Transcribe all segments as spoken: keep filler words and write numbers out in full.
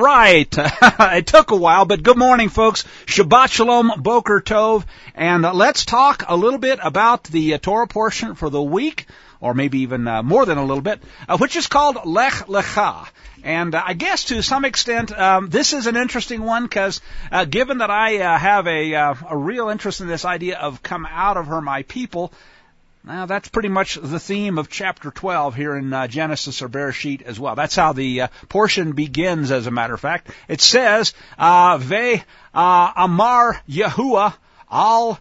right. It took a while, but good morning, folks. Shabbat Shalom, Boker Tov, and uh, let's talk a little bit about the uh, Torah portion for the week, or maybe even uh, more than a little bit, uh, which is called Lech Lecha. And uh, I guess to some extent, um, this is an interesting one because uh, given that I uh, have a, uh, a real interest in this idea of come out of her, my people, now, that's pretty much the theme of chapter twelve here in uh, Genesis or Bereshit as well. That's how the uh, portion begins, as a matter of fact. It says, uh, Ve uh, Amar Yahuwah al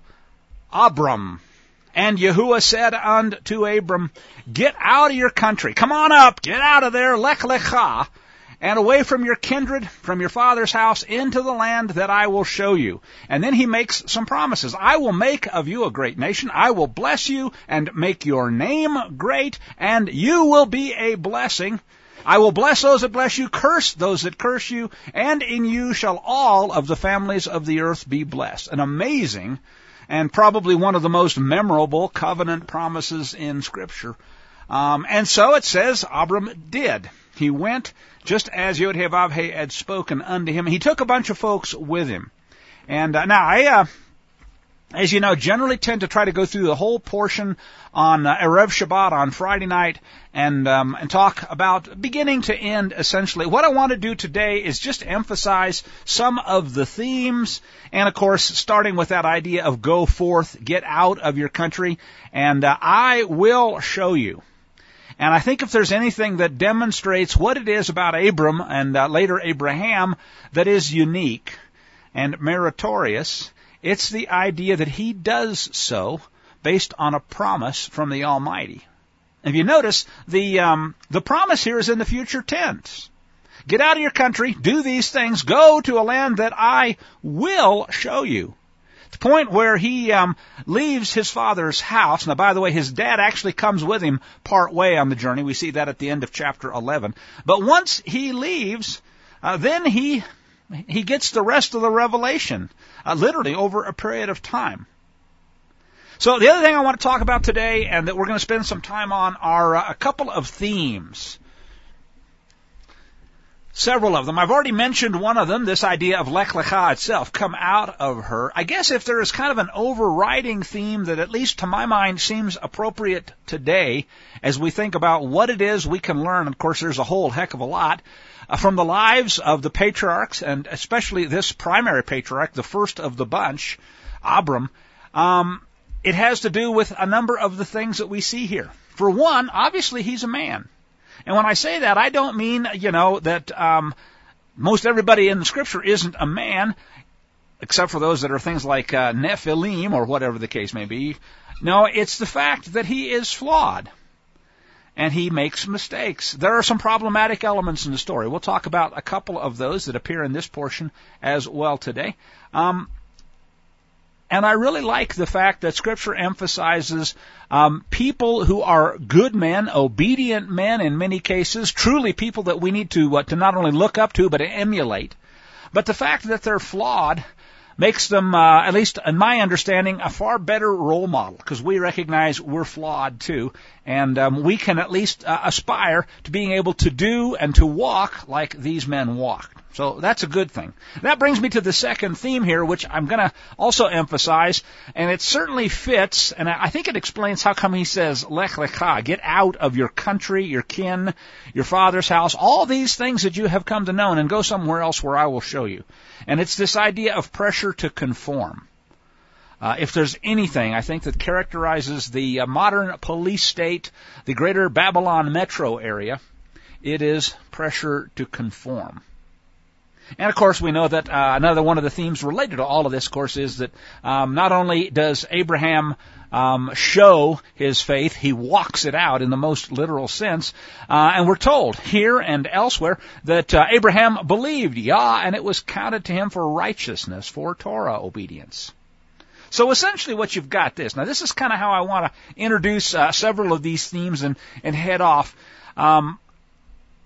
Abram. And Yahuwah said unto Abram, get out of your country. Come on up. Get out of there. Lech Lecha. And away from your kindred, from your father's house, into the land that I will show you. And then he makes some promises. I will make of you a great nation. I will bless you and make your name great, and you will be a blessing. I will bless those that bless you, curse those that curse you, and in you shall all of the families of the earth be blessed. An amazing and probably one of the most memorable covenant promises in Scripture. Um, and so it says Abram did. He went just as Yod-Heh-Vav-Heh had spoken unto him. He took a bunch of folks with him. And uh, now, I, uh, as you know, generally tend to try to go through the whole portion on uh, Erev Shabbat on Friday night and um, and talk about beginning to end, essentially. What I want to do today is just emphasize some of the themes, and, of course, starting with that idea of go forth, get out of your country, and uh, I will show you. And I think if there's anything that demonstrates what it is about Abram and uh, later Abraham that is unique and meritorious, it's the idea that he does so based on a promise from the Almighty. If you notice, the um, the promise here is in the future tense. Get out of your country, do these things, go to a land that I will show you. The point where he um, leaves his father's house. Now, by the way, his dad actually comes with him part way on the journey. We see that at the end of chapter eleven. But once he leaves, uh, then he he gets the rest of the revelation, uh, literally over a period of time. So the other thing I want to talk about today, and that we're going to spend some time on, are uh, a couple of themes. Several of them. I've already mentioned one of them, this idea of Lech Lecha itself, come out of her. I guess if there is kind of an overriding theme that, at least to my mind, seems appropriate today as we think about what it is we can learn, of course there's a whole heck of a lot, uh, from the lives of the patriarchs, and especially this primary patriarch, the first of the bunch, Abram, um, it has to do with a number of the things that we see here. For one, obviously he's a man. And when I say that, I don't mean, you know, that um, most everybody in the Scripture isn't a man, except for those that are things like uh, Nephilim or whatever the case may be. No, it's the fact that he is flawed, and he makes mistakes. There are some problematic elements in the story. We'll talk about a couple of those that appear in this portion as well today. Um And I really like the fact that Scripture emphasizes um, people who are good men, obedient men in many cases, truly people that we need to uh, to not only look up to but to emulate. But the fact that they're flawed makes them, uh, at least in my understanding, a far better role model, because we recognize we're flawed too, and um, we can at least uh, aspire to being able to do and to walk like these men walked. So that's a good thing. That brings me to the second theme here, which I'm going to also emphasize, and it certainly fits, and I think it explains how come he says, Lech Lecha, get out of your country, your kin, your father's house, all these things that you have come to know, and go somewhere else where I will show you. And it's this idea of pressure to conform. Uh, if there's anything, I think, that characterizes the uh, modern police state, the greater Babylon metro area, it is pressure to conform. And, of course, we know that uh, another one of the themes related to all of this, of course, is that um, not only does Abraham um, show his faith, he walks it out in the most literal sense. Uh, and we're told here and elsewhere that uh, Abraham believed Yah, and it was counted to him for righteousness, for Torah obedience. So essentially what you've got this. Now, this is kind of how I want to introduce uh, several of these themes and, and head off. Um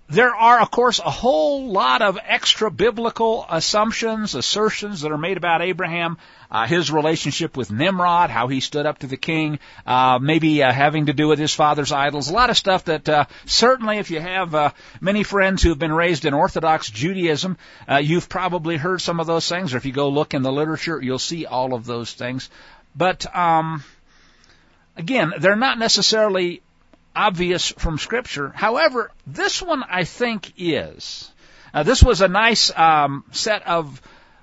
there are, of course, a whole lot of extra biblical assumptions, assertions that are made about Abraham, uh, his relationship with Nimrod, how he stood up to the king, uh, maybe uh, having to do with his father's idols, a lot of stuff that uh, certainly if you have uh, many friends who have been raised in Orthodox Judaism, uh, you've probably heard some of those things, or if you go look in the literature, you'll see all of those things. But, um, again, they're not necessarily obvious from Scripture. However, this one I think is. Uh, this was a nice um, set of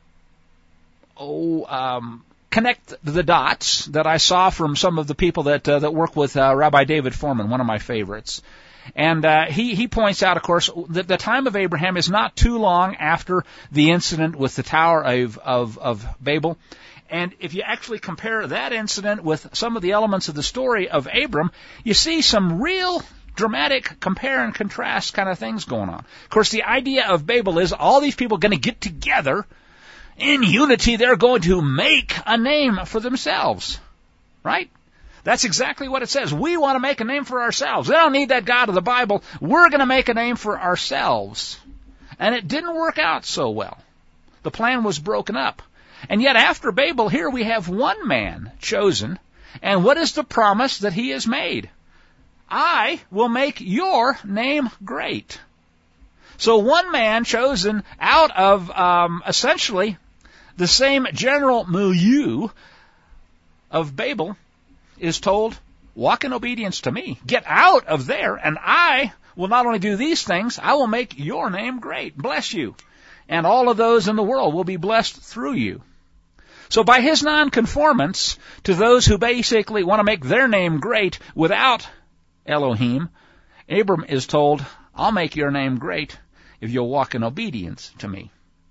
oh, um, connect the dots that I saw from some of the people that uh, that work with uh, Rabbi David Foreman, one of my favorites. And uh, he he points out, of course, that the time of Abraham is not too long after the incident with the Tower of of, of Babel. And if you actually compare that incident with some of the elements of the story of Abram, you see some real dramatic compare and contrast kind of things going on. Of course, the idea of Babel is all these people are going to get together in unity. They're going to make a name for themselves, right? That's exactly what it says. We want to make a name for ourselves. We don't need that God of the Bible. We're going to make a name for ourselves. And it didn't work out so well. The plan was broken up. And yet after Babel, here we have one man chosen. And what is the promise that he has made? I will make your name great. So one man chosen out of um, essentially the same general milieu of Babel is told, walk in obedience to me. Get out of there, and I will not only do these things, I will make your name great. Bless you. And all of those in the world will be blessed through you. So by his nonconformance to those who basically want to make their name great without Elohim, Abram is told, I'll make your name great if you'll walk in obedience to me.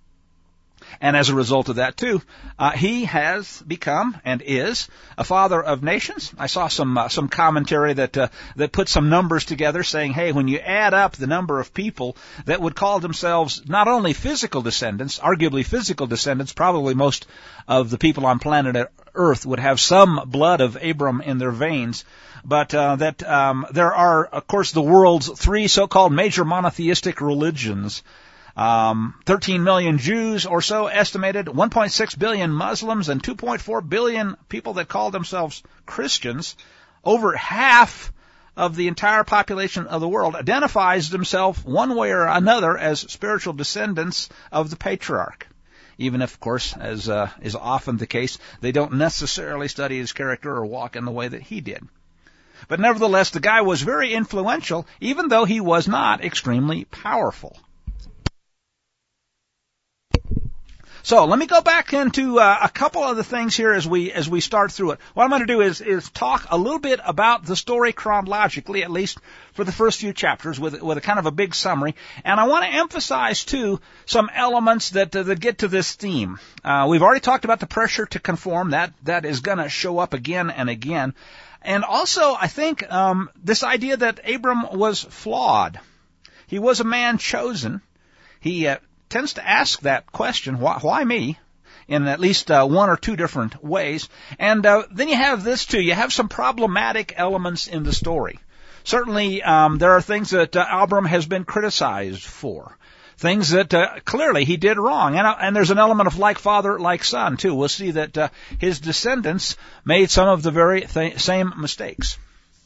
And as a result of that, too, uh, he has become and is a father of nations. I saw some uh, some commentary that uh, that put some numbers together saying, hey, when you add up the number of people that would call themselves not only physical descendants, arguably physical descendants, probably most of the people on planet Earth would have some blood of Abram in their veins, but uh, that um, there are, of course, the world's three so-called major monotheistic religions. Um, thirteen million Jews or so estimated, one point six billion Muslims, and two point four billion people that call themselves Christians. Over half of the entire population of the world identifies themselves one way or another as spiritual descendants of the patriarch. Even if, of course, as uh, is often the case, they don't necessarily study his character or walk in the way that he did. But nevertheless, the guy was very influential, even though he was not extremely powerful. So let me go back into uh, a couple of the things here as we as we start through it. What I'm going to do is is talk a little bit about the story chronologically, at least for the first few chapters, with with a kind of a big summary. And I want to emphasize too some elements that uh, that get to this theme. Uh, we've already talked about the pressure to conform. That that is going to show up again and again. And also, I think um, this idea that Abram was flawed. He was a man chosen. He uh, tends to ask that question, why, why me, in at least uh, one or two different ways. And uh, then you have this, too. You have some problematic elements in the story. Certainly, um, there are things that uh, Abram has been criticized for, things that uh, clearly he did wrong. And, uh, and there's an element of like father, like son, too. We'll see that uh, his descendants made some of the very th- same mistakes.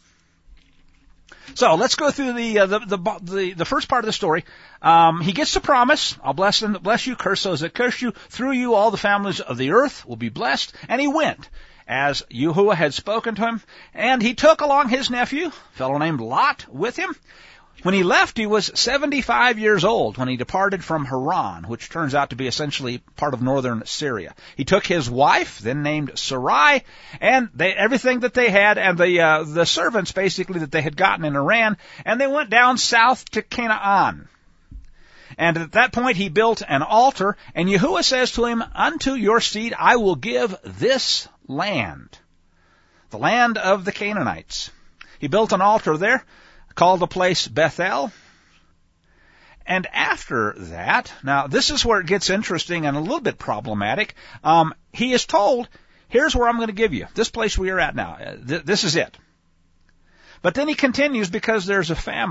So let's go through the, uh, the the the the first part of the story. Um, he gets the promise, I'll bless them that bless you, curse those that curse you. Through you all the families of the earth will be blessed. And he went, as Yahuwah had spoken to him. And he took along his nephew, a fellow named Lot, with him. When he left, he was seventy-five years old when he departed from Haran, which turns out to be essentially part of northern Syria. He took his wife, then named Sarai, and they, everything that they had, and the uh, the servants, basically, that they had gotten in Iran, and they went down south to Canaan. And at that point, he built an altar, and Yahuwah says to him, unto your seed I will give this land, the land of the Canaanites. He built an altar there, called the place Bethel. And after that, now this is where it gets interesting and a little bit problematic. Um, he is told, here's where I'm going to give you, this place we are at now. Th- this is it. But then he continues, because there's a famine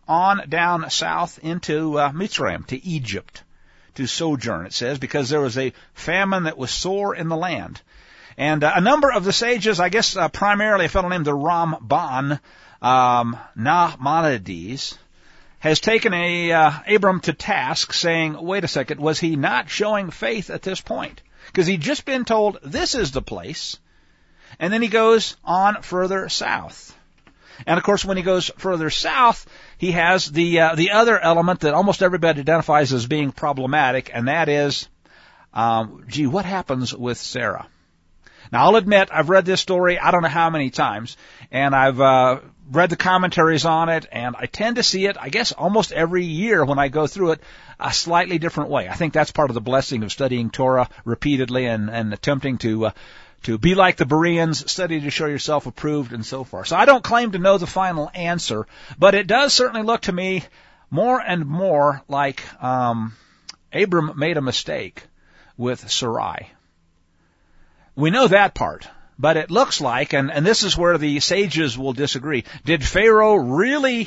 on down south into uh, Mitzrayim, to Egypt, to sojourn, it says, because there was a famine that was sore in the land. And uh, a number of the sages, I guess uh, primarily a fellow named the Ramban um, Nachmanides, has taken a uh, Abram to task, saying, wait a second, was he not showing faith at this point? Because he'd just been told, this is the place, and then he goes on further south. And, of course, when he goes further south, he has the uh, the other element that almost everybody identifies as being problematic, and that is, um, gee, what happens with Sarah? Now, I'll admit, I've read this story I don't know how many times, and I've uh, read the commentaries on it, and I tend to see it, I guess, almost every year when I go through it, a slightly different way. I think that's part of the blessing of studying Torah repeatedly and, and attempting to uh, to be like the Bereans, study to show yourself approved, and so forth. So I don't claim to know the final answer, but it does certainly look to me more and more like um, Abram made a mistake with Sarai. We know that part, but it looks like, and, and this is where the sages will disagree, did Pharaoh really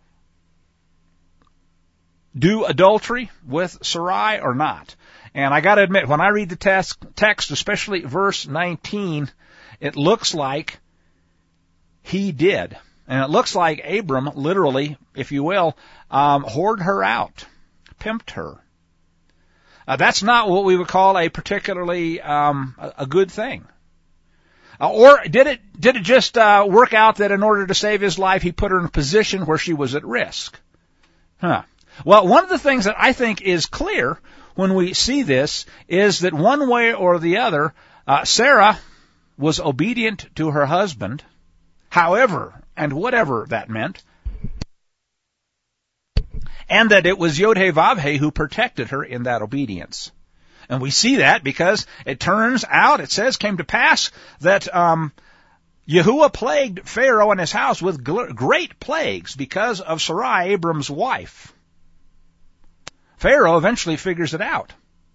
do adultery with Sarai or not? And I got to admit, when I read the text, text, especially verse nineteen, it looks like he did. And it looks like Abram literally, if you will, um, whored her out, pimped her. Uh, that's not what we would call a particularly um, a, a good thing. Uh, or did it did it just uh, work out that in order to save his life, he put her in a position where she was at risk? Huh. Well, one of the things that I think is clear when we see this is that one way or the other, uh, Sarah was obedient to her husband, however and whatever that meant, and that it was Yod-Heh-Vav-Heh who protected her in that obedience. And we see that because it turns out, it says, came to pass that um, Yahuwah plagued Pharaoh and his house with great plagues because of Sarai, Abram's wife. Pharaoh eventually figures it out.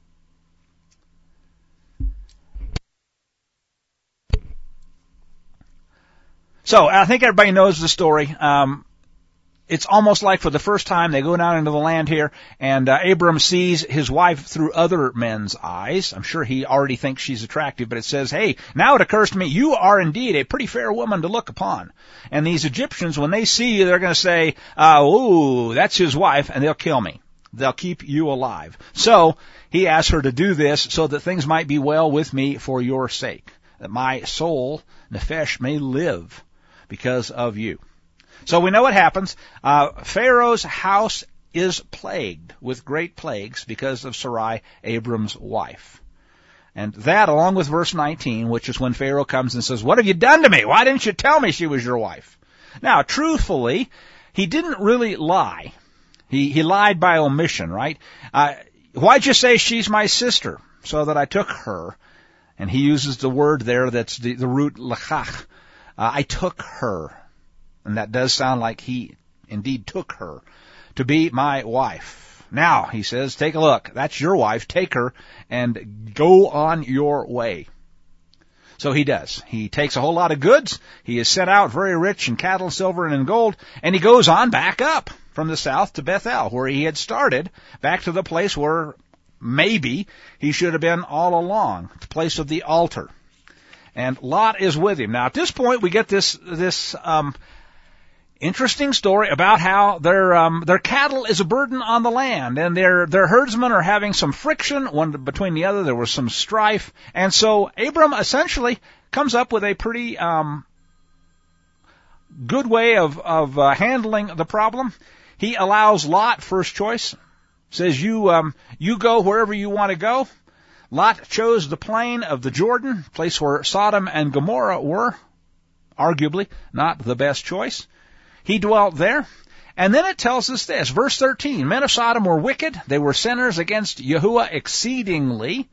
So I think everybody knows the story. Um, it's almost like for the first time they go down into the land here, and uh, Abram sees his wife through other men's eyes. I'm sure he already thinks she's attractive, but it says, hey, now it occurs to me, you are indeed a pretty fair woman to look upon. And these Egyptians, when they see you, they're going to say, uh, ooh, that's his wife, and they'll kill me. They'll keep you alive. So he asks her to do this so that things might be well with me for your sake, that my soul, nefesh, may live because of you. So we know what happens. Uh, Pharaoh's house is plagued with great plagues because of Sarai, Abram's wife. And that, along with verse nineteen, which is when Pharaoh comes and says, what have you done to me? Why didn't you tell me she was your wife? Now, truthfully, he didn't really lie. He, he lied by omission, right? Uh, why'd you say she's my sister? So that I took her. And he uses the word there that's the, the root lachach. Uh, I took her. And that does sound like he indeed took her to be my wife. Now, he says, take a look. That's your wife. Take her and go on your way. So he does. He takes a whole lot of goods. He is sent out very rich in cattle, silver, and in gold. And he goes on back up from the south to Bethel, where he had started, back to the place where maybe he should have been all along, the place of the altar. And Lot is with him. Now, at this point, we get this this um, interesting story about how their um, their cattle is a burden on the land, and their their herdsmen are having some friction one between the other. There was some strife, and so Abram essentially comes up with a pretty um, good way of of uh, handling the problem. He allows Lot first choice. Says, you um, you go wherever you want to go. Lot chose the plain of the Jordan, place where Sodom and Gomorrah were, arguably not the best choice. He dwelt there. And then it tells us this, verse thirteen, men of Sodom were wicked. They were sinners against Yahuwah exceedingly.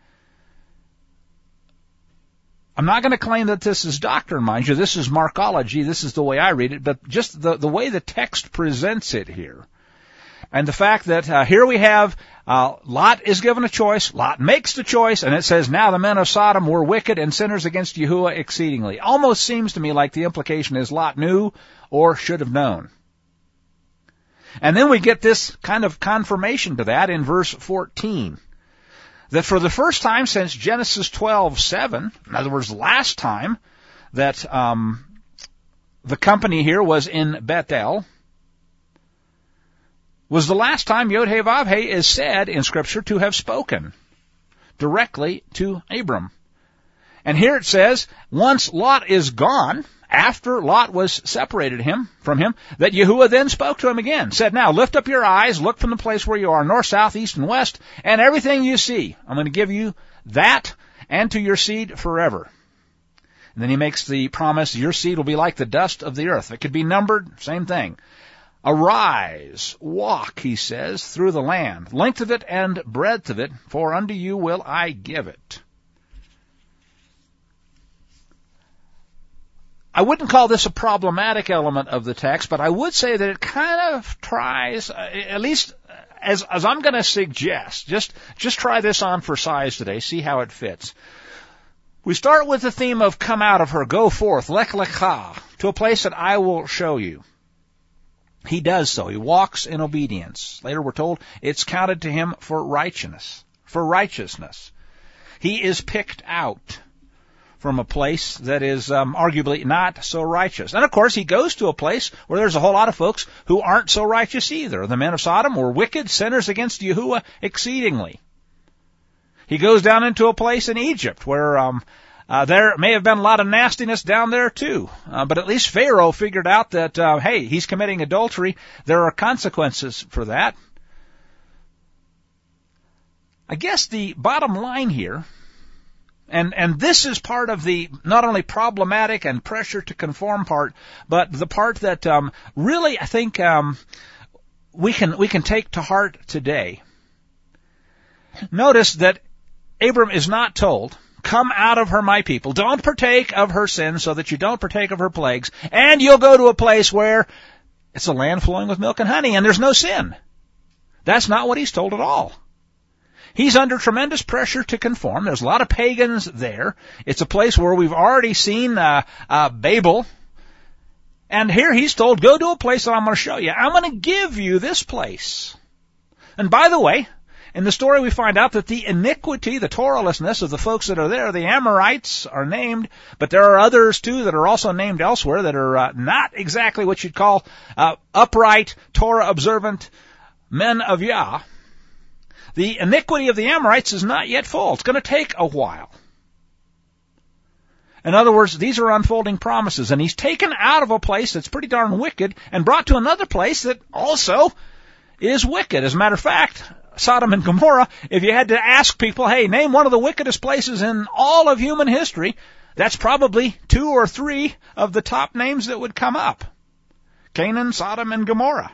I'm not going to claim that this is doctrine, mind you. This is Markology. This is the way I read it. But just the, the way the text presents it here. And the fact that uh, here we have uh, Lot is given a choice. Lot makes the choice. And it says, now the men of Sodom were wicked and sinners against Yahuwah exceedingly. Almost seems to me like the implication is Lot knew or should have known. And then we get this kind of confirmation to that in verse fourteen. That for the first time since Genesis twelve seven, in other words, last time that um, the company here was in Bethel, was the last time Yod-Heh-Vav-Heh is said in Scripture to have spoken directly to Abram. And here it says, once Lot is gone, after Lot was separated him from him, that Yahuwah then spoke to him again, said, now lift up your eyes, look from the place where you are, north, south, east, and west, and everything you see, I'm going to give you that and to your seed forever. And then he makes the promise, your seed will be like the dust of the earth. It could be numbered, same thing. Arise, walk, he says, through the land, length of it and breadth of it, for unto you will I give it. I wouldn't call this a problematic element of the text, but I would say that it kind of tries, at least as, as I'm going to suggest, just, just try this on for size today, see how it fits. We start with the theme of come out of her, go forth, lech lecha, to a place that I will show you. He does so. He walks in obedience. Later we're told it's counted to him for righteousness, for righteousness. He is picked out from a place that is um, arguably not so righteous. And of course, he goes to a place where there's a whole lot of folks who aren't so righteous either. The men of Sodom were wicked, sinners against Yahuwah exceedingly. He goes down into a place in Egypt where um, uh, there may have been a lot of nastiness down there too. Uh, but at least Pharaoh figured out that, uh, hey, he's committing adultery. There are consequences for that. I guess the bottom line here, And, and this is part of the not only problematic and pressure to conform part, but the part that um, really I think um, we can we can take to heart today. Notice that Abram is not told, come out of her, my people. Don't partake of her sins so that you don't partake of her plagues, and you'll go to a place where it's a land flowing with milk and honey, and there's no sin. That's not what he's told at all. He's under tremendous pressure to conform. There's a lot of pagans there. It's a place where we've already seen uh, uh, Babel. And here he's told, go to a place that I'm going to show you. I'm going to give you this place. And by the way, in the story we find out that the iniquity, the Torahlessness of the folks that are there, the Amorites are named, but there are others too that are also named elsewhere that are uh, not exactly what you'd call uh, upright, Torah-observant men of Yah. The iniquity of the Amorites is not yet full. It's going to take a while. In other words, these are unfolding promises, and he's taken out of a place that's pretty darn wicked and brought to another place that also is wicked. As a matter of fact, Sodom and Gomorrah, if you had to ask people, hey, name one of the wickedest places in all of human history, that's probably two or three of the top names that would come up. Canaan, Sodom, and Gomorrah.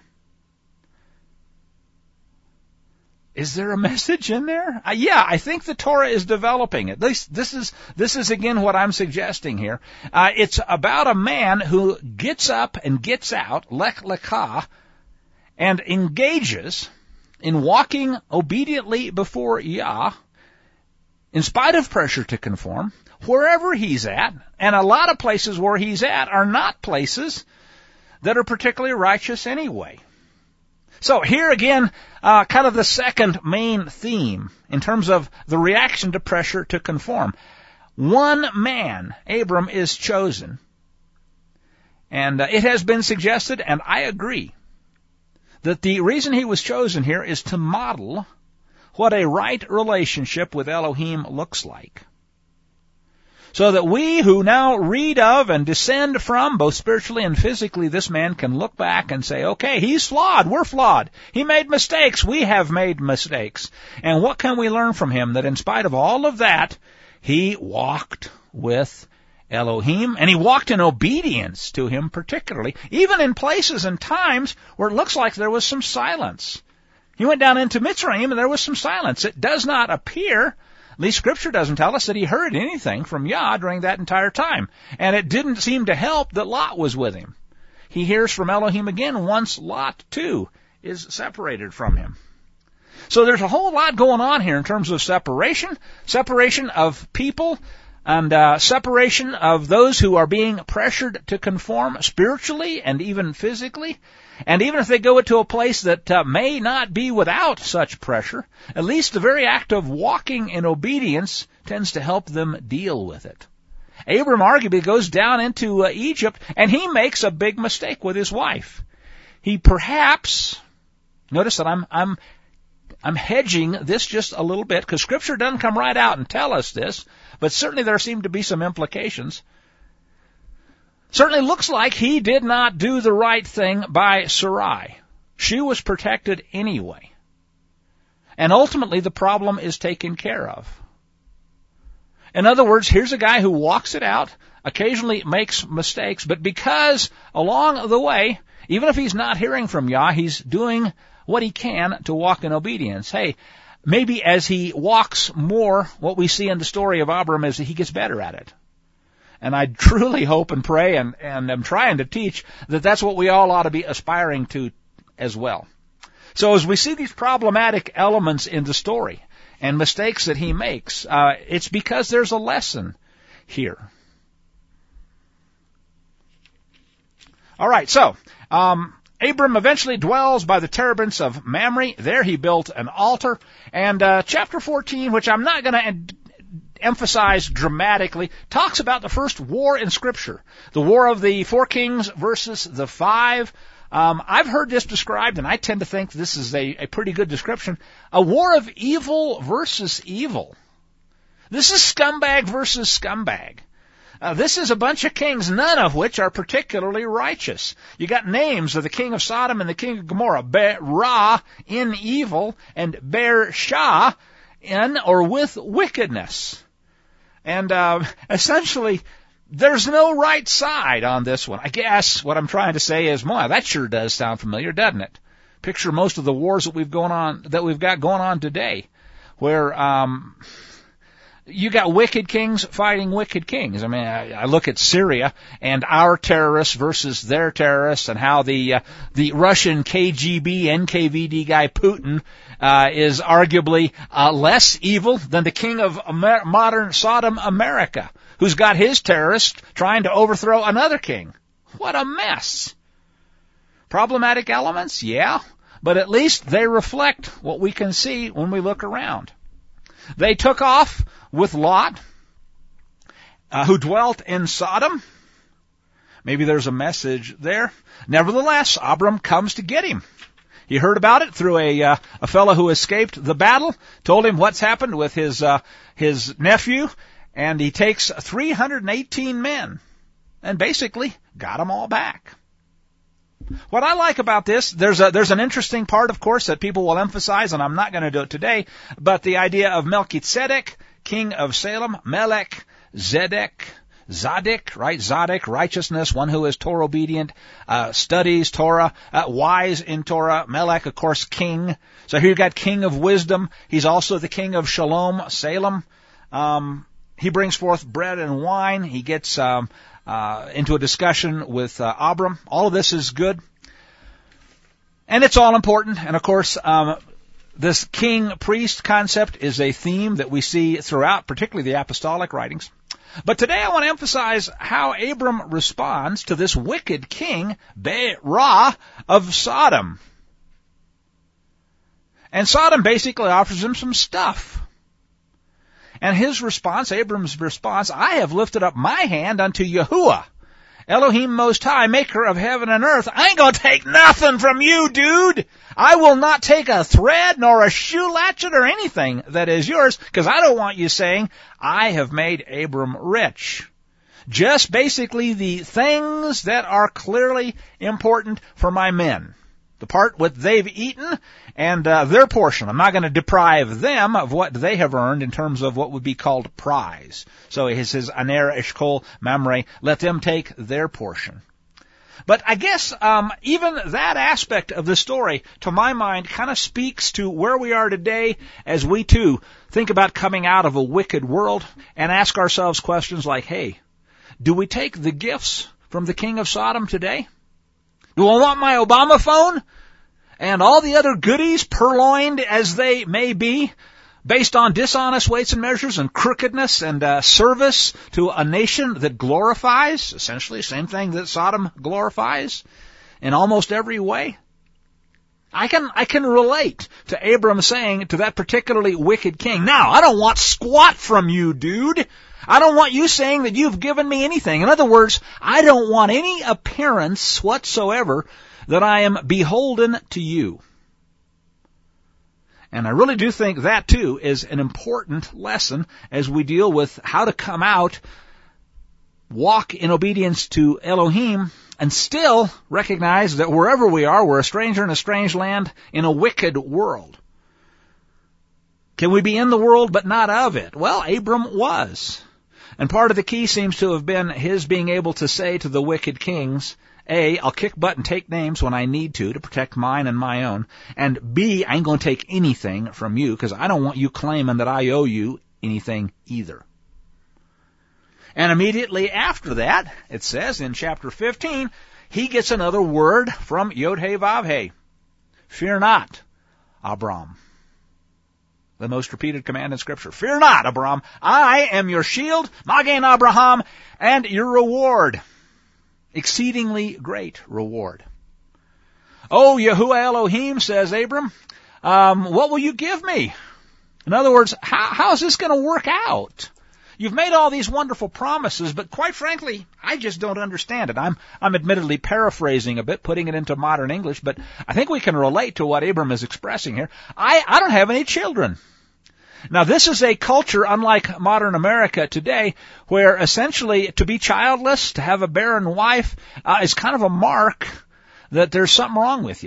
Is there a message in there? Uh, yeah, I think the Torah is developing. At least this is this is again what I'm suggesting here. Uh, it's about a man who gets up and gets out, lech lecha, and engages in walking obediently before Yah, in spite of pressure to conform, wherever he's at. And a lot of places where he's at are not places that are particularly righteous anyway. So here again, uh, kind of the second main theme in terms of the reaction to pressure to conform. One man, Abram, is chosen. And uh, it has been suggested, and I agree, that the reason he was chosen here is to model what a right relationship with Elohim looks like. So that we who now read of and descend from, both spiritually and physically, this man can look back and say, okay, he's flawed, we're flawed. He made mistakes, we have made mistakes. And what can we learn from him? That in spite of all of that, he walked with Elohim, and he walked in obedience to him particularly, even in places and times where it looks like there was some silence. He went down into Mitzrayim and there was some silence. It does not appear, at least Scripture doesn't tell us, that he heard anything from Yah during that entire time. And it didn't seem to help that Lot was with him. He hears from Elohim again once Lot, too, is separated from him. So there's a whole lot going on here in terms of separation, separation of people, and uh, separation of those who are being pressured to conform spiritually and even physically. And even if they go into a place that uh, may not be without such pressure, at least the very act of walking in obedience tends to help them deal with it. Abram arguably goes down into uh, Egypt, and he makes a big mistake with his wife. He perhaps, notice that I'm I'm I'm hedging this just a little bit, because Scripture doesn't come right out and tell us this, but certainly there seem to be some implications. Certainly looks like he did not do the right thing by Sarai. She was protected anyway. And ultimately the problem is taken care of. In other words, here's a guy who walks it out, occasionally makes mistakes, but because along the way, even if he's not hearing from Yah, he's doing what he can to walk in obedience. Hey, maybe as he walks more, what we see in the story of Abram is that he gets better at it. And I truly hope and pray and, and am trying to teach that that's what we all ought to be aspiring to as well. So as we see these problematic elements in the story and mistakes that he makes, uh, it's because there's a lesson here. All right, so um, Abram eventually dwells by the terebinths of Mamre. There he built an altar. And uh, chapter fourteen, which I'm not going to emphasize dramatically, talks about the first war in Scripture, the war of the four kings versus the five. Um, I've heard this described, and I tend to think this is a, a pretty good description, a war of evil versus evil. This is scumbag versus scumbag. Uh, this is a bunch of kings, none of which are particularly righteous. You got names of the king of Sodom and the king of Gomorrah, Ber-Ra in evil, and Ber-Shah in or with wickedness. And uh, essentially, there's no right side on this one. I guess what I'm trying to say is, boy, that sure does sound familiar, doesn't it? Picture most of the wars that we've going on that we've got going on today, where um, you got wicked kings fighting wicked kings. I mean, I, I look at Syria and our terrorists versus their terrorists, and how the uh, the Russian K G B N K V D guy Putin uh, is arguably uh, less evil than the king of Amer- modern Sodom America, who's got his terrorists trying to overthrow another king. What a mess. Problematic elements? Yeah, but at least they reflect what we can see when we look around. They took off with Lot, uh, who dwelt in Sodom. Maybe there's a message there. Nevertheless, Abram comes to get him. He heard about it through a uh, a fellow who escaped the battle, told him what's happened with his uh, his nephew, and he takes three hundred eighteen men and basically got them all back. What I like about this, there's a there's an interesting part, of course, that people will emphasize, and I'm not going to do it today, but the idea of Melchizedek, king of Salem, Melech, Zedek, Zadok, right? Zadok, righteousness, one who is Torah obedient, uh, studies Torah, uh, wise in Torah. Melech, of course, king. So here you got king of wisdom. He's also the king of Shalom, Salem. Um, he brings forth bread and wine. He gets um, uh, into a discussion with uh, Abram. All of this is good. And it's all important. And of course, um, this king-priest concept is a theme that we see throughout, particularly the apostolic writings. But today I want to emphasize how Abram responds to this wicked king, Ber-Ra of Sodom. And Sodom basically offers him some stuff. And his response, Abram's response, I have lifted up my hand unto Yahuwah, Elohim Most High, maker of heaven and earth. I ain't gonna take nothing from you, dude. I will not take a thread nor a shoe latchet or anything that is yours, because I don't want you saying, I have made Abram rich. Just basically the things that are clearly important for my men. The part what they've eaten and uh, their portion. I'm not going to deprive them of what they have earned in terms of what would be called prize. So he says, Aner, Eshkol, Mamre, let them take their portion. But I guess um, even that aspect of the story, to my mind, kind of speaks to where we are today as we, too, think about coming out of a wicked world and ask ourselves questions like, hey, do we take the gifts from the king of Sodom today? Do I want my Obama phone and all the other goodies, purloined as they may be, based on dishonest weights and measures and crookedness and uh, service to a nation that glorifies, essentially same thing that Sodom glorifies in almost every way. I can I can relate to Abram saying to that particularly wicked king, now, I don't want squat from you, dude. I don't want you saying that you've given me anything. In other words, I don't want any appearance whatsoever that I am beholden to you. And I really do think that, too, is an important lesson as we deal with how to come out, walk in obedience to Elohim, and still recognize that wherever we are, we're a stranger in a strange land in a wicked world. Can we be in the world but not of it? Well, Abram was. And part of the key seems to have been his being able to say to the wicked kings, A, I'll kick butt and take names when I need to to protect mine and my own. And B, I ain't going to take anything from you because I don't want you claiming that I owe you anything either. And immediately after that, it says in chapter fifteen, he gets another word from Yod-Heh-Vav-Heh. Fear not, Abram. The most repeated command in Scripture. Fear not, Abram. I am your shield, Magen Abraham, and your reward. Exceedingly great reward. Oh, Yahuwah Elohim, says Abram, um, what will you give me? In other words, how, how is this going to work out? You've made all these wonderful promises, but quite frankly, I just don't understand it. I'm, I'm admittedly paraphrasing a bit, putting it into modern English, but I think we can relate to what Abram is expressing here. I, I don't have any children. Now, this is a culture unlike modern America today, where essentially to be childless, to have a barren wife, uh, is kind of a mark that there's something wrong with you.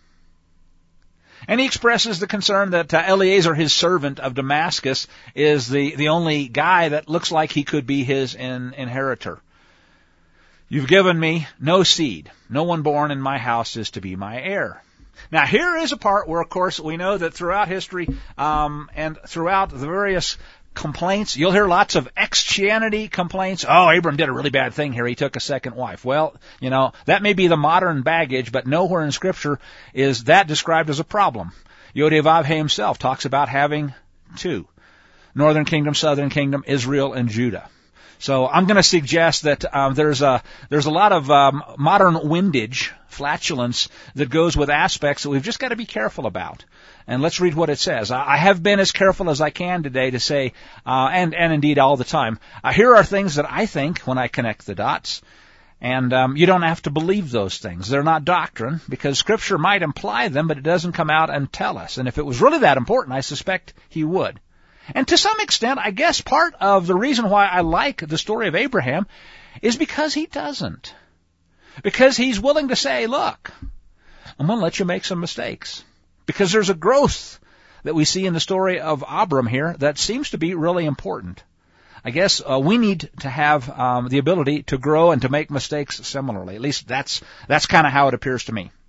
And he expresses the concern that uh, Eliezer, his servant of Damascus, is the, the only guy that looks like he could be his in, inheritor. You've given me no seed. No one born in my house is to be my heir. Now, here is a part where, of course, we know that throughout history um, and throughout the various complaints, you'll hear lots of ex-Christianity complaints. Oh, Abram did a really bad thing here. He took a second wife. Well, you know, that may be the modern baggage, but nowhere in Scripture is that described as a problem. Yod-Heh-Vav-Heh himself talks about having two. Northern kingdom, southern kingdom, Israel, and Judah. So I'm going to suggest that um, there's a there's a lot of um, modern windage, flatulence, that goes with aspects that we've just got to be careful about. And let's read what it says. I have been as careful as I can today to say, uh, and, and indeed all the time, uh, here are things that I think when I connect the dots. And um, you don't have to believe those things. They're not doctrine, because Scripture might imply them, but it doesn't come out and tell us. And if it was really that important, I suspect he would. And to some extent, I guess part of the reason why I like the story of Abraham is because he doesn't. Because he's willing to say, look, I'm going to let you make some mistakes. Because there's a growth that we see in the story of Abram here that seems to be really important. I guess uh, we need to have um, the ability to grow and to make mistakes similarly. At least that's that's kind of how it appears to me.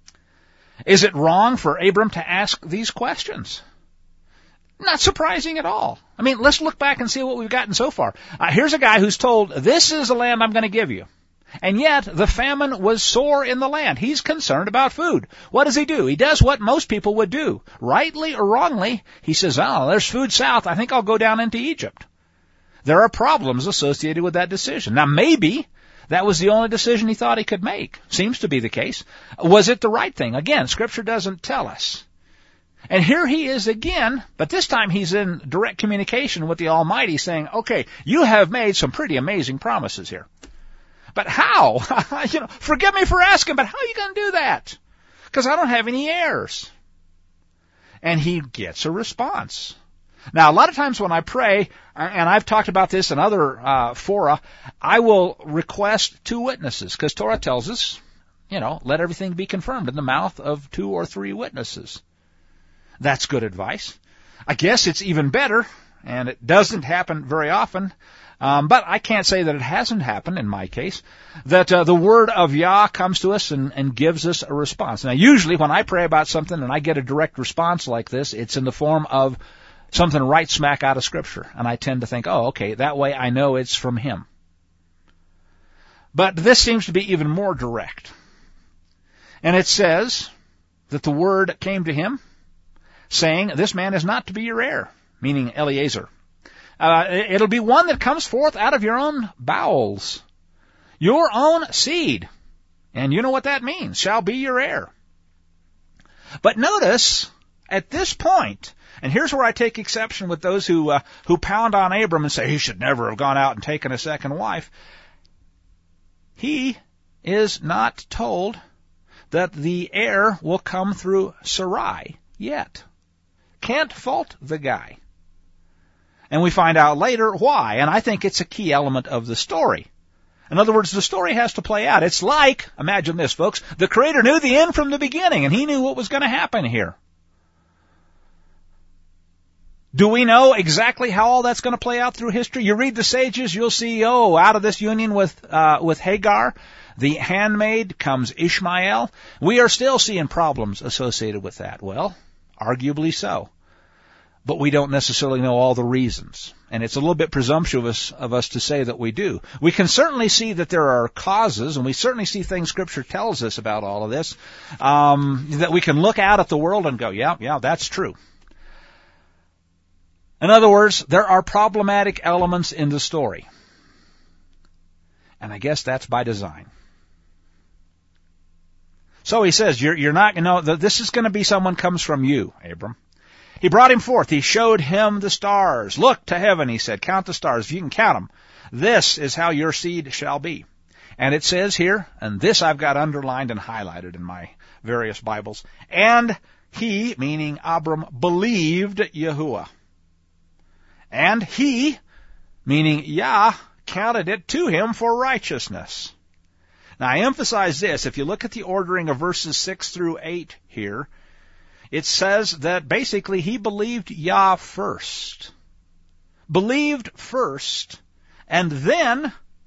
Is it wrong for Abram to ask these questions? Not surprising at all. I mean, let's look back and see what we've gotten so far. Uh, here's a guy who's told, this is the land I'm going to give you. And yet, the famine was sore in the land. He's concerned about food. What does he do? He does what most people would do. Rightly or wrongly, he says, oh, there's food south. I think I'll go down into Egypt. There are problems associated with that decision. Now, maybe that was the only decision he thought he could make. Seems to be the case. Was it the right thing? Again, Scripture doesn't tell us. And here he is again, but this time he's in direct communication with the Almighty saying, okay, you have made some pretty amazing promises here. But how? you know, forgive me for asking, but how are you going to do that? Because I don't have any heirs. And he gets a response. Now, a lot of times when I pray, and I've talked about this in other uh, fora, I will request two witnesses, because Torah tells us, you know, let everything be confirmed in the mouth of two or three witnesses. That's good advice. I guess it's even better, and it doesn't happen very often, um, but I can't say that it hasn't happened in my case, that uh, the word of Yah comes to us and, and gives us a response. Now, usually when I pray about something and I get a direct response like this, it's in the form of something right smack out of Scripture, and I tend to think, oh, okay, that way I know it's from Him. But this seems to be even more direct. And it says that the word came to him, saying, this man is not to be your heir, meaning Eliezer. Uh, it'll be one that comes forth out of your own bowels, your own seed. And you know what that means, shall be your heir. But notice, at this point, and here's where I take exception with those who uh, who pound on Abram and say he should never have gone out and taken a second wife. He is not told that the heir will come through Sarai yet. Can't fault the guy. And we find out later why, and I think it's a key element of the story. In other words, the story has to play out. It's like, imagine this, folks, the Creator knew the end from the beginning, and He knew what was going to happen here. Do we know exactly how all that's going to play out through history? You read the sages, you'll see, oh, out of this union with uh, with Hagar, the handmaid, comes Ishmael. We are still seeing problems associated with that. Well, arguably so. But we don't necessarily know all the reasons. And it's a little bit presumptuous of us to say that we do. We can certainly see that there are causes, and we certainly see things Scripture tells us about all of this, um, that we can look out at the world and go, yeah, yeah, that's true. In other words, there are problematic elements in the story. And I guess that's by design. So he says, you're, you're not, you know, this is going to be someone comes from you, Abram. He brought him forth. He showed him the stars. Look to heaven, he said. Count the stars. If you can count them, this is how your seed shall be. And it says here, and this I've got underlined and highlighted in my various Bibles, and he, meaning Abram, believed Yahuwah. And he, meaning Yah, counted it to him for righteousness. Now I emphasize this. If you look at the ordering of verses six through eight here, it says that basically he believed Yah first. Believed first, and then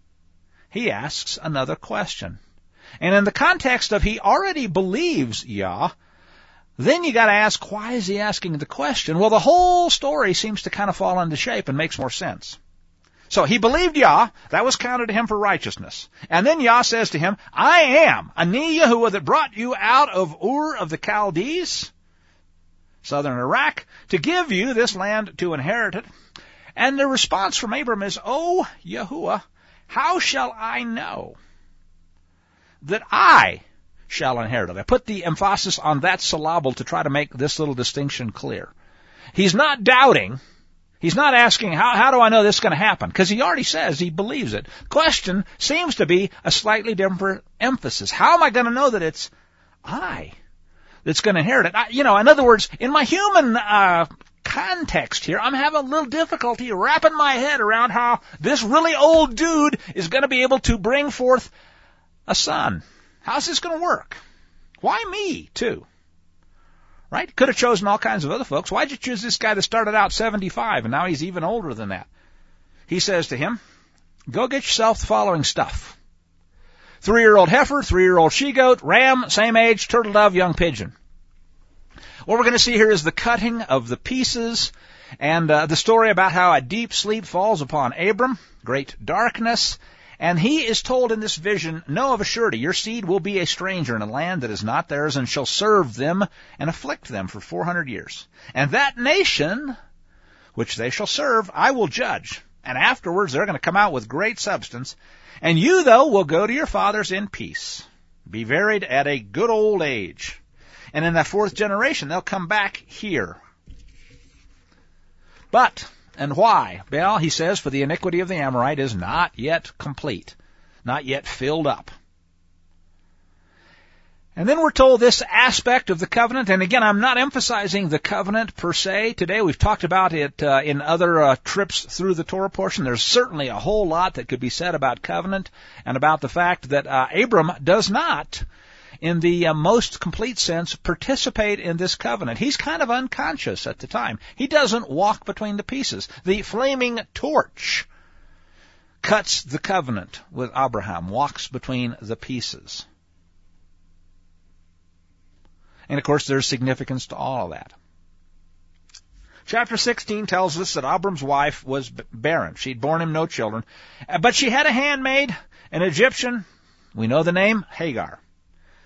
he asks another question. And in the context of he already believes Yah, then you got to ask, why is he asking the question? Well, the whole story seems to kind of fall into shape and makes more sense. So he believed Yah, that was counted to him for righteousness. And then Yah says to him, I am Ani Yahuwah that brought you out of Ur of the Chaldees, southern Iraq, to give you this land to inherit it. And the response from Abram is, Oh, Yahuwah, how shall I know that I shall inherit it? I put the emphasis on that syllable to try to make this little distinction clear. He's not doubting. He's not asking, how, how do I know this is going to happen? Because he already says he believes it. Question seems to be a slightly different emphasis. How am I going to know that it's I that's going to inherit it? I, you know, in other words, in my human uh, context here, I'm having a little difficulty wrapping my head around how this really old dude is going to be able to bring forth a son. How's this going to work? Why me, too? Right? Could have chosen all kinds of other folks. Why'd you choose this guy that started out seventy-five and now he's even older than that? He says to him, go get yourself the following stuff. Three-year-old heifer, three-year-old she-goat, ram, same age, turtle dove, young pigeon. What we're going to see here is the cutting of the pieces and uh, the story about how a deep sleep falls upon Abram, great darkness, and he is told in this vision, know of a surety, your seed will be a stranger in a land that is not theirs and shall serve them and afflict them for four hundred years. And that nation, which they shall serve, I will judge. And afterwards they're going to come out with great substance. And you, though, will go to your fathers in peace, be buried at a good old age. And in that fourth generation they'll come back here. But... And why? Well, he says, for the iniquity of the Amorite is not yet complete, not yet filled up. And then we're told this aspect of the covenant, and again, I'm not emphasizing the covenant per se today. We've talked about it uh, in other uh, trips through the Torah portion. There's certainly a whole lot that could be said about covenant and about the fact that uh, Abram does not, in the uh, most complete sense, participate in this covenant. He's kind of unconscious at the time. He doesn't walk between the pieces. The flaming torch cuts the covenant with Abraham, walks between the pieces. And, of course, there's significance to all of that. Chapter sixteen tells us that Abram's wife was barren. She'd borne him no children. But she had a handmaid, an Egyptian. We know the name, Hagar.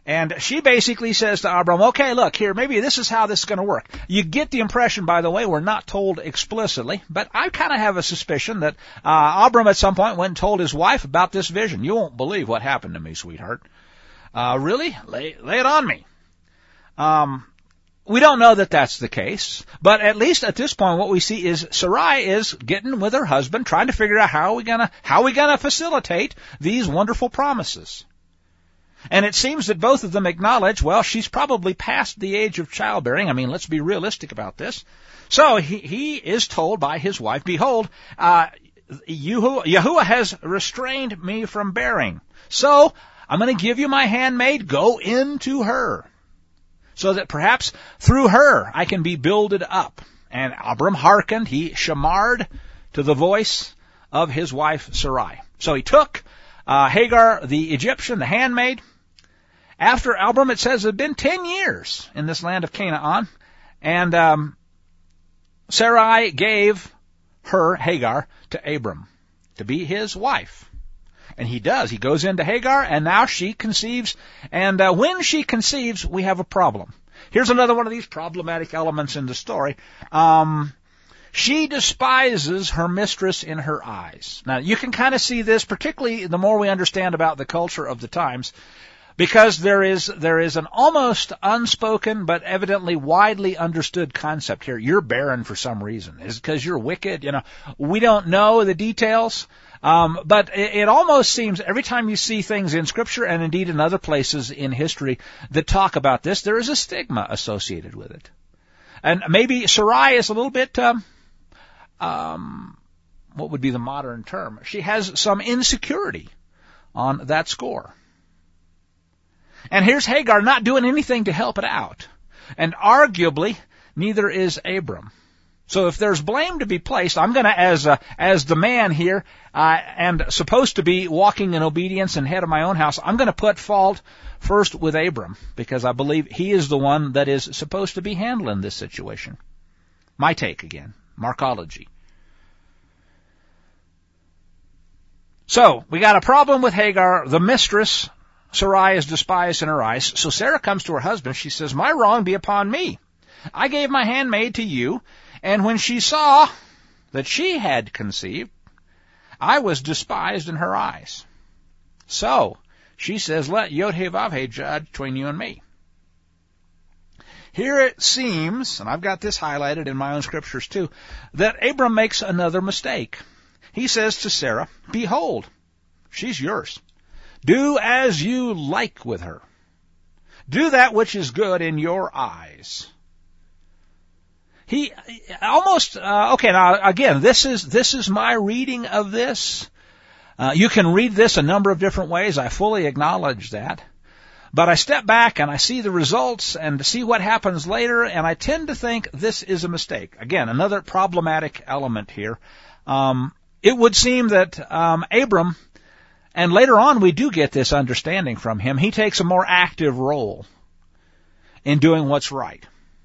And she basically says to Abram, okay, look, here, maybe this is how this is going to work. You get the impression, by the way, we're not told explicitly, but I kind of have a suspicion that uh, Abram at some point went and told his wife about this vision. You won't believe what happened to me, sweetheart. Uh, really? Lay, lay it on me. Um, we don't know that that's the case, but at least at this point what we see is Sarai is getting with her husband, trying to figure out how are we gonna, how are we gonna facilitate these wonderful promises. And it seems that both of them acknowledge, well, she's probably past the age of childbearing. I mean, let's be realistic about this. So he, he is told by his wife, behold, uh, Yahuwah has restrained me from bearing. So I'm going to give you my handmaid. Go into her, so that perhaps through her I can be builded up. And Abram hearkened, he shamarred to the voice of his wife Sarai. So he took uh, Hagar, the Egyptian, the handmaid. After Abram, it says, it had been ten years in this land of Canaan, and um, Sarai gave her, Hagar, to Abram to be his wife. And he does. He goes into Hagar, and now she conceives, and uh, when she conceives, we have a problem. Here's another one of these problematic elements in the story. Um, she despises her mistress in her eyes. Now, you can kind of see this, particularly the more we understand about the culture of the times, because there is there is an almost unspoken but evidently widely understood concept here. You're barren for some reason. Is it because you're wicked? You know, we don't know the details, um, but it, it almost seems every time you see things in Scripture and indeed in other places in history that talk about this, there is a stigma associated with it. And maybe Sarai is a little bit, um, um, what would be the modern term? She has some insecurity on that score. And here's Hagar not doing anything to help it out. And arguably, neither is Abram. So if there's blame to be placed, I'm going to, as a, as the man here, uh, and supposed to be walking in obedience and head of my own house, I'm going to put fault first with Abram, because I believe he is the one that is supposed to be handling this situation. My take again, Markology. So, we got a problem with Hagar, the mistress. Sarai is despised in her eyes. So Sarah comes to her husband. She says, my wrong be upon me. I gave my handmaid to you, and when she saw that she had conceived, I was despised in her eyes. So she says, let Yod-Heh-Vav-Heh judge between you and me. Here it seems, and I've got this highlighted in my own scriptures too, that Abram makes another mistake. He says to Sarah, behold, she's yours. Do as you like with her. Do that which is good in your eyes. He almost, uh, okay, now again, this is, this is my reading of this. Uh, you can read this a number of different ways. I fully acknowledge that. But I step back and I see the results and see what happens later, and I tend to think this is a mistake. Again, another problematic element here. Um, it would seem that um, Abram, and later on we do get this understanding from him, he takes a more active role in doing what's right.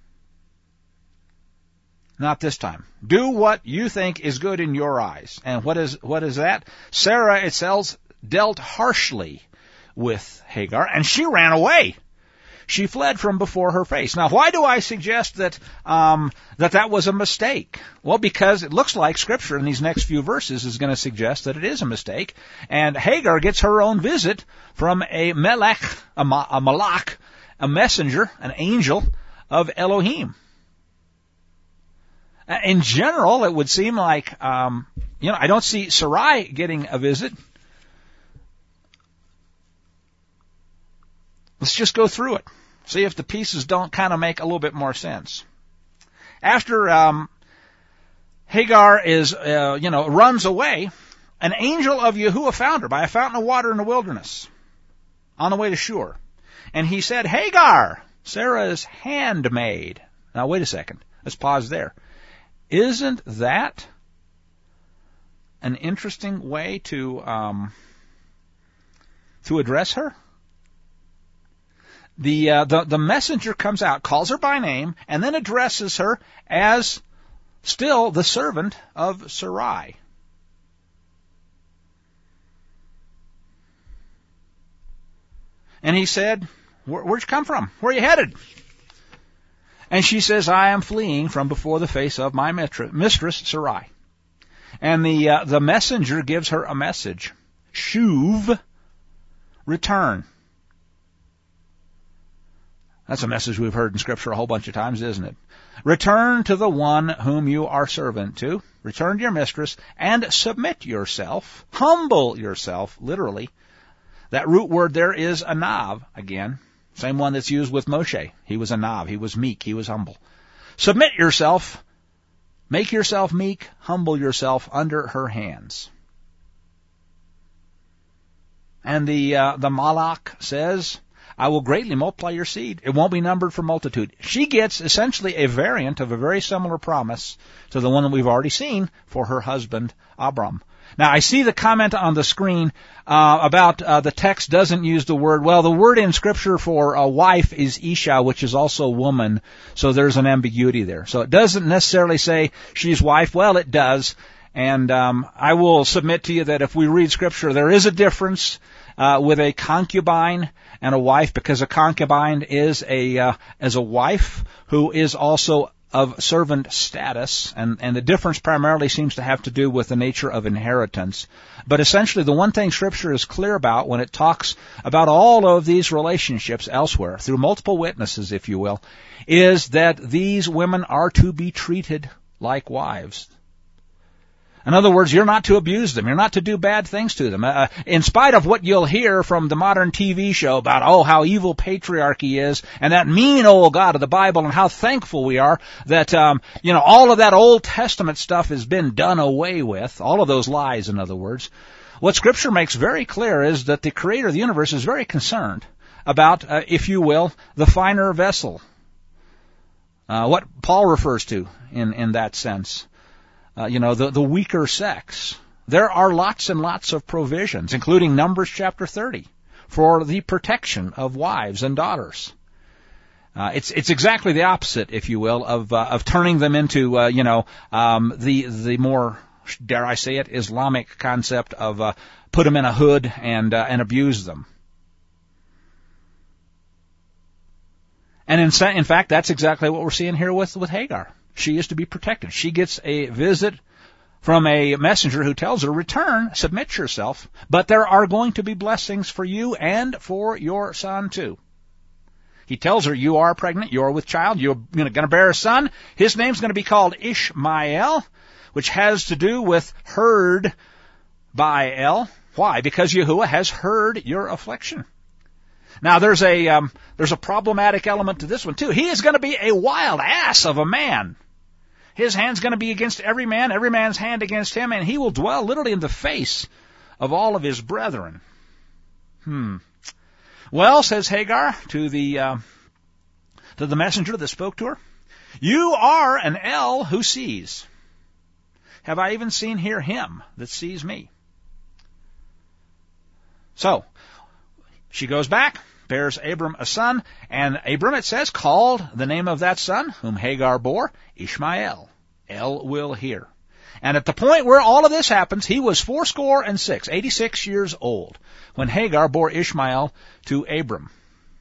Not this time. Do what you think is good in your eyes. And what is what is that? Sarah, it says, dealt harshly with Hagar, and she ran away. She fled from before her face. Now, why do I suggest that um, that that was a mistake? Well, because it looks like Scripture in these next few verses is going to suggest that it is a mistake. And Hagar gets her own visit from a melech, a, ma- a malach, a messenger, an angel of Elohim. In general, it would seem like, um, you know, I don't see Sarai getting a visit. Let's just go through it. See if the pieces don't kind of make a little bit more sense. After um, Hagar is, uh, you know, runs away, an angel of Yahuwah found her by a fountain of water in the wilderness on the way to Shur. And he said, Hagar, Sarah's handmaid. Now, wait a second. Let's pause there. Isn't that an interesting way to um, to address her? The, uh, the the messenger comes out, calls her by name, and then addresses her as still the servant of Sarai. And he said, Where, where'd you come from? Where are you headed? And she says, I am fleeing from before the face of my mistress, Sarai. And the uh, the messenger gives her a message. Shuv, return. That's a message we've heard in Scripture a whole bunch of times, isn't it? Return to the one whom you are servant to. Return to your mistress and submit yourself. Humble yourself, literally. That root word there is anav, again. Same one that's used with Moshe. He was anav. He was meek. He was humble. Submit yourself. Make yourself meek. Humble yourself under her hands. And the uh, the Malach says, I will greatly multiply your seed. It won't be numbered for multitude. She gets essentially a variant of a very similar promise to the one that we've already seen for her husband, Abram. Now, I see the comment on the screen uh, about uh, the text doesn't use the word. Well, the word in Scripture for a wife is Isha, which is also woman, so there's an ambiguity there. So it doesn't necessarily say she's wife. Well, it does. And um, I will submit to you that if we read Scripture, there is a difference uh, with a concubine and a wife, because a concubine is a uh, as a wife who is also of servant status, and, and the difference primarily seems to have to do with the nature of inheritance. But essentially, the one thing Scripture is clear about when it talks about all of these relationships elsewhere, through multiple witnesses, if you will, is that these women are to be treated like wives. In other words, you're not to abuse them. You're not to do bad things to them. Uh, in spite of what you'll hear from the modern T V show about, oh, how evil patriarchy is, and that mean old God of the Bible, and how thankful we are that, um, you know, all of that Old Testament stuff has been done away with, all of those lies, in other words. What Scripture makes very clear is that the Creator of the universe is very concerned about, uh, if you will, the finer vessel, uh, what Paul refers to in, in that sense. Uh, you know, the, the weaker sex. There are lots and lots of provisions, including Numbers chapter thirty, for the protection of wives and daughters. Uh, it's it's exactly the opposite, if you will, of uh, of turning them into, uh, you know, um, the the more, dare I say it, Islamic concept of uh, put them in a hood and uh, and abuse them. And in, in fact, that's exactly what we're seeing here with with Hagar. She is to be protected. She gets a visit from a messenger who tells her, return, submit yourself, but there are going to be blessings for you and for your son too. He tells her, you are pregnant, you are with child, you're going to bear a son. His name's going to be called Ishmael, which has to do with heard by El. Why? Because Yahuwah has heard your affliction. Now, there's a um, there's a problematic element to this one, too. He is going to be a wild ass of a man. His hand's going to be against every man, every man's hand against him, and he will dwell literally in the face of all of his brethren. Hmm. Well, says Hagar to the uh, to the messenger that spoke to her, you are an El who sees. Have I even seen here him that sees me? So, she goes back, bears Abram a son, and Abram, it says, called the name of that son, whom Hagar bore, Ishmael. El will hear. And at the point where all of this happens, he was fourscore and six, eighty-six years old, when Hagar bore Ishmael to Abram.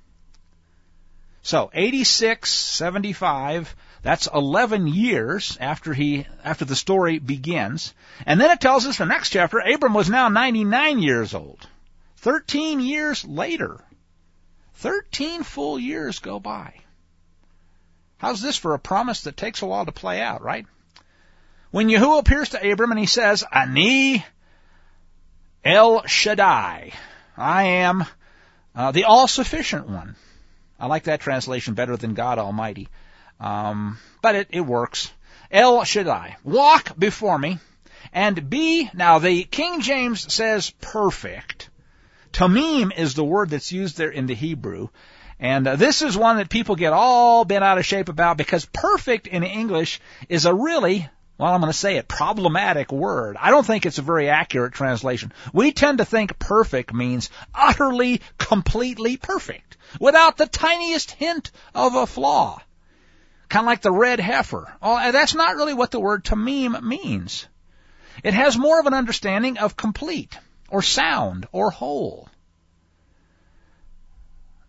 So, eighty-six, seventy-five, that's eleven years after he, after the story begins. And then it tells us the next chapter, Abram was now ninety-nine years old. Thirteen years later. Thirteen full years go by. How's this for a promise that takes a while to play out, right? When Yahuwah appears to Abram and he says, Ani El Shaddai, I am uh, the all-sufficient one. I like that translation better than God Almighty. Um, but it, it works. El Shaddai, walk before me and be, now the King James says perfect. Tamim is the word that's used there in the Hebrew. And uh, this is one that people get all bent out of shape about, because perfect in English is a really, well, I'm going to say it, problematic word. I don't think it's a very accurate translation. We tend to think perfect means utterly, completely perfect, without the tiniest hint of a flaw. Kind of like the red heifer. Oh, that's not really what the word tamim means. It has more of an understanding of complete, or sound, or whole.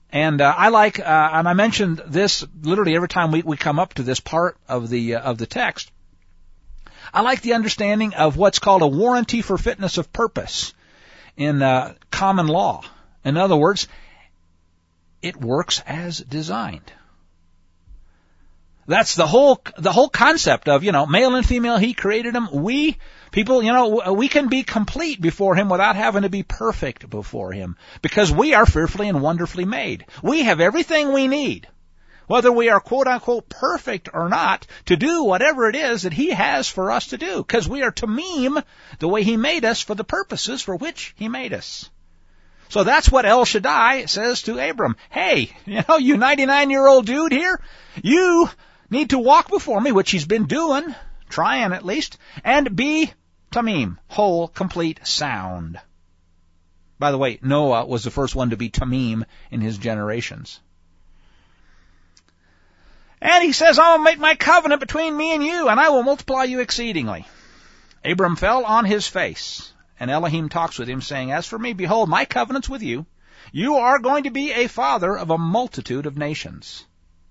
And uh, I like, uh, and I mentioned this literally every time we, we come up to this part of the uh, of the text. I like the understanding of what's called a warranty for fitness of purpose in uh, common law. In other words, it works as designed. That's the whole the whole concept of, you know, male and female, he created them. We people, you know, we can be complete before him without having to be perfect before him, because we are fearfully and wonderfully made. We have everything we need, whether we are quote unquote perfect or not, to do whatever it is that he has for us to do, because we are tamim the way he made us for the purposes for which he made us. So that's what El Shaddai says to Abram. Hey, you know, you ninety-nine-year-old dude here, you need to walk before me, which he's been doing, trying at least, and be tamim, whole, complete, sound. By the way, Noah was the first one to be tamim in his generations. And he says, I will make my covenant between me and you, and I will multiply you exceedingly. Abram fell on his face, and Elohim talks with him, saying, As for me, behold, my covenant's with you. You are going to be a father of a multitude of nations.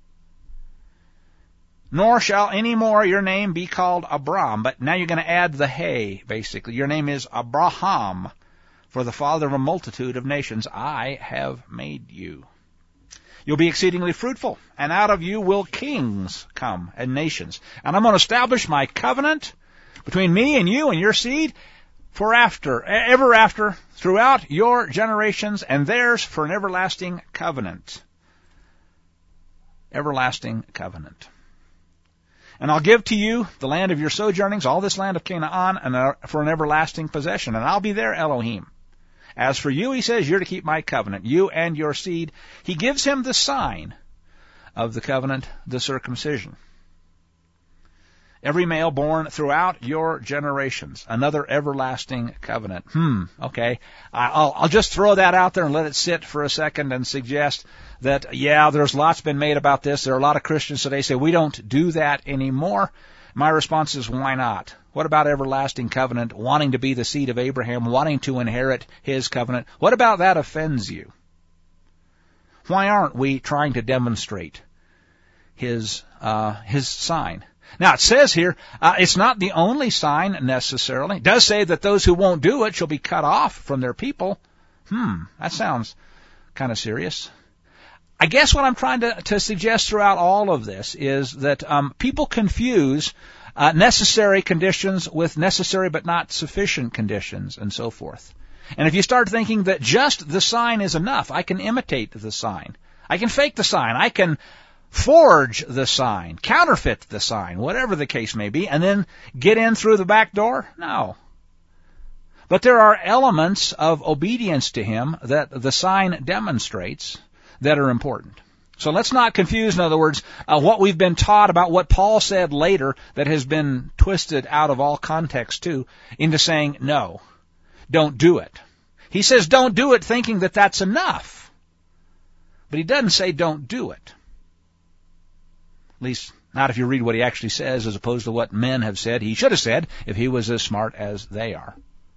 Nor shall any more your name be called Abram. But now you're going to add the hey, basically. Your name is Abraham, for the father of a multitude of nations I have made you. You'll be exceedingly fruitful, and out of you will kings come and nations. And I'm going to establish my covenant between me and you and your seed for after, ever after, throughout your generations, and theirs for an everlasting covenant. Everlasting covenant. And I'll give to you the land of your sojournings, all this land of Canaan, and for an everlasting possession. And I'll be their Elohim. As for you, he says, you're to keep my covenant, you and your seed. He gives him the sign of the covenant, the circumcision. Every male born throughout your generations, another everlasting covenant. Hmm, okay. I'll, I'll just throw that out there and let it sit for a second and suggest that, yeah, there's lots been made about this. There are a lot of Christians today say we don't do that anymore. My response is, why not? What about everlasting covenant, wanting to be the seed of Abraham, wanting to inherit his covenant? What about that offends you? Why aren't we trying to demonstrate his uh, his sign? Now, it says here, uh, it's not the only sign necessarily. It does say that those who won't do it shall be cut off from their people. Hmm, that sounds kind of serious. I guess what I'm trying to, to suggest throughout all of this is that um, people confuse uh, necessary conditions with necessary but not sufficient conditions and so forth. And if you start thinking that just the sign is enough, I can imitate the sign, I can fake the sign, I can forge the sign, counterfeit the sign, whatever the case may be, and then get in through the back door? No. But there are elements of obedience to him that the sign demonstrates that are important. So let's not confuse, in other words, uh, what we've been taught about what Paul said later that has been twisted out of all context too, into saying, no, don't do it. He says don't do it thinking that that's enough. But he doesn't say don't do it. At least not if you read what he actually says as opposed to what men have said he should have said if he was as smart as they are.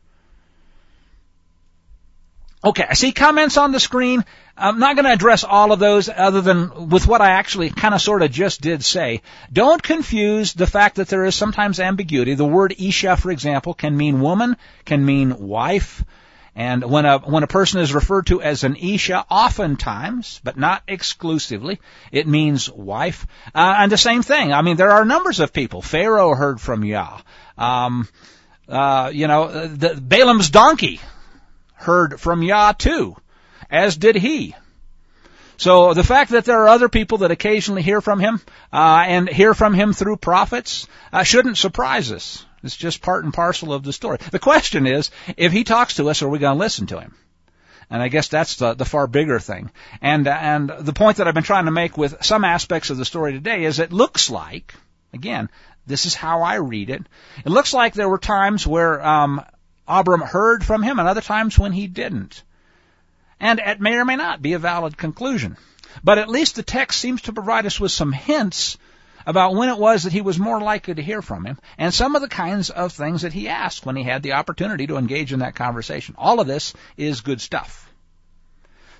Okay, I see comments on the screen. I'm not going to address all of those other than with what I actually kind of sort of just did say. Don't confuse the fact that there is sometimes ambiguity. The word Isha, for example, can mean woman, can mean wife. And when a when a person is referred to as an Isha, oftentimes, but not exclusively, it means wife. Uh, and the same thing. I mean, there are numbers of people. Pharaoh heard from Yah. Um, uh, you know, the, Balaam's donkey heard from Yah too, as did he. So the fact that there are other people that occasionally hear from him, uh, and hear from him through prophets, uh, shouldn't surprise us. It's just part and parcel of the story. The question is, if he talks to us, are we going to listen to him? And I guess that's the, the far bigger thing. And, uh, and the point that I've been trying to make with some aspects of the story today is it looks like, again, this is how I read it, it looks like there were times where, um, Abram heard from him and other times when he didn't. And it may or may not be a valid conclusion. But at least the text seems to provide us with some hints about when it was that he was more likely to hear from him and some of the kinds of things that he asked when he had the opportunity to engage in that conversation. All of this is good stuff.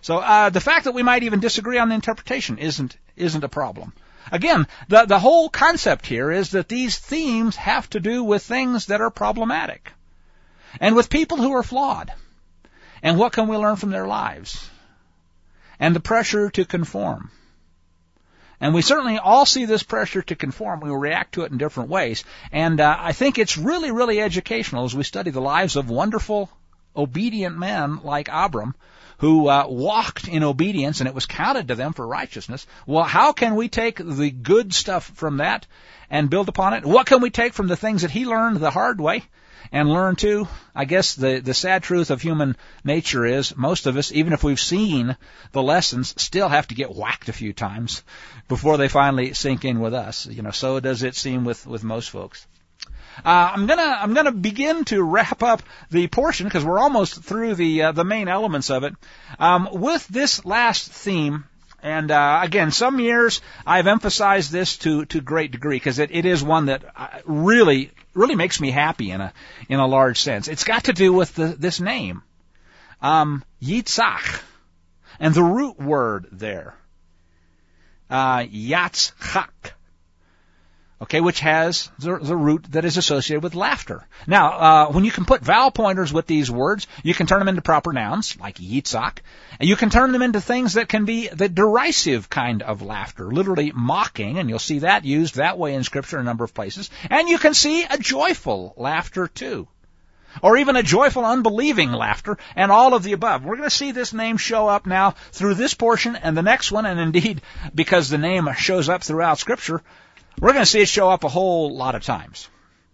So uh, the fact that we might even disagree on the interpretation isn't isn't a problem. Again, the the whole concept here is that these themes have to do with things that are problematic and with people who are flawed. And what can we learn from their lives? And the pressure to conform. And we certainly all see this pressure to conform. We will react to it in different ways. And uh, I think it's really, really educational as we study the lives of wonderful, obedient men like Abram, who uh, walked in obedience, and it was counted to them for righteousness. Well, how can we take the good stuff from that and build upon it? What can we take from the things that he learned the hard way and learn too? I guess the, the sad truth of human nature is most of us, even if we've seen the lessons, still have to get whacked a few times before they finally sink in with us. You know, so does it seem with, with most folks. Uh, I'm gonna I'm gonna begin to wrap up the portion because we're almost through the uh, the main elements of it um, with this last theme. And uh, again, some years I've emphasized this to to great degree because it, it is one that really really makes me happy in a in a large sense. It's got to do with the, this name, um, Yitzhak, and the root word there, uh, Yatzchak. Okay, which has the, the root that is associated with laughter. Now, uh, when you can put vowel pointers with these words, you can turn them into proper nouns, like Yitzhak, and you can turn them into things that can be the derisive kind of laughter, literally mocking, and you'll see that used that way in Scripture in a number of places. And you can see a joyful laughter, too, or even a joyful, unbelieving laughter, and all of the above. We're going to see this name show up now through this portion and the next one, and indeed, because the name shows up throughout Scripture, we're going to see it show up a whole lot of times.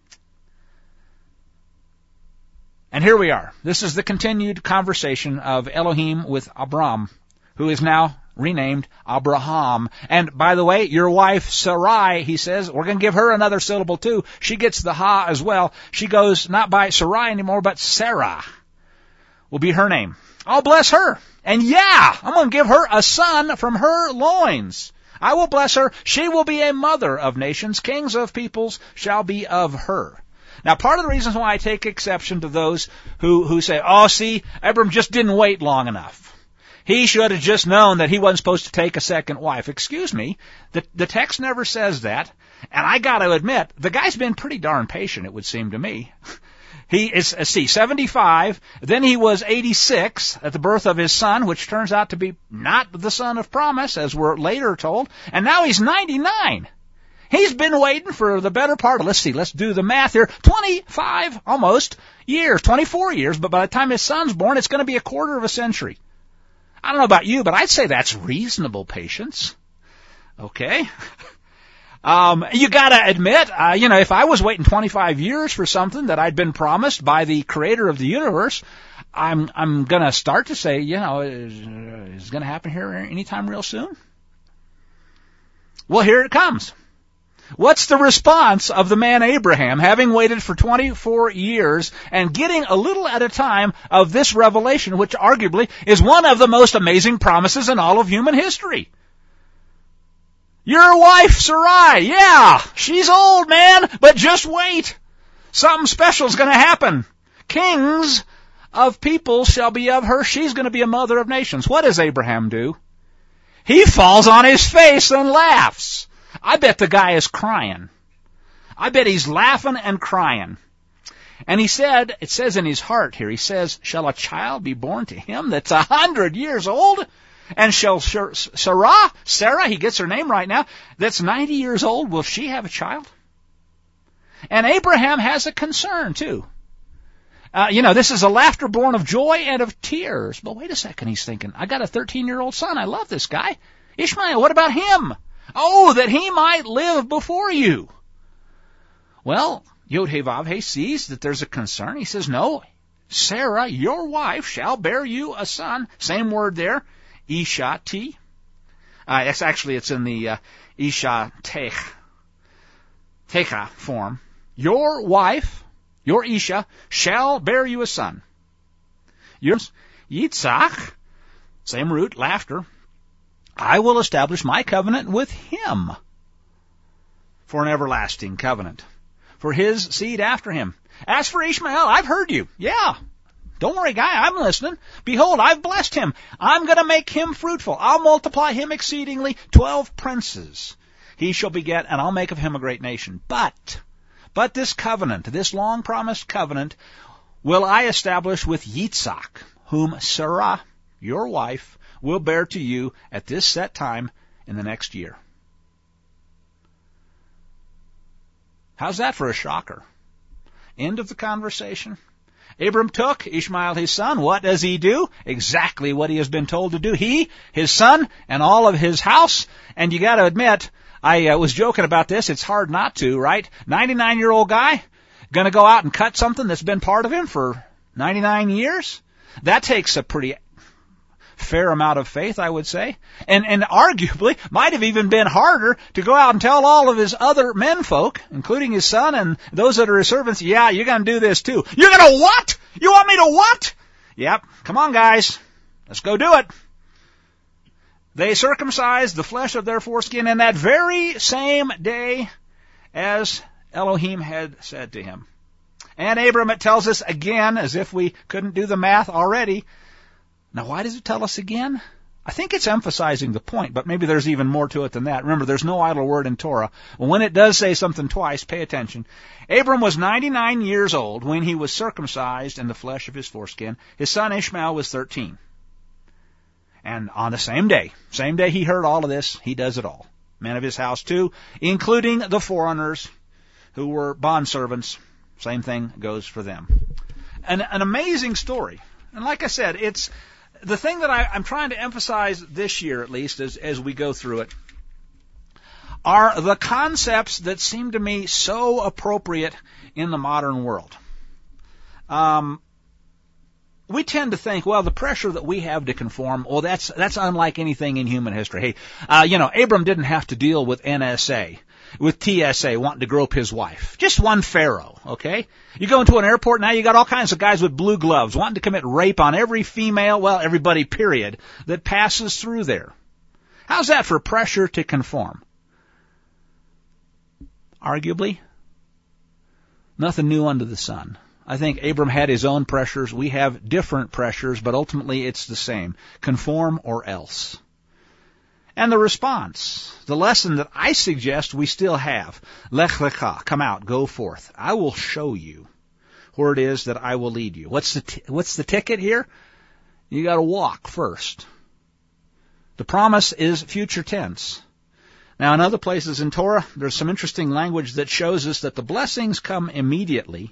And here we are. This is the continued conversation of Elohim with Abram, who is now renamed Abraham. And by the way, your wife Sarai, he says, we're going to give her another syllable too. She gets the ha as well. She goes not by Sarai anymore, but Sarah will be her name. I'll bless her. And yeah, I'm going to give her a son from her loins. I will bless her. She will be a mother of nations. Kings of peoples shall be of her. Now, part of the reasons why I take exception to those who, who say, oh, see, Abram just didn't wait long enough. He should have just known that he wasn't supposed to take a second wife. Excuse me, the, the text never says that. And I got to admit, the guy's been pretty darn patient, it would seem to me. He is, let's see, seventy-five, then he was eighty-six at the birth of his son, which turns out to be not the son of promise, as we're later told, and now he's ninety-nine. He's been waiting for the better part of, let's see, let's do the math here, twenty-five, almost, years, twenty-four years, but by the time his son's born, it's going to be a quarter of a century. I don't know about you, but I'd say that's reasonable patience. Okay? Um, you gotta admit, uh, you know, if I was waiting twenty-five years for something that I'd been promised by the creator of the universe, I'm, I'm gonna start to say, you know, is, is it gonna happen here anytime real soon? Well, here it comes. What's the response of the man Abraham, having waited for twenty-four years and getting a little at a time of this revelation, which arguably is one of the most amazing promises in all of human history? Your wife, Sarai, yeah, she's old, man, but just wait. Something special's going to happen. Kings of people shall be of her. She's going to be a mother of nations. What does Abraham do? He falls on his face and laughs. I bet the guy is crying. I bet he's laughing and crying. And he said, it says in his heart here, he says, shall a child be born to him that's a hundred years old? And shall Sarah, Sarah, he gets her name right now, that's ninety years old, will she have a child? And Abraham has a concern, too. Uh, you know, this is a laughter born of joy and of tears. But wait a second, he's thinking, I got a thirteen-year-old son. I love this guy. Ishmael, what about him? Oh, that he might live before you. Well, Yod-Heh-Vav-Heh sees that there's a concern. He says, no, Sarah, your wife, shall bear you a son. Same word there. Ishati. Uh, it's actually, it's in the uh, Isha Tech, Techa form. Your wife, your Isha, shall bear you a son. Yours, Yitzhak, same root, laughter. I will establish my covenant with him for an everlasting covenant, for his seed after him. As for Ishmael, I've heard you. Yeah. Don't worry, guy, I'm listening. Behold, I've blessed him. I'm going to make him fruitful. I'll multiply him exceedingly. Twelve princes he shall beget, and I'll make of him a great nation. But, but this covenant, this long-promised covenant, will I establish with Yitzhak, whom Sarah, your wife, will bear to you at this set time in the next year. How's that for a shocker? End of the conversation. Abram took Ishmael his son. What does he do? Exactly what he has been told to do. He, his son, and all of his house. And you got to admit, I uh, was joking about this. It's hard not to, right? ninety-nine-year-old guy going to go out and cut something that's been part of him for ninety-nine years? That takes a pretty fair amount of faith, I would say. And, and arguably might have even been harder to go out and tell all of his other menfolk, including his son and those that are his servants, yeah, you're going to do this too. You're going to what? You want me to what? Yep. Come on, guys. Let's go do it. They circumcised the flesh of their foreskin in that very same day as Elohim had said to him. And Abram, it tells us again, as if we couldn't do the math already. Now, why does it tell us again? I think it's emphasizing the point, but maybe there's even more to it than that. Remember, there's no idle word in Torah. When it does say something twice, pay attention. Abram was ninety-nine years old when he was circumcised in the flesh of his foreskin. His son Ishmael was thirteen. And on the same day, same day he heard all of this, he does it all. Men of his house too, including the foreigners who were bondservants. Same thing goes for them. An, an amazing story. And like I said, it's the thing that I, I'm trying to emphasize this year, at least, as, as we go through it, are the concepts that seem to me so appropriate in the modern world. Um, we tend to think, well, the pressure that we have to conform, well, that's that's unlike anything in human history. Hey, uh, you know, Abram didn't have to deal with N S A, with T S A wanting to grope his wife. Just one pharaoh, okay? You go into an airport now, you got all kinds of guys with blue gloves wanting to commit rape on every female, well, everybody, period, that passes through there. How's that for pressure to conform? Arguably, nothing new under the sun. I think Abram had his own pressures. We have different pressures, but ultimately it's the same. Conform or else. And the response, the lesson that I suggest we still have, Lech Lecha, come out, go forth. I will show you where it is that I will lead you. What's the t- what's the ticket here? You got to walk first. The promise is future tense. Now, in other places in Torah, there's some interesting language that shows us that the blessings come immediately.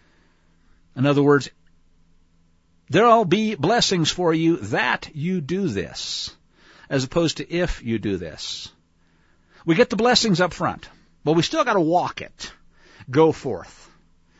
In other words, there'll be blessings for you that you do this, as opposed to if you do this. We get the blessings up front, but we still got to walk it. Go forth.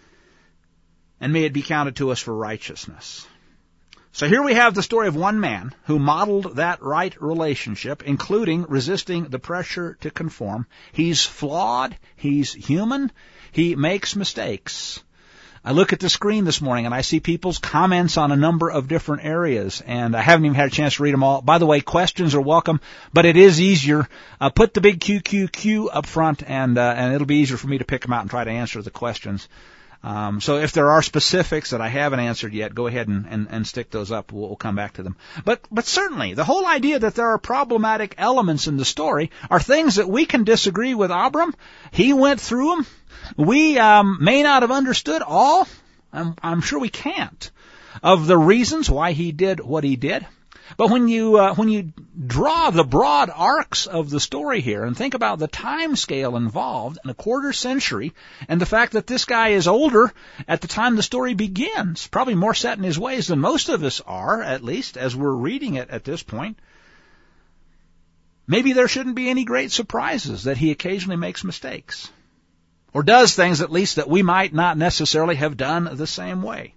And may it be counted to us for righteousness. So here we have the story of one man who modeled that right relationship, including resisting the pressure to conform. He's flawed. He's human. He makes mistakes. I look at the screen this morning and I see people's comments on a number of different areas, and I haven't even had a chance to read them all. By the way, questions are welcome, but it is easier. Uh, put the big Q Q Q up front, and uh, and it'll be easier for me to pick them out and try to answer the questions. Um, so if there are specifics that I haven't answered yet, go ahead and, and, and stick those up. We'll, we'll come back to them. But but certainly, the whole idea that there are problematic elements in the story are things that we can disagree with Abram. He went through them. We um, may not have understood all, I'm, I'm sure we can't, of the reasons why he did what he did. But when you uh, when you draw the broad arcs of the story here and think about the time scale involved in a quarter century and the fact that this guy is older at the time the story begins, probably more set in his ways than most of us are, at least as we're reading it at this point, maybe there shouldn't be any great surprises that he occasionally makes mistakes. Or does things, at least, that we might not necessarily have done the same way.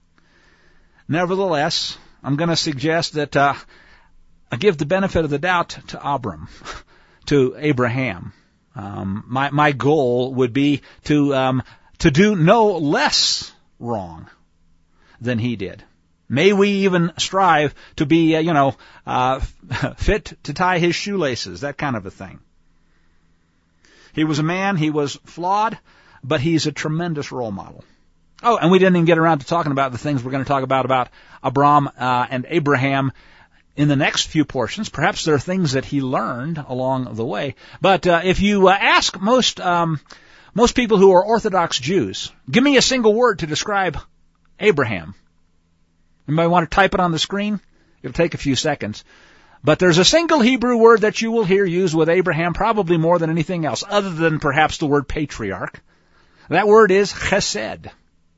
Nevertheless, I'm going to suggest that uh, I give the benefit of the doubt to Abram, to Abraham. Um, my my goal would be to um, to do no less wrong than he did. May we even strive to be, uh, you know, uh, fit to tie his shoelaces, that kind of a thing. He was a man, he was flawed, but he's a tremendous role model. Oh, and we didn't even get around to talking about the things we're going to talk about, about Abram uh, and Abraham in the next few portions. Perhaps there are things that he learned along the way. But uh, if you uh, ask most um, most people who are Orthodox Jews, give me a single word to describe Abraham. Anybody want to type it on the screen? It'll take a few seconds. But there's a single Hebrew word that you will hear used with Abraham probably more than anything else, other than perhaps the word patriarch. That word is chesed,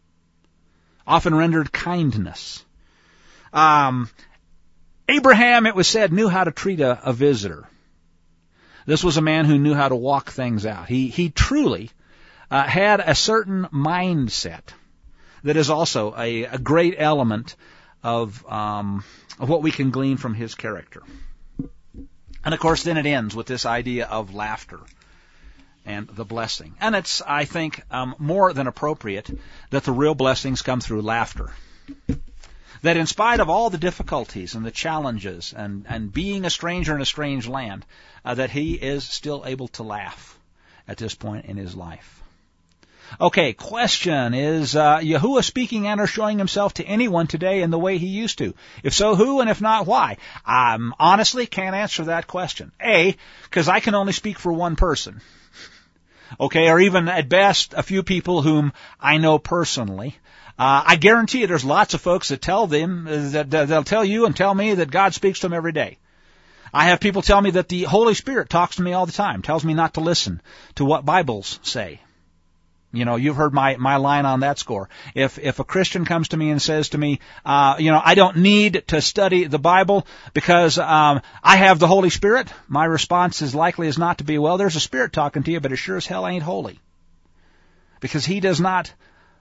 often rendered kindness. Um, Abraham, it was said, knew how to treat a, a visitor. This was a man who knew how to walk things out. He, he truly uh, had a certain mindset that is also a, a great element of, um, of what we can glean from his character. And of course, then it ends with this idea of laughter and the blessing. And it's, I think, um, more than appropriate that the real blessings come through laughter. That in spite of all the difficulties and the challenges and, and being a stranger in a strange land, uh, that he is still able to laugh at this point in his life. Okay, question, is uh, Yahuwah speaking and or showing himself to anyone today in the way he used to? If so, who, and if not, why? I um, honestly can't answer that question. A, because I can only speak for one person. Okay, or even at best a few people whom I know personally. Uh, I guarantee you there's lots of folks that tell them, uh, that, that they'll tell you and tell me that God speaks to them every day. I have people tell me that the Holy Spirit talks to me all the time, tells me not to listen to what Bibles say. You know, you've heard my, my line on that score. If, if a Christian comes to me and says to me, uh, you know, I don't need to study the Bible because, um, I have the Holy Spirit, my response is likely as not to be, well, there's a Spirit talking to you, but it sure as hell ain't holy. Because he does not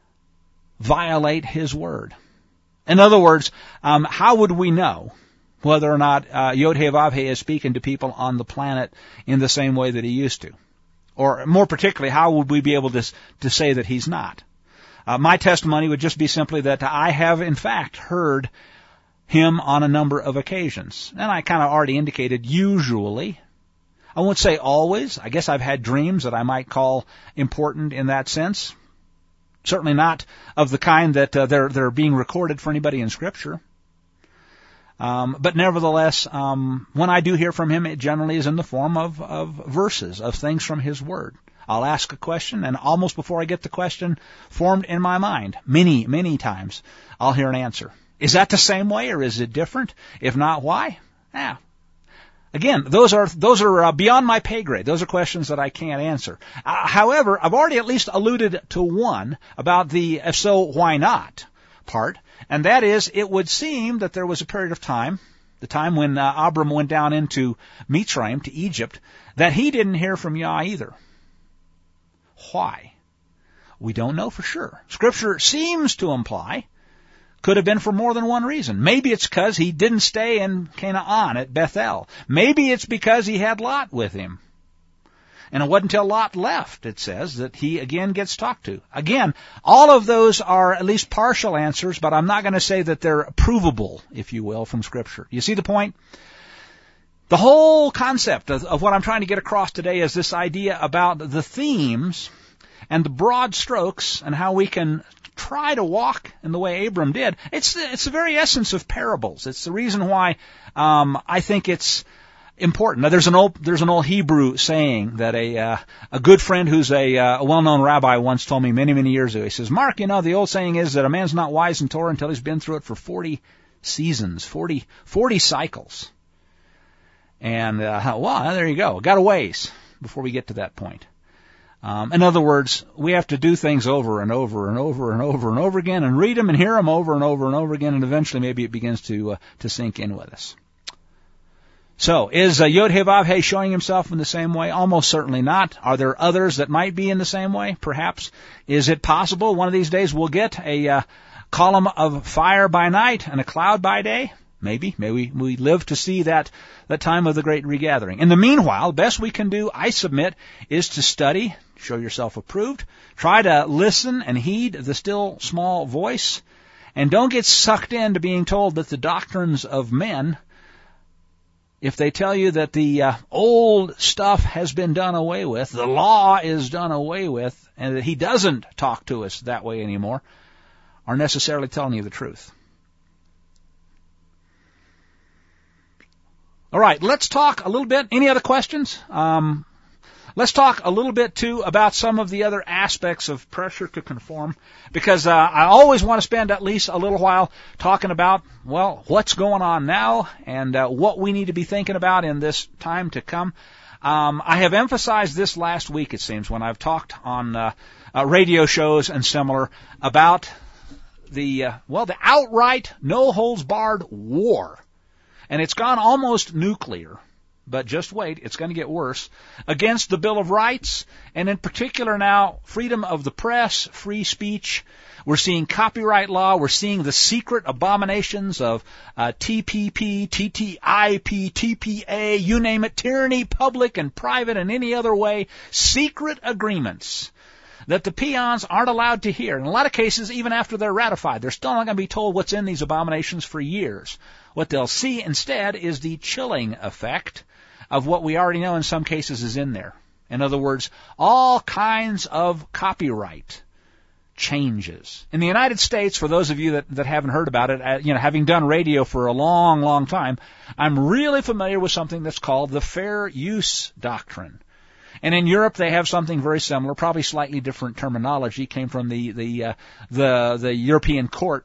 violate his word. In other words, um, how would we know whether or not, uh, Yod-Heh-Vav-Heh is speaking to people on the planet in the same way that he used to? Or more particularly, how would we be able to, to say that he's not? Uh, my testimony would just be simply that I have, in fact, heard him on a number of occasions. And I kind of already indicated usually. I won't say always. I guess I've had dreams that I might call important in that sense. Certainly not of the kind that uh, they're, they're being recorded for anybody in Scripture. Um, but nevertheless, um, when I do hear from him, it generally is in the form of, of verses, of things from his word. I'll ask a question, and almost before I get the question formed in my mind, many, many times, I'll hear an answer. Is that the same way, or is it different? If not, why? Yeah. Again, those are those are uh, beyond my pay grade. Those are questions that I can't answer. Uh, however, I've already at least alluded to one about the if so, why not part. And that is, it would seem that there was a period of time, the time when uh, Abram went down into Mitzrayim, to Egypt, that he didn't hear from Yah either. Why? We don't know for sure. Scripture seems to imply, could have been for more than one reason. Maybe it's because he didn't stay in Canaan at Bethel. Maybe it's because he had Lot with him. And it wasn't until Lot left, it says, that he again gets talked to. Again, all of those are at least partial answers, but I'm not going to say that they're provable, if you will, from Scripture. You see the point? The whole concept of, of what I'm trying to get across today is this idea about the themes and the broad strokes and how we can try to walk in the way Abram did. It's the, it's the very essence of parables. It's the reason why um, I think it's important. Now, there's an old there's an old Hebrew saying that a uh, a good friend who's a, uh, a well-known rabbi once told me many many years ago. He says, "Mark, you know, the old saying is that a man's not wise in Torah until he's been through it for forty seasons, forty, forty cycles." And uh, well, there you go. Got a ways before we get to that point. Um, in other words, we have to do things over and over and over and over and over again, and read them and hear them over and over and over again, and eventually maybe it begins to uh, to sink in with us. So, is uh, Yod-Heh-Vav-Heh showing himself in the same way? Almost certainly not. Are there others that might be in the same way? Perhaps. Is it possible one of these days we'll get a uh, column of fire by night and a cloud by day? Maybe. Maybe we live to see that, that time of the great regathering. In the meanwhile, the best we can do, I submit, is to study, show yourself approved, try to listen and heed the still small voice, and don't get sucked into being told that the doctrines of men, if they tell you that the uh, old stuff has been done away with, the law is done away with, and that he doesn't talk to us that way anymore, are necessarily telling you the truth. All right, let's talk a little bit. Any other questions? Um, let's talk a little bit, too, about some of the other aspects of pressure to conform, because uh, I always want to spend at least a little while talking about, well, what's going on now and uh, what we need to be thinking about in this time to come. Um, I have emphasized this last week, it seems, when I've talked on uh, uh, radio shows and similar about the, uh, well, the outright, no-holds-barred war. And it's gone almost nuclear, but just wait, it's going to get worse, against the Bill of Rights, and in particular now, freedom of the press, free speech. We're seeing copyright law. We're seeing the secret abominations of uh, T P P, T T I P, T P A, you name it, tyranny, public and private and any other way, secret agreements that the peons aren't allowed to hear. In a lot of cases, even after they're ratified, they're still not going to be told what's in these abominations for years. What they'll see instead is the chilling effect of what we already know in some cases is in there. In other words, all kinds of copyright changes. In the United States, for those of you that, that haven't heard about it, uh, you know, having done radio for a long, long time, I'm really familiar with something that's called the fair use doctrine. And in Europe, they have something very similar, probably slightly different terminology, came from the the uh, the, the European court.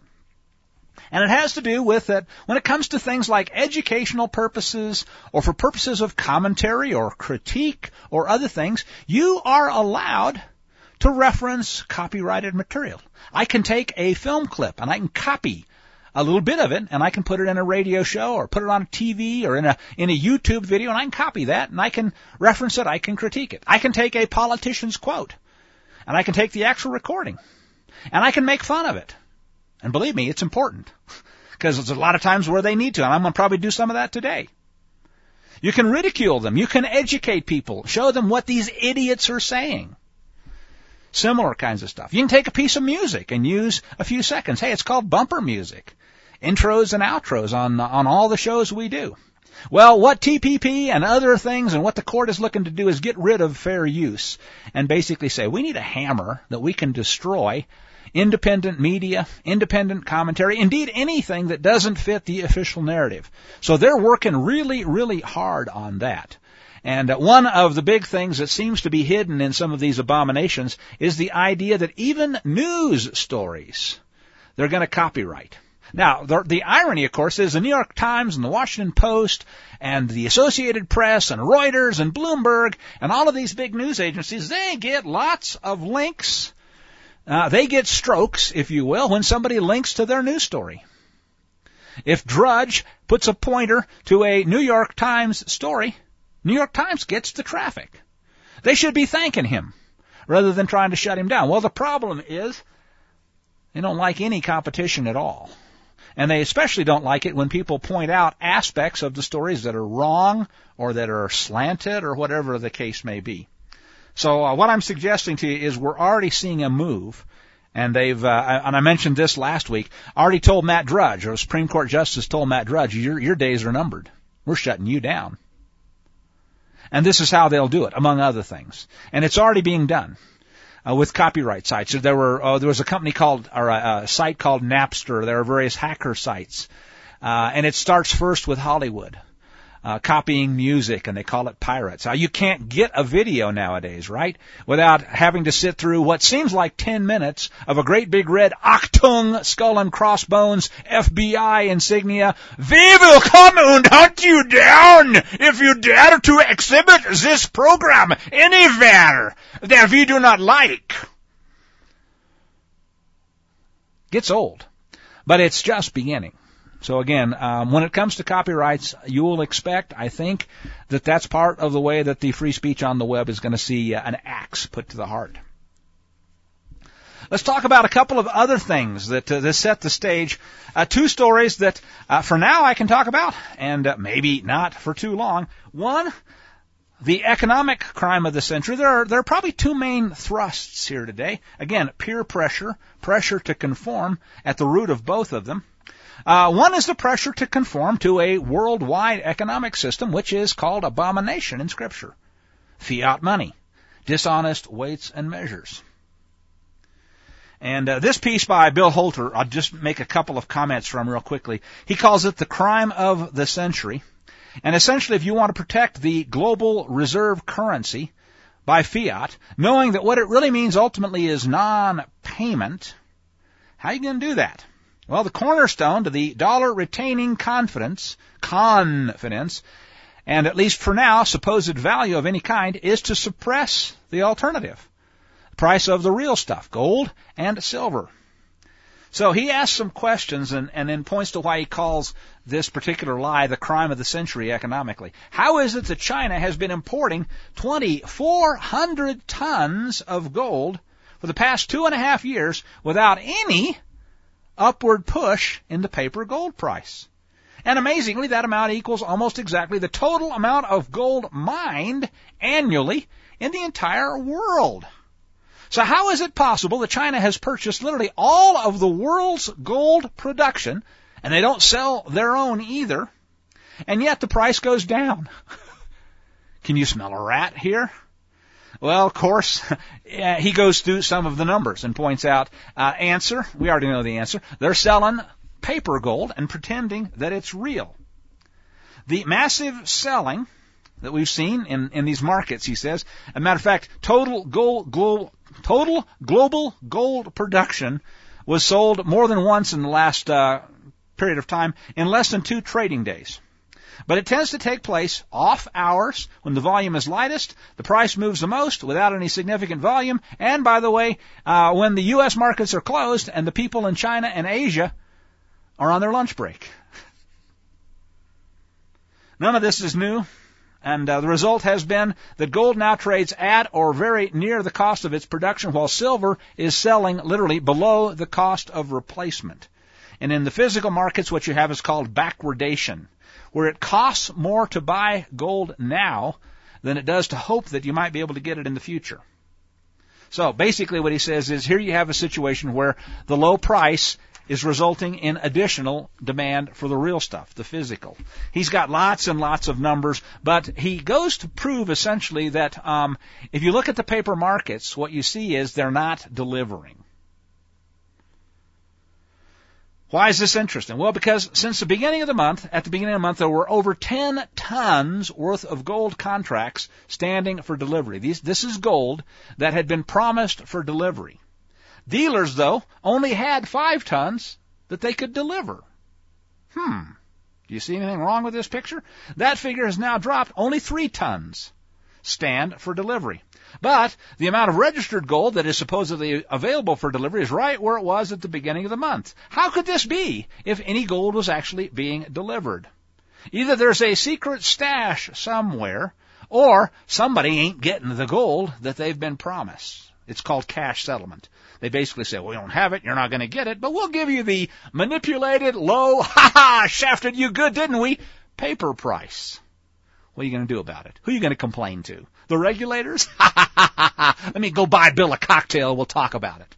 And it has to do with that when it comes to things like educational purposes or for purposes of commentary or critique or other things, you are allowed to reference copyrighted material. I can take a film clip and I can copy a little bit of it and I can put it in a radio show or put it on a T V or in a in a YouTube video and I can copy that and I can reference it, I can critique it. I can take a politician's quote and I can take the actual recording and I can make fun of it. And believe me, it's important, because there's a lot of times where they need to, and I'm going to probably do some of that today. You can ridicule them. You can educate people. Show them what these idiots are saying. Similar kinds of stuff. You can take a piece of music and use a few seconds. Hey, it's called bumper music. Intros and outros on, on all the shows we do. Well, what T P P and other things and what the court is looking to do is get rid of fair use and basically say we need a hammer that we can destroy independent media, independent commentary, indeed anything that doesn't fit the official narrative. So they're working really, really hard on that. And uh, one of the big things that seems to be hidden in some of these abominations is the idea that even news stories, they're going to copyright. Now, the, the irony, of course, is the New York Times and the Washington Post and the Associated Press and Reuters and Bloomberg and all of these big news agencies, they get lots of links. Uh, they get strokes, if you will, when somebody links to their news story. If Drudge puts a pointer to a New York Times story, New York Times gets the traffic. They should be thanking him rather than trying to shut him down. Well, the problem is they don't like any competition at all. And they especially don't like it when people point out aspects of the stories that are wrong or that are slanted or whatever the case may be. So uh, what I'm suggesting to you is we're already seeing a move, and they've, uh, and I mentioned this last week, already told Matt Drudge, or a Supreme Court Justice told Matt Drudge, your, your days are numbered. We're shutting you down. And this is how they'll do it, among other things. And it's already being done uh, with copyright sites. So there were, uh, there was a company called, or a, a site called Napster. There are various hacker sites. Uh, and it starts first with Hollywood. Uh, copying music, and they call it pirates. Now, you can't get a video nowadays, right, without having to sit through what seems like ten minutes of a great big red Achtung skull and crossbones F B I insignia. We will come and hunt you down if you dare to exhibit this program anywhere that we do not like. Gets old, but it's just beginning. So again, um, when it comes to copyrights, you will expect, I think, that that's part of the way that the free speech on the web is going to see uh, an axe put to the heart. Let's talk about a couple of other things that, uh, that set the stage. Uh, two stories that, uh, for now, I can talk about, and uh, maybe not for too long. One, the economic crime of the century. There are, there are probably two main thrusts here today. Again, peer pressure, pressure to conform at the root of both of them. Uh, one is the pressure to conform to a worldwide economic system, which is called abomination in Scripture. Fiat money, dishonest weights and measures. And uh, this piece by Bill Holter, I'll just make a couple of comments from real quickly. He calls it the crime of the century. And essentially, if you want to protect the global reserve currency by fiat, knowing that what it really means ultimately is non-payment, how are you going to do that? Well, the cornerstone to the dollar retaining confidence, confidence, and at least for now, supposed value of any kind, is to suppress the alternative. Price of the real stuff, gold and silver. So he asks some questions and, and then points to why he calls this particular lie the crime of the century economically. How is it that China has been importing twenty-four hundred tons of gold for the past two and a half years without any upward push in the paper gold price? And amazingly, that amount equals almost exactly the total amount of gold mined annually in the entire world. So how is it possible that China has purchased literally all of the world's gold production, and they don't sell their own either, and yet the price goes down? Can you smell a rat here? Well, of course, he goes through some of the numbers and points out, uh, answer, we already know the answer, they're selling paper gold and pretending that it's real. The massive selling that we've seen in, in these markets, he says, as a matter of fact, total gold, global, total global gold production was sold more than once in the last uh, period of time in less than two trading days. But it tends to take place off hours when the volume is lightest, the price moves the most without any significant volume, and by the way, uh, when the U S markets are closed and the people in China and Asia are on their lunch break. None of this is new. And uh, the result has been that gold now trades at or very near the cost of its production, while silver is selling literally below the cost of replacement. And in the physical markets, what you have is called backwardation, where it costs more to buy gold now than it does to hope that you might be able to get it in the future. So basically what he says is here you have a situation where the low price is resulting in additional demand for the real stuff, the physical. He's got lots and lots of numbers, but he goes to prove essentially that um, if you look at the paper markets, what you see is they're not delivering. Why is this interesting? Well, because since the beginning of the month, at the beginning of the month, there were over ten tons worth of gold contracts standing for delivery. These, this is gold that had been promised for delivery. Dealers, though, only had five tons that they could deliver. Hmm. Do you see anything wrong with this picture? That figure has now dropped. Only three tons stand for delivery. But the amount of registered gold that is supposedly available for delivery is right where it was at the beginning of the month. How could this be if any gold was actually being delivered? Either there's a secret stash somewhere, or somebody ain't getting the gold that they've been promised. It's called cash settlement. They basically say, well, we don't have it, you're not going to get it, but we'll give you the manipulated, low, ha-ha, shafted you good, didn't we, paper price. What are you going to do about it? Who are you going to complain to? The regulators? Let me go buy Bill a cocktail, we'll talk about it.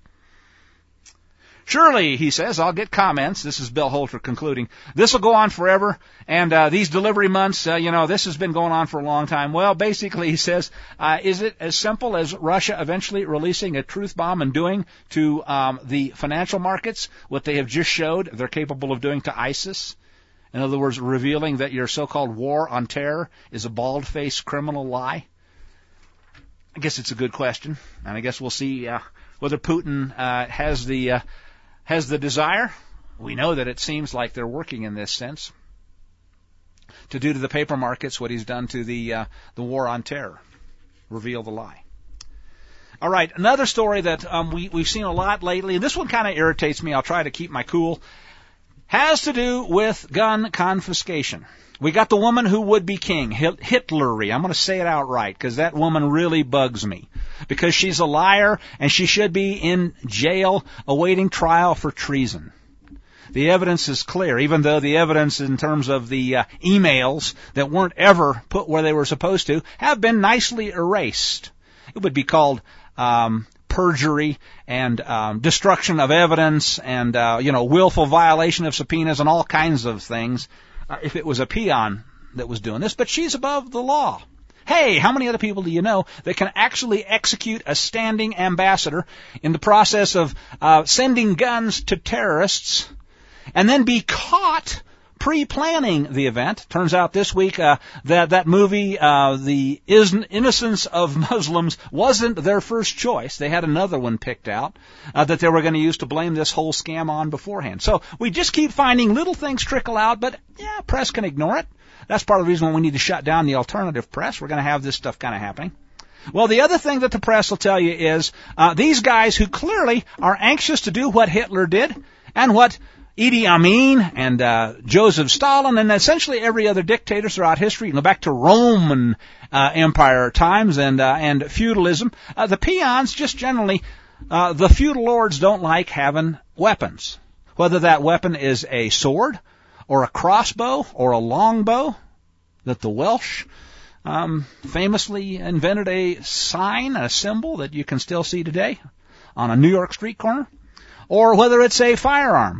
Surely, he says, I'll get comments. This is Bill Holter concluding. This will go on forever, and uh, these delivery months, uh, you know, this has been going on for a long time. Well, basically, he says, uh, is it as simple as Russia eventually releasing a truth bomb and doing to um, the financial markets what they have just showed they're capable of doing to ISIS? In other words, revealing that your so-called war on terror is a bald-faced criminal lie? I guess it's a good question, and I guess we'll see uh, whether Putin uh, has the... Uh, Has the desire? We know that it seems like they're working in this sense to do to the paper markets what he's done to the uh, the war on terror. Reveal the lie. All right, another story that um, we, we've seen a lot lately, and this one kind of irritates me. I'll try to keep my cool, has to do with gun confiscation. We got the woman who would be king, Hitlery. I'm going to say it outright because that woman really bugs me. Because she's a liar and she should be in jail awaiting trial for treason. The evidence is clear, even though the evidence in terms of the uh, emails that weren't ever put where they were supposed to have been nicely erased. It would be called um, perjury and um, destruction of evidence and, uh, you know, willful violation of subpoenas and all kinds of things uh, if it was a peon that was doing this. But she's above the law. Hey, how many other people do you know that can actually execute a standing ambassador in the process of uh, sending guns to terrorists and then be caught pre-planning the event? Turns out this week uh, that that movie, uh, The Innocence of Muslims, wasn't their first choice. They had another one picked out uh, that they were going to use to blame this whole scam on beforehand. So we just keep finding little things trickle out, but yeah, press can ignore it. That's part of the reason why we need to shut down the alternative press. We're going to have this stuff kind of happening. Well, the other thing that the press will tell you is uh, these guys who clearly are anxious to do what Hitler did and what Idi Amin and uh, Joseph Stalin and essentially every other dictator throughout history, you go back to Roman uh, Empire times and uh, and feudalism, uh, the peons just generally, uh, the feudal lords don't like having weapons. Whether that weapon is a sword or a crossbow or a longbow, that the Welsh um, famously invented a sign, a symbol that you can still see today on a New York street corner, or whether it's a firearm.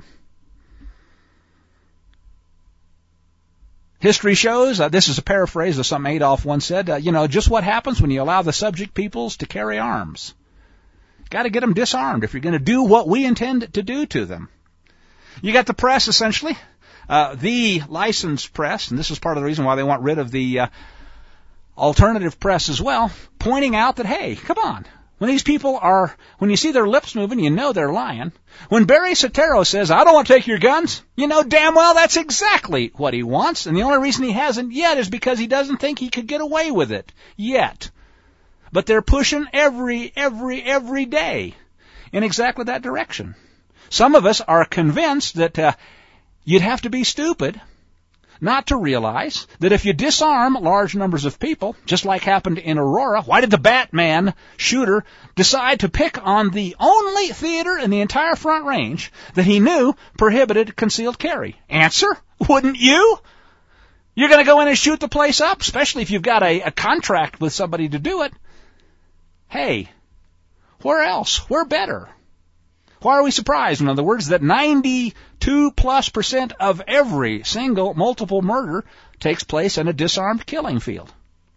History shows, uh, this is a paraphrase of something Adolf once said, uh, you know, just what happens when you allow the subject peoples to carry arms. Got to get them disarmed if you're going to do what we intend to do to them. You got the press, essentially, uh, the licensed press, and this is part of the reason why they want rid of the uh, alternative press as well, pointing out that, hey, come on. When these people are, when you see their lips moving, you know they're lying. When Barry Soetoro says, I don't want to take your guns, you know damn well that's exactly what he wants. And the only reason he hasn't yet is because he doesn't think he could get away with it yet. But they're pushing every, every, every day in exactly that direction. Some of us are convinced that uh, you'd have to be stupid not to realize that if you disarm large numbers of people, just like happened in Aurora, why did the Batman shooter decide to pick on the only theater in the entire Front Range that he knew prohibited concealed carry? Answer, wouldn't you? You're going to go in and shoot the place up, especially if you've got a, a contract with somebody to do it. Hey, where else? Where better? Why are we surprised, in other words, that ninety-two plus percent of every single multiple murder takes place in a disarmed killing field?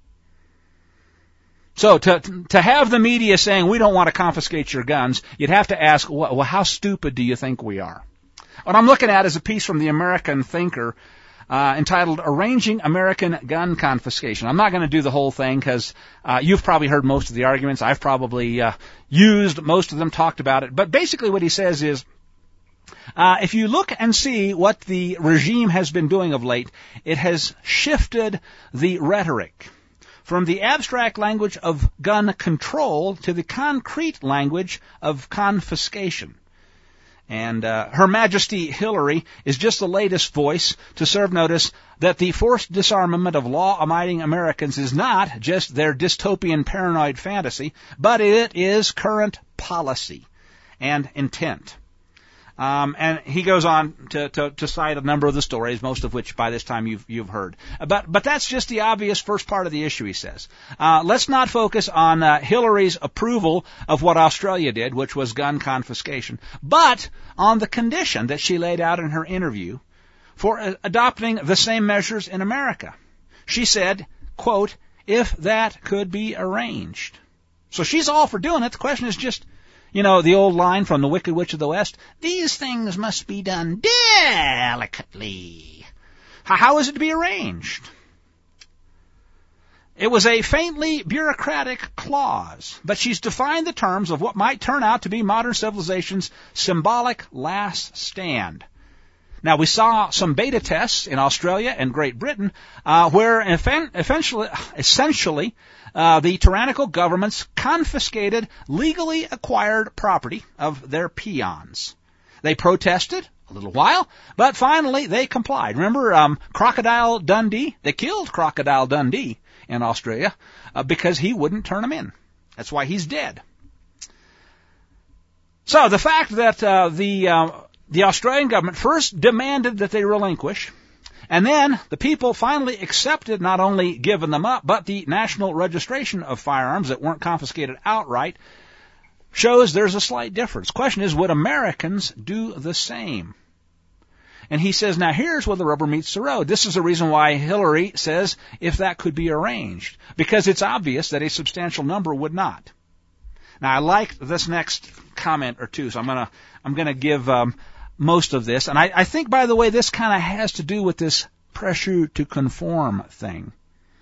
So to to have the media saying we don't want to confiscate your guns, you'd have to ask, well, how stupid do you think we are? What I'm looking at is a piece from the American Thinker Uh, entitled Arranging American Gun Confiscation. I'm not going to do the whole thing because uh, you've probably heard most of the arguments. I've probably uh, used most of them, talked about it. But basically what he says is, uh, if you look and see what the regime has been doing of late, it has shifted the rhetoric from the abstract language of gun control to the concrete language of confiscation. And uh, Her Majesty Hillary is just the latest voice to serve notice that the forced disarmament of law-abiding Americans is not just their dystopian paranoid fantasy, but it is current policy and intent. Um, and he goes on to, to, to cite a number of the stories, most of which by this time you've, you've heard. But, but that's just the obvious first part of the issue, he says. Uh, let's not focus on uh, Hillary's approval of what Australia did, which was gun confiscation, but on the condition that she laid out in her interview for uh, adopting the same measures in America. She said, quote, if that could be arranged. So she's all for doing it. The question is just, you know, the old line from the Wicked Witch of the West, these things must be done delicately. How is it to be arranged? It was a faintly bureaucratic clause, but she's defined the terms of what might turn out to be modern civilization's symbolic last stand. Now, we saw some beta tests in Australia and Great Britain uh, where essentially, essentially uh, the tyrannical governments confiscated legally acquired property of their peons. They protested a little while, but finally they complied. Remember um, Crocodile Dundee? They killed Crocodile Dundee in Australia uh, because he wouldn't turn them in. That's why he's dead. So the fact that uh, the... Uh, The Australian government first demanded that they relinquish, and then the people finally accepted not only giving them up, but the national registration of firearms that weren't confiscated outright, shows there's a slight difference. Question is, would Americans do the same? And he says, now here's where the rubber meets the road. This is the reason why Hillary says if that could be arranged, because it's obvious that a substantial number would not. Now I like this next comment or two, so I'm gonna I'm gonna give um, most of this, and I, I think, by the way, this kind of has to do with this pressure to conform thing.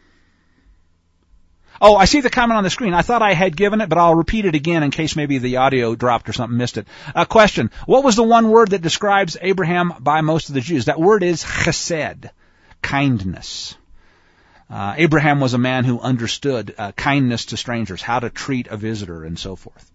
Oh, I see the comment on the screen. I thought I had given it, but I'll repeat it again in case maybe the audio dropped or something, missed it. A question. What was the one word that describes Abraham by most of the Jews? That word is chesed, kindness. Uh, Abraham was a man who understood uh, kindness to strangers, how to treat a visitor, and so forth.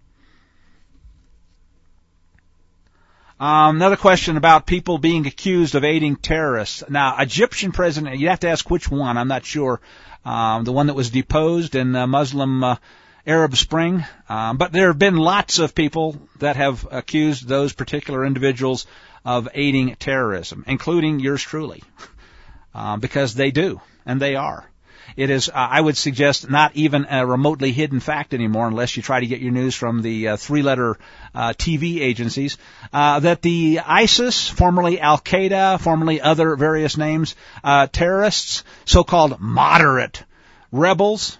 Um, another question about people being accused of aiding terrorists. Now, Egyptian president, you have to ask which one, I'm not sure. Um, the one that was deposed in the Muslim uh, Arab Spring. Um, but there have been lots of people that have accused those particular individuals of aiding terrorism, including yours truly, um, because they do, and they are. It is, uh, I would suggest, not even a remotely hidden fact anymore, unless you try to get your news from the uh, three-letter uh, T V agencies, uh, that the ISIS, formerly Al-Qaeda, formerly other various names, uh, terrorists, so-called moderate rebels,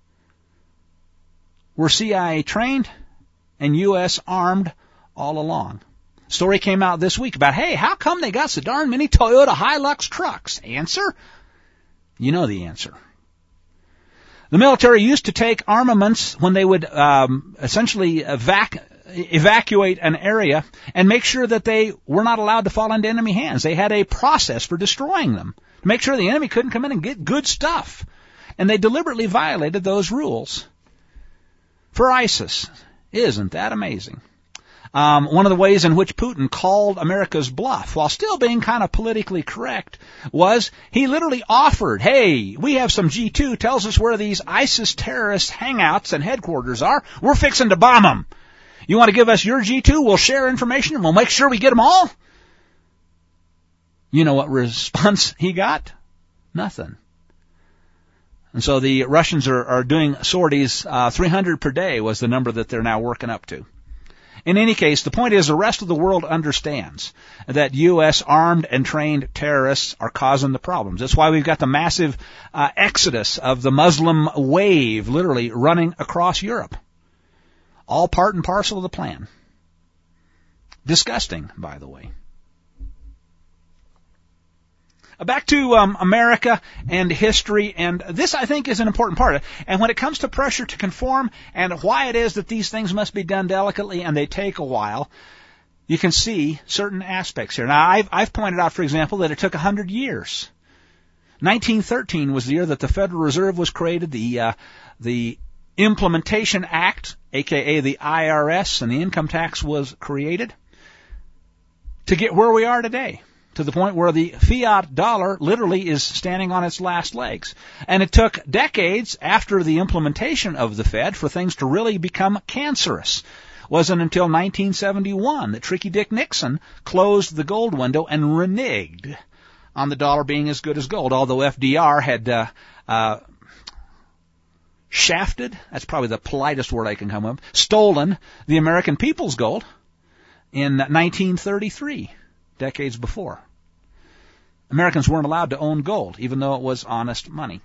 were C I A trained and U S armed all along. Story came out this week about, hey, how come they got so darn many Toyota Hilux trucks? Answer? You know the answer. The military used to take armaments when they would um, essentially evac- evacuate an area and make sure that they were not allowed to fall into enemy hands. They had a process for destroying them to make sure the enemy couldn't come in and get good stuff. And they deliberately violated those rules for ISIS. Isn't that amazing? Um, one of the ways in which Putin called America's bluff, while still being kind of politically correct, was he literally offered, hey, we have some G two, tells us where these ISIS terrorist hangouts and headquarters are. We're fixing to bomb them. You want to give us your G two? We'll share information and we'll make sure we get them all. You know what response he got? Nothing. And so the Russians are, are doing sorties, uh, three hundred per day was the number that they're now working up to. In any case, the point is the rest of the world understands that U S armed and trained terrorists are causing the problems. That's why we've got the massive uh, exodus of the Muslim wave literally running across Europe. All part and parcel of the plan. Disgusting, by the way. Back to um, America and history, and this, I think, is an important part. And when it comes to pressure to conform and why it is that these things must be done delicately and they take a while, you can see certain aspects here. Now, I've, I've pointed out, for example, that it took one hundred years. nineteen thirteen was the year that the Federal Reserve was created, the uh, the Implementation Act, a k a the I R S, and the income tax was created to get where we are today, to the point where the fiat dollar literally is standing on its last legs. And it took decades after the implementation of the Fed for things to really become cancerous. It wasn't until nineteen seventy-one that Tricky Dick Nixon closed the gold window and reneged on the dollar being as good as gold, although F D R had uh, uh, shafted, that's probably the politest word I can come up, stolen the American people's gold in nineteen thirty-three. Decades before. Americans weren't allowed to own gold, even though it was honest money.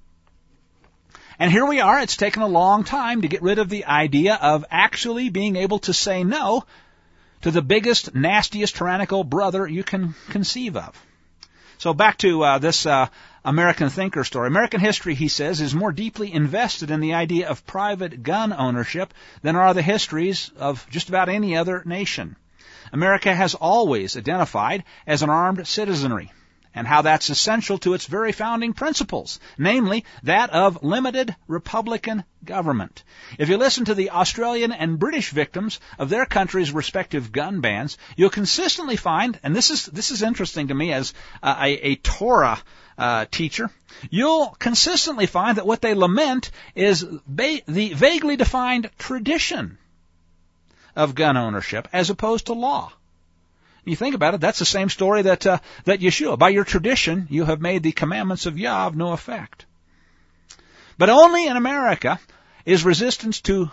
And here we are. It's taken a long time to get rid of the idea of actually being able to say no to the biggest, nastiest, tyrannical brother you can conceive of. So back to uh, this uh, American thinker story. American history, he says, is more deeply invested in the idea of private gun ownership than are the histories of just about any other nation. America has always identified as an armed citizenry, and how that's essential to its very founding principles, namely that of limited republican government. If you listen to the Australian and British victims of their country's respective gun bans, you'll consistently find, and this is this is interesting to me as uh, a, a Torah uh, teacher, you'll consistently find that what they lament is ba- the vaguely defined tradition of gun ownership as opposed to law. You think about it, that's the same story that uh, that Yeshua. By your tradition, you have made the commandments of Yah of no effect. But only in America is resistance to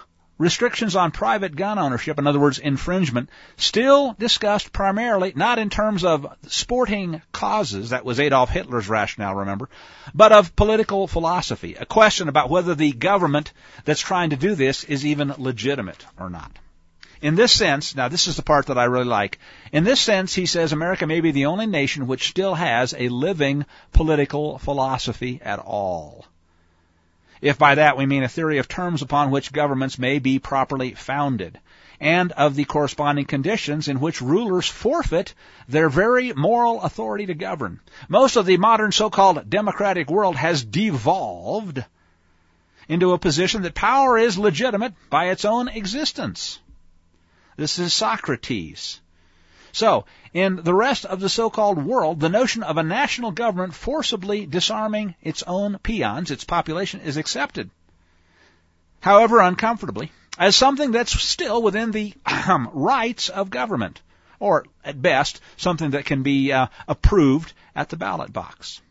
restrictions on private gun ownership, in other words, infringement, still discussed primarily not in terms of sporting causes, that was Adolf Hitler's rationale, remember, but of political philosophy, a question about whether the government that's trying to do this is even legitimate or not. In this sense, now this is the part that I really like, in this sense, he says America may be the only nation which still has a living political philosophy at all. If by that we mean a theory of terms upon which governments may be properly founded, and of the corresponding conditions in which rulers forfeit their very moral authority to govern. Most of the modern so-called democratic world has devolved into a position that power is legitimate by its own existence. This is Socrates. So, in the rest of the so-called world, the notion of a national government forcibly disarming its own peons, its population, is accepted, however uncomfortably, as something that's still within the um, rights of government, or, at best, something that can be uh, approved at the ballot box.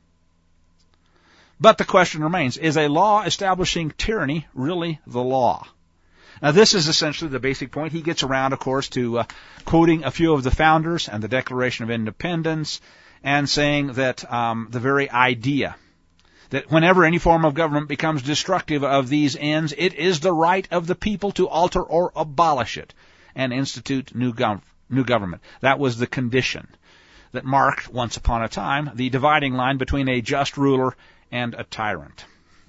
But the question remains, is a law establishing tyranny really the law? Now, this is essentially the basic point. He gets around, of course, to uh, quoting a few of the founders and the Declaration of Independence and saying that um, the very idea that whenever any form of government becomes destructive of these ends, it is the right of the people to alter or abolish it and institute new, gov- new government. That was the condition that marked, once upon a time, the dividing line between a just ruler and a tyrant.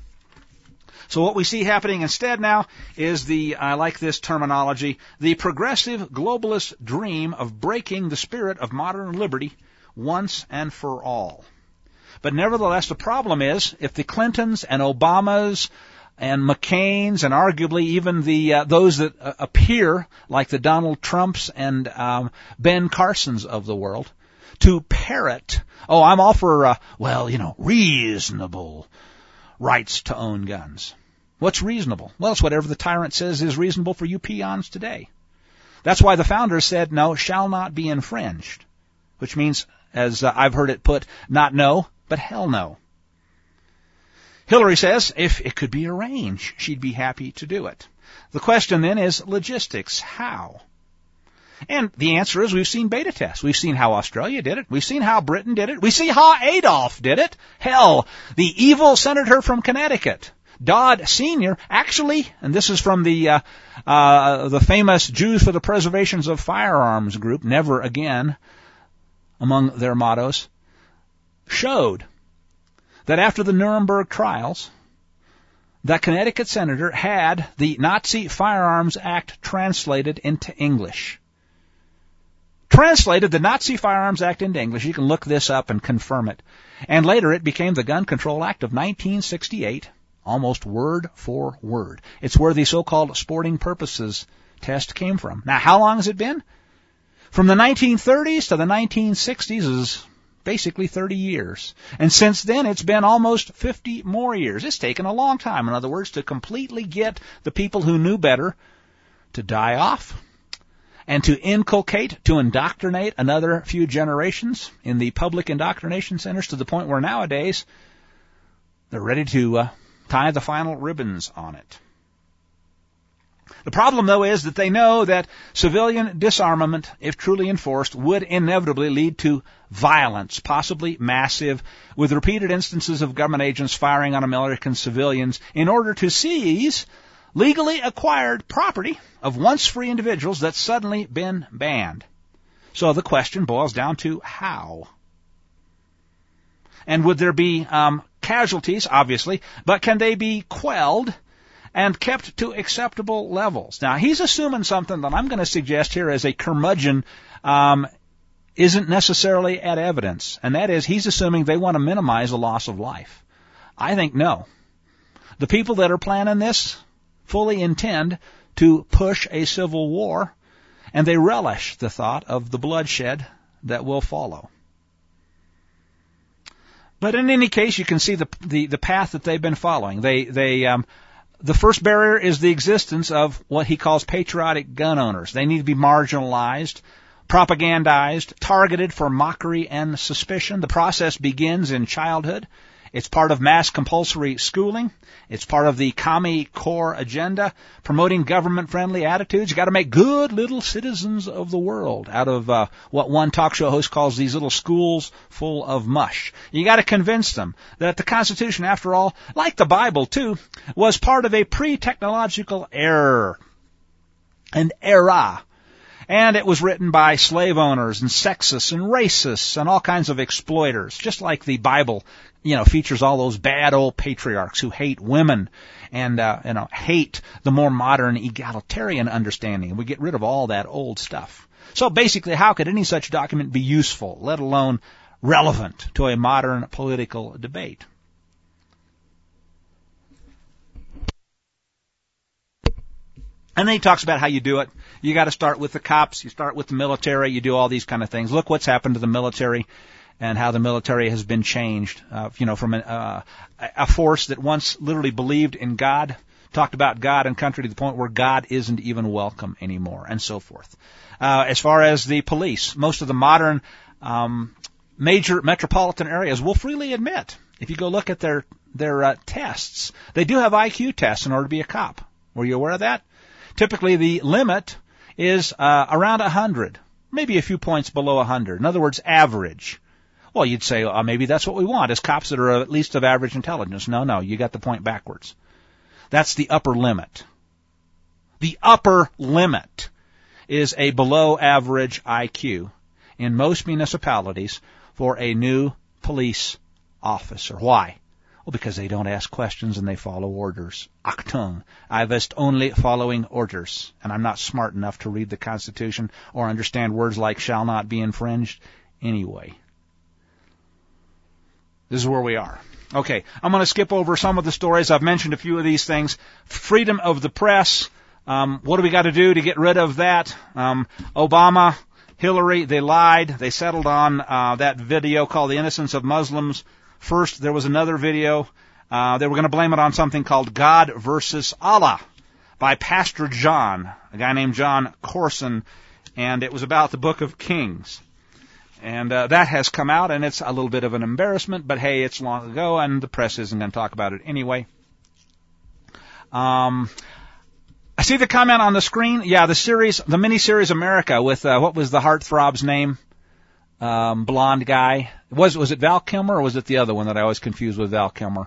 So what we see happening instead now is the, I like this terminology, the progressive globalist dream of breaking the spirit of modern liberty once and for all. But nevertheless, the problem is, if the Clintons and Obamas and McCains and arguably even the uh, those that uh, appear like the Donald Trumps and um, Ben Carsons of the world, to parrot, oh, I'm all for, uh, well, you know, reasonable rights to own guns. What's reasonable? Well, it's whatever the tyrant says is reasonable for you peons today. That's why the founders said no, shall not be infringed, which means, as uh, I've heard it put, not no, but hell no. Hillary says if it could be arranged, she'd be happy to do it. The question then is logistics. How? And the answer is we've seen beta tests. We've seen how Australia did it. We've seen how Britain did it. We see how Adolf did it. Hell, the evil senator from Connecticut, Dodd Senior, actually, and this is from the uh, uh, the famous Jews for the Preservation of Firearms group, never again, among their mottos, showed that after the Nuremberg trials, that Connecticut senator had the Nazi Firearms Act translated into English. Translated the Nazi Firearms Act into English. You can look this up and confirm it. And later it became the Gun Control Act of nineteen sixty-eight, almost word for word. It's where the so-called sporting purposes test came from. Now, how long has it been? From the nineteen thirties to the nineteen sixties is basically thirty years. And since then, it's been almost fifty more years. It's taken a long time, in other words, to completely get the people who knew better to die off and to inculcate, to indoctrinate another few generations in the public indoctrination centers to the point where nowadays they're ready to uh, tie the final ribbons on it. The problem, though, is that they know that civilian disarmament, if truly enforced, would inevitably lead to violence, possibly massive, with repeated instances of government agents firing on American civilians in order to seize legally acquired property of once free individuals that's suddenly been banned. So the question boils down to how. And would there be um, casualties, obviously, but can they be quelled and kept to acceptable levels? Now, he's assuming something that I'm going to suggest here as a curmudgeon um, isn't necessarily at evidence, and that is he's assuming they want to minimize the loss of life. I think no. The people that are planning this fully intend to push a civil war, and they relish the thought of the bloodshed that will follow. But in any case, you can see the the, the path that they've been following. They they um, the first barrier is the existence of what he calls patriotic gun owners. They need to be marginalized, propagandized, targeted for mockery and suspicion. The process begins in childhood It's part of mass compulsory schooling. It's part of the Commie Core agenda, promoting government-friendly attitudes. You got to make good little citizens of the world out of uh, what one talk show host calls these little schools full of mush. You got to convince them that the Constitution, after all, like the Bible too, was part of a pre-technological error, an era. And it was written by slave owners and sexists and racists and all kinds of exploiters, just like the Bible, you know, features all those bad old patriarchs who hate women and, uh, you know, hate the more modern egalitarian understanding. We get rid of all that old stuff. So basically, how could any such document be useful, let alone relevant to a modern political debate? And then he talks about how you do it. You got to start with the cops. You start with the military. You do all these kind of things. Look what's happened to the military and how the military has been changed, uh, you know, from an, uh, a force that once literally believed in God, talked about God and country to the point where God isn't even welcome anymore, and so forth. Uh, as far as the police, most of the modern um, major metropolitan areas will freely admit, if you go look at their, their uh, tests, they do have I Q tests in order to be a cop. Were you aware of that? Typically, the limit is uh, around one hundred, maybe a few points below one hundred. In other words, average. Well, you'd say, uh, maybe that's what we want, is cops that are at least of average intelligence. No, no, you got the point backwards. That's the upper limit. The upper limit is a below average I Q in most municipalities for a new police officer. Why? Well, because they don't ask questions and they follow orders. Achtung, I was only following orders, and I'm not smart enough to read the Constitution or understand words like shall not be infringed anyway. This is where we are. Okay, I'm going to skip over some of the stories. I've mentioned a few of these things. Freedom of the press. Um, what do we got to do to get rid of that? Um, Obama, Hillary, they lied. They settled on uh, that video called The Innocence of Muslims. First, there was another video. Uh, they were going to blame it on something called God versus Allah by Pastor John, a guy named John Corson, and it was about the Book of Kings. And uh, that has come out, and it's a little bit of an embarrassment, but hey, it's long ago, and the press isn't going to talk about it anyway. Um, I see the comment on the screen. Yeah, the series, the miniseries America with, uh, what was the heartthrob's name? Um, blonde guy. Was was it Val Kilmer or was it the other one that I always confuse with Val Kilmer?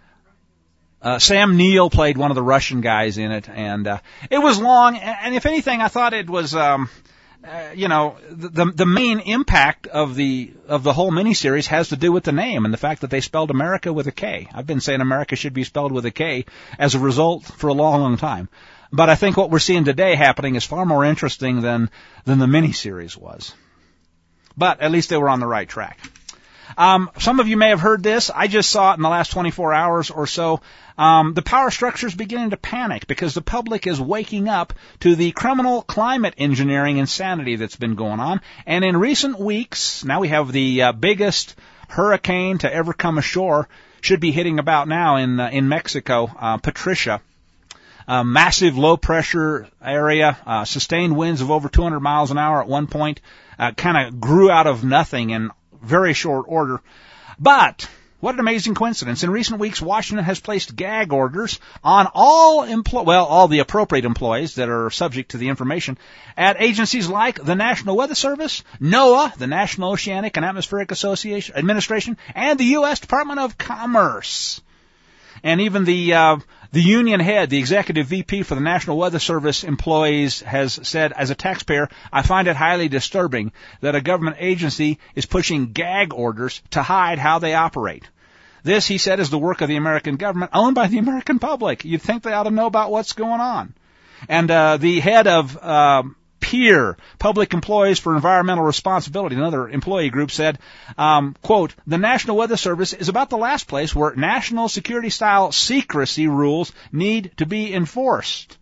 Uh, Sam Neill played one of the Russian guys in it, and uh, it was long. And if anything, I thought it was, um, uh, you know, the the main impact of the of the whole miniseries has to do with the name and the fact that they spelled America with a K. I've been saying America should be spelled with a K as a result for a long, long time. But I think what we're seeing today happening is far more interesting than than the miniseries was. But at least they were on the right track. Um, some of you may have heard this. I just saw it in the last twenty-four hours or so. Um, the power structure is beginning to panic because the public is waking up to the criminal climate engineering insanity that's been going on. And in recent weeks, now we have the uh, biggest hurricane to ever come ashore, should be hitting about now in uh, in Mexico, uh, Patricia. A massive low-pressure area, uh, sustained winds of over two hundred miles an hour at one point, uh, kind of grew out of nothing in very short order. But what an amazing coincidence. In recent weeks, Washington has placed gag orders on all empl- well, all the appropriate employees that are subject to the information at agencies like the National Weather Service, NOAA, the National Oceanic and Atmospheric Association Administration, and the U S Department of Commerce. And even the uh, the union head, the executive V P for the National Weather Service employees, has said, as a taxpayer, I find it highly disturbing that a government agency is pushing gag orders to hide how they operate. This, he said, is the work of the American government, owned by the American public. You'd think they ought to know about what's going on. And uh, the head of uh, PEER, Public Employees for Environmental Responsibility, another employee group, said, um, quote, the National Weather Service is about the last place where national security-style secrecy rules need to be enforced.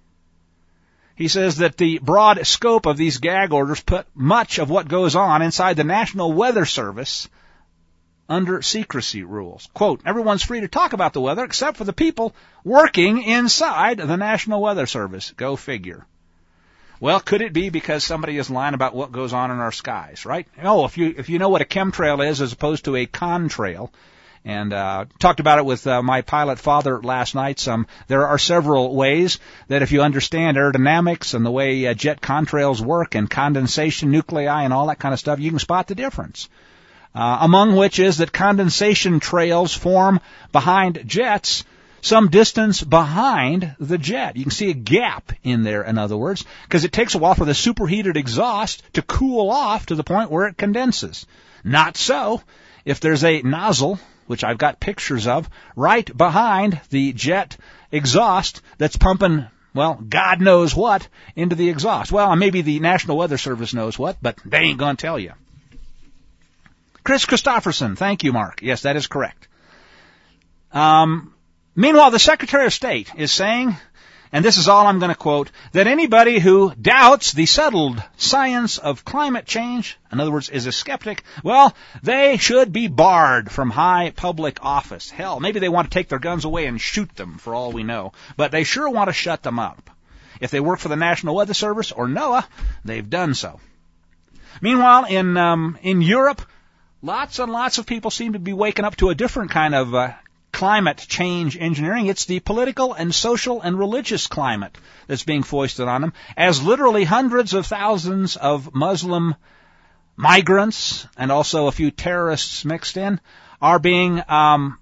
He says that the broad scope of these gag orders put much of what goes on inside the National Weather Service under secrecy rules. Quote, everyone's free to talk about the weather except for the people working inside the National Weather Service. Go figure. Well, could it be because somebody is lying about what goes on in our skies, right? Oh, if you if you know what a chemtrail is as opposed to a contrail, And uh talked about it with uh, my pilot father last night. Some there are several ways that if you understand aerodynamics and the way uh, jet contrails work and condensation nuclei and all that kind of stuff, you can spot the difference. Uh, among which is that condensation trails form behind jets some distance behind the jet. You can see a gap in there, in other words, because it takes a while for the superheated exhaust to cool off to the point where it condenses. Not so if there's a nozzle, which I've got pictures of, right behind the jet exhaust that's pumping, well, God knows what, into the exhaust. Well, maybe the National Weather Service knows what, but they ain't going to tell you. Chris Christopherson, thank you, Mark. Yes, that is correct. Um, meanwhile, the Secretary of State is saying, and this is all I'm going to quote, that anybody who doubts the settled science of climate change, in other words, is a skeptic, well, they should be barred from high public office. Hell, maybe they want to take their guns away and shoot them, for all we know. But they sure want to shut them up. If they work for the National Weather Service or NOAA, they've done so. Meanwhile, in um, in Europe, lots and lots of people seem to be waking up to a different kind of uh, climate change engineering. It's the political and social and religious climate that's being foisted on them, as literally hundreds of thousands of Muslim migrants and also a few terrorists mixed in are being um,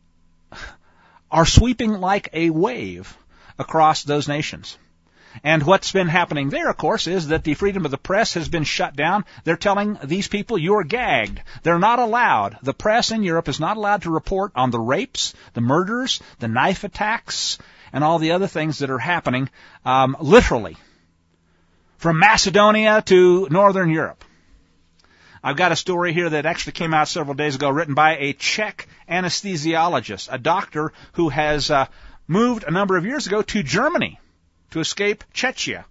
are sweeping like a wave across those nations. And what's been happening there, of course, is that the freedom of the press has been shut down. They're telling these people, you're gagged. They're not allowed. The press in Europe is not allowed to report on the rapes, the murders, the knife attacks, and all the other things that are happening, um, literally, from Macedonia to Northern Europe. I've got a story here that actually came out several days ago, written by a Czech anesthesiologist, a doctor who has uh, moved a number of years ago to Germany to escape Czechia,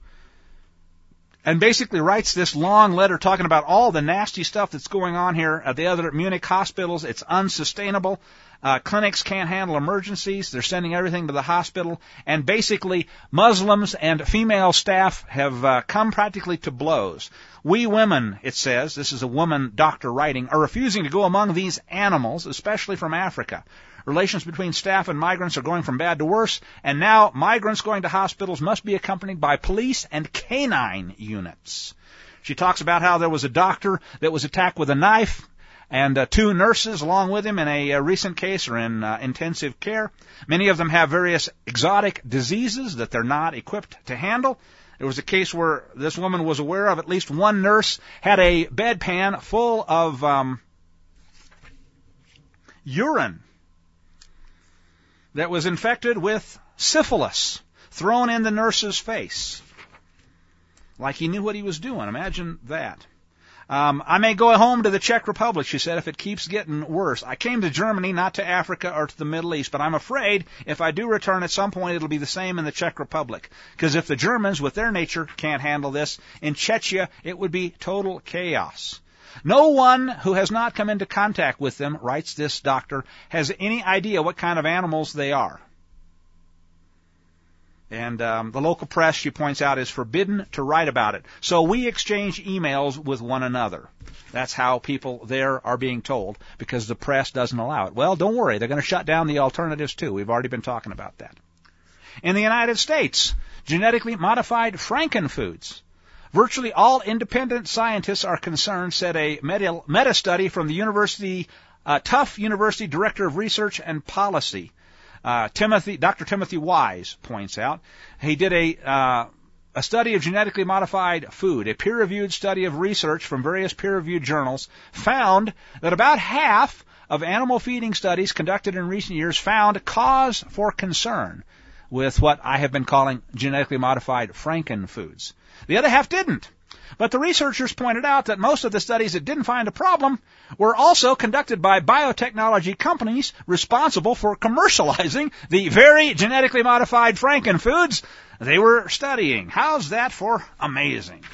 and basically writes this long letter talking about all the nasty stuff that's going on here at the other Munich hospitals. It's unsustainable. Uh, clinics can't handle emergencies. They're sending everything to the hospital. And basically, Muslims and female staff have uh, come practically to blows. We women, it says, this is a woman doctor writing, are refusing to go among these animals, especially from Africa. Relations between staff and migrants are going from bad to worse, and now migrants going to hospitals must be accompanied by police and canine units. She talks about how there was a doctor that was attacked with a knife, and uh, two nurses along with him in a, a recent case are in uh, intensive care. Many of them have various exotic diseases that they're not equipped to handle. There was a case where this woman was aware of at least one nurse had a bedpan full of um, urine that was infected with syphilis, thrown in the nurse's face. Like he knew what he was doing. Imagine that. Um, I may go home to the Czech Republic, she said, if it keeps getting worse. I came to Germany, not to Africa or to the Middle East, but I'm afraid if I do return at some point, it'll be the same in the Czech Republic. Because if the Germans, with their nature, can't handle this, in Czechia, it would be total chaos. No one who has not come into contact with them, writes this doctor, has any idea what kind of animals they are. And um, the local press, she points out, is forbidden to write about it. So we exchange emails with one another. That's how people there are being told, because the press doesn't allow it. Well, don't worry. They're going to shut down the alternatives, too. We've already been talking about that. In the United States, genetically modified frankenfoods. Virtually all independent scientists are concerned, said a meta-study from the University, uh, Tufts University Director of Research and Policy. Uh, Timothy, Doctor Timothy Wise points out. He did a, uh, a study of genetically modified food. A peer-reviewed study of research from various peer-reviewed journals found that about half of animal feeding studies conducted in recent years found cause for concern with what I have been calling genetically modified frankenfoods. The other half didn't. But the researchers pointed out that most of the studies that didn't find a problem were also conducted by biotechnology companies responsible for commercializing the very genetically modified frankenfoods they were studying. How's that for amazing?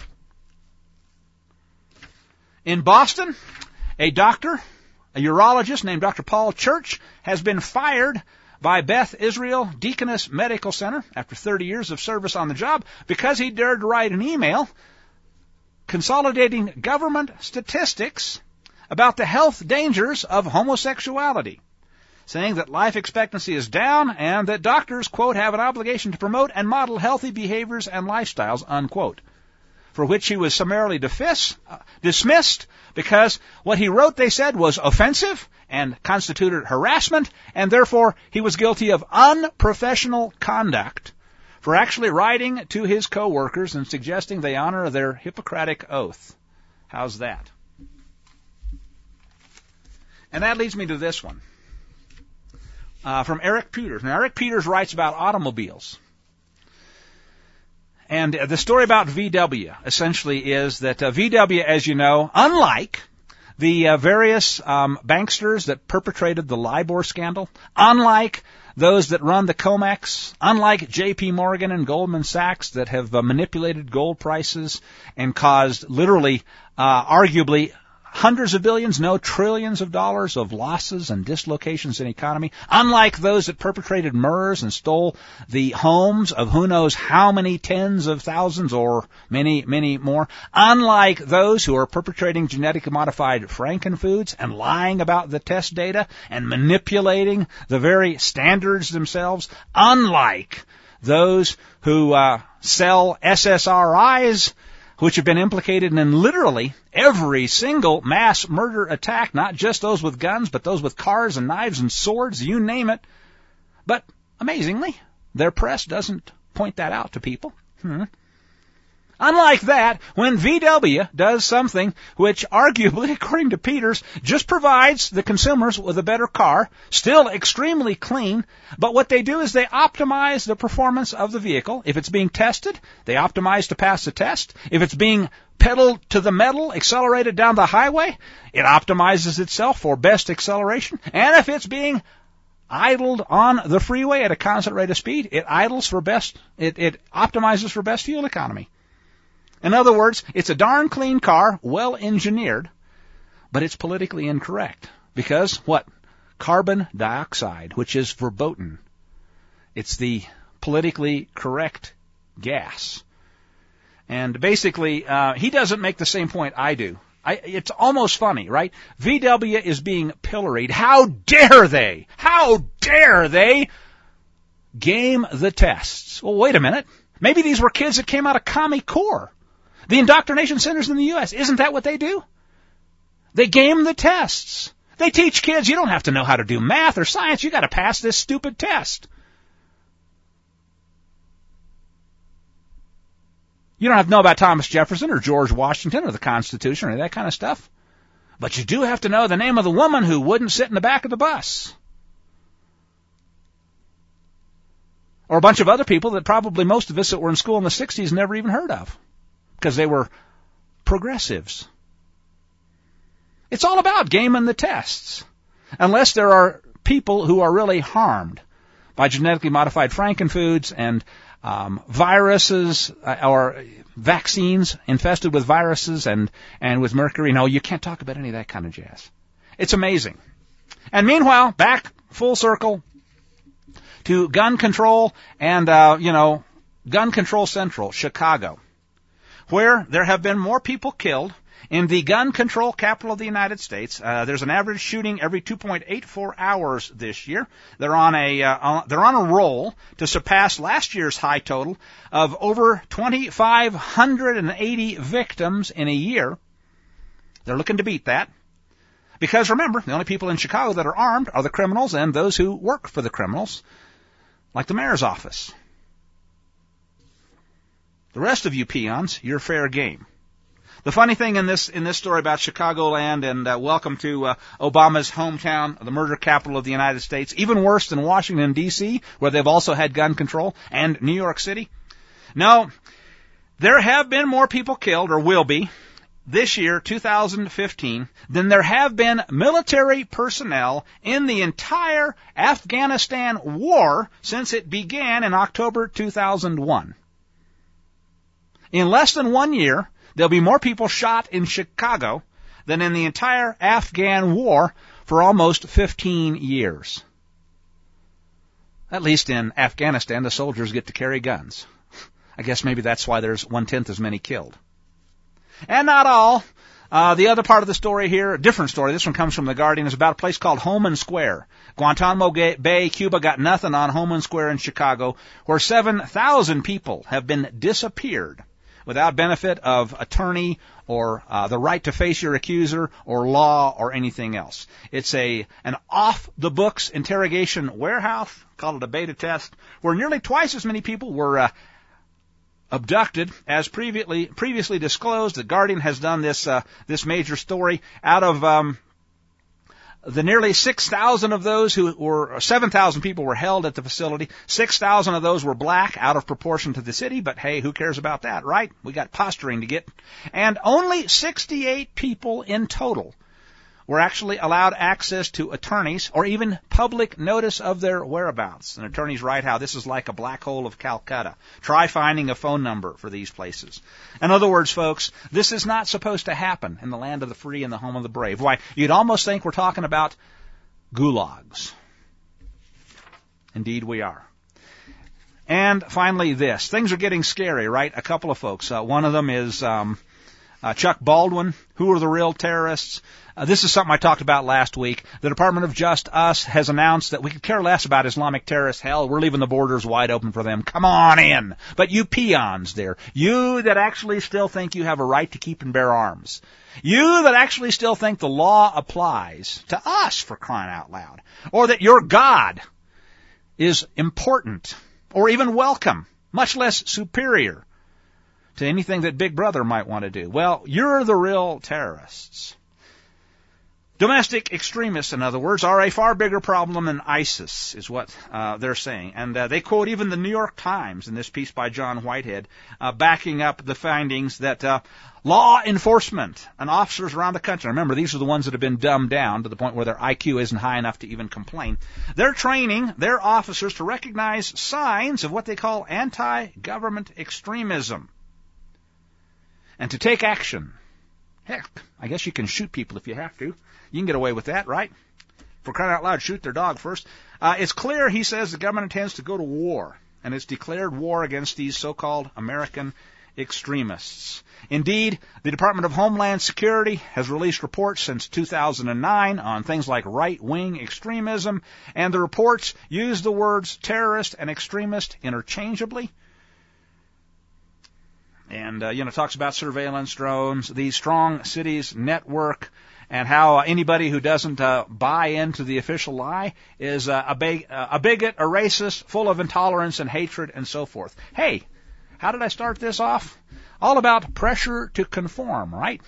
In Boston, a doctor, a urologist named Doctor Paul Church, has been fired by Beth Israel Deaconess Medical Center after thirty years of service on the job because he dared to write an email consolidating government statistics about the health dangers of homosexuality. saying that life expectancy is down and that doctors, quote, have an obligation to promote and model healthy behaviors and lifestyles, unquote, for which he was summarily dismiss, uh, dismissed because what he wrote, they said, was offensive and constituted harassment, and therefore he was guilty of unprofessional conduct for actually writing to his co-workers and suggesting they honor their Hippocratic oath. How's that? And that leads me to this one, uh, from Eric Peters. Now, Eric Peters writes about automobiles. And the story about V W essentially is that uh, V W, as you know, unlike the uh, various um, banksters that perpetrated the LIBOR scandal, unlike those that run the COMEX, unlike J P Morgan and Goldman Sachs that have uh, manipulated gold prices and caused literally, uh, arguably, hundreds of billions, no trillions of dollars of losses and dislocations in the economy. Unlike those that perpetrated murders and stole the homes of who knows how many tens of thousands or many, many more. Unlike those who are perpetrating genetically modified frankenfoods and lying about the test data and manipulating the very standards themselves. Unlike those who uh, sell S S R Is, which have been implicated in literally every single mass murder attack, not just those with guns, but those with cars and knives and swords, you name it. But amazingly, their press doesn't point that out to people. Hmm. Unlike that, when V W does something which arguably, according to Peters, just provides the consumers with a better car, still extremely clean, but what they do is they optimize the performance of the vehicle. If it's being tested, they optimize to pass the test. If it's being pedaled to the metal, accelerated down the highway, it optimizes itself for best acceleration. And if it's being idled on the freeway at a constant rate of speed, it idles for best, it, it optimizes for best fuel economy. In other words, it's a darn clean car, well engineered, but it's politically incorrect. Because what? Carbon dioxide, which is verboten. It's the politically correct gas. And basically, uh, he doesn't make the same point I do. I, it's almost funny, right? V W is being pilloried. How dare they? How dare they game the tests? Well, wait a minute. Maybe these were kids that came out of Commie Corps. The indoctrination centers in the U S, isn't that what they do? They game the tests. They teach kids you don't have to know how to do math or science. You got to pass this stupid test. You don't have to know about Thomas Jefferson or George Washington or the Constitution or that kind of stuff. But you do have to know the name of the woman who wouldn't sit in the back of the bus. Or a bunch of other people that probably most of us that were in school in the sixties never even heard of. Because they were progressives. It's all about gaming the tests. Unless there are people who are really harmed by genetically modified frankenfoods and um, viruses uh, or vaccines infested with viruses and, and with mercury. No, you can't talk about any of that kind of jazz. It's amazing. And meanwhile, back full circle to gun control and, uh, you know, Gun Control Central, Chicago, where there have been more people killed in the gun control capital of the United States. Uh, there's an average shooting every two point eight four hours this year. They're on a uh, they're on a roll to surpass last year's high total of over two thousand five hundred eighty victims in a year. They're looking to beat that. Because remember, the only people in Chicago that are armed are the criminals and those who work for the criminals, like the mayor's office. The rest of you peons, you're fair game. The funny thing in this in this story about Chicagoland, and uh, welcome to uh, Obama's hometown, the murder capital of the United States, even worse than Washington, D C, where they've also had gun control, and New York City. No, there have been more people killed, or will be, this year, two thousand fifteen, than there have been military personnel in the entire Afghanistan war since it began in October two thousand one. In less than one year, there'll be more people shot in Chicago than in the entire Afghan war for almost fifteen years. At least in Afghanistan, the soldiers get to carry guns. I guess maybe that's why there's one-tenth as many killed. And not all Uh, the other part of the story here, a different story, this one comes from The Guardian, is about a place called Homan Square. Guantanamo Bay, Cuba got nothing on Homan Square in Chicago, where seven thousand people have been disappeared without benefit of attorney or uh, the right to face your accuser or law or anything else. It's a an off-the-books interrogation warehouse, call it a beta test, where nearly twice as many people were uh, abducted as previously previously disclosed. The Guardian has done this uh, this major story. Out of um, the nearly six thousand of those who were, seven thousand people were held at the facility. six thousand of those were black, out of proportion to the city, but hey, who cares about that, right? We got posturing to get. And only sixty-eight people in total were actually allowed access to attorneys or even public notice of their whereabouts. And attorneys write how this is like a black hole of Calcutta. Try finding a phone number for these places. In other words, folks, this is not supposed to happen in the land of the free and the home of the brave. Why, you'd almost think we're talking about gulags. Indeed we are. And finally this. Things are getting scary, right? A couple of folks. Uh, one of them is um, uh, Chuck Baldwin. Who are the real terrorists? Uh, this is something I talked about last week. The Department of Justice has announced that we could care less about Islamic terrorists. Hell, we're leaving the borders wide open for them. Come on in. But you peons there, you that actually still think you have a right to keep and bear arms, you that actually still think the law applies to us, for crying out loud, or that your God is important or even welcome, much less superior to anything that Big Brother might want to do. Well, you're the real terrorists. Domestic extremists, in other words, are a far bigger problem than ISIS, is what uh, they're saying. And uh, they quote even the New York Times in this piece by John Whitehead, uh, backing up the findings that uh, law enforcement and officers around the country, remember, these are the ones that have been dumbed down to the point where their I Q isn't high enough to even complain. They're training their officers to recognize signs of what they call anti-government extremism and to take action. Heck, I guess you can shoot people if you have to. You can get away with that, right? For crying out loud, shoot their dog first. Uh, it's clear, he says, the government intends to go to war, and it's declared war against these so-called American extremists. Indeed, the Department of Homeland Security has released reports since two thousand nine on things like right-wing extremism, and the reports use the words terrorist and extremist interchangeably. And, uh, you know, talks about surveillance drones, the strong cities network, and how uh, anybody who doesn't uh, buy into the official lie is uh, a, big, uh, a bigot, a racist, full of intolerance and hatred, and so forth. Hey, how did I start this off? All about pressure to conform, right?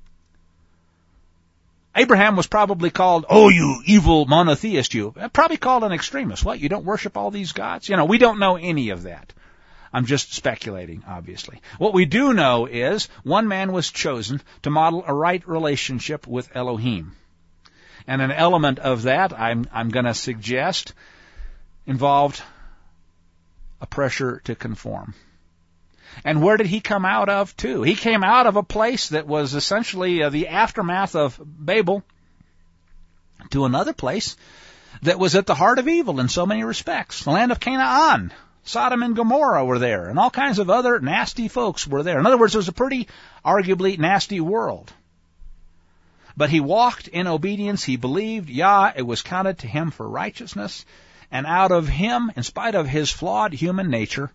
Abraham was probably called, oh, you evil monotheist, you. Probably called an extremist. What, you don't worship all these gods? You know, we don't know any of that. I'm just speculating, obviously. What we do know is one man was chosen to model a right relationship with Elohim. And an element of that, I'm, I'm going to suggest, involved a pressure to conform. And where did he come out of, too? He came out of a place that was essentially uh, the aftermath of Babel to another place that was at the heart of evil in so many respects, the land of Canaan. Sodom and Gomorrah were there, and all kinds of other nasty folks were there. In other words, it was a pretty, arguably, nasty world. But he walked in obedience. He believed, Yah, it was counted to him for righteousness. And out of him, in spite of his flawed human nature,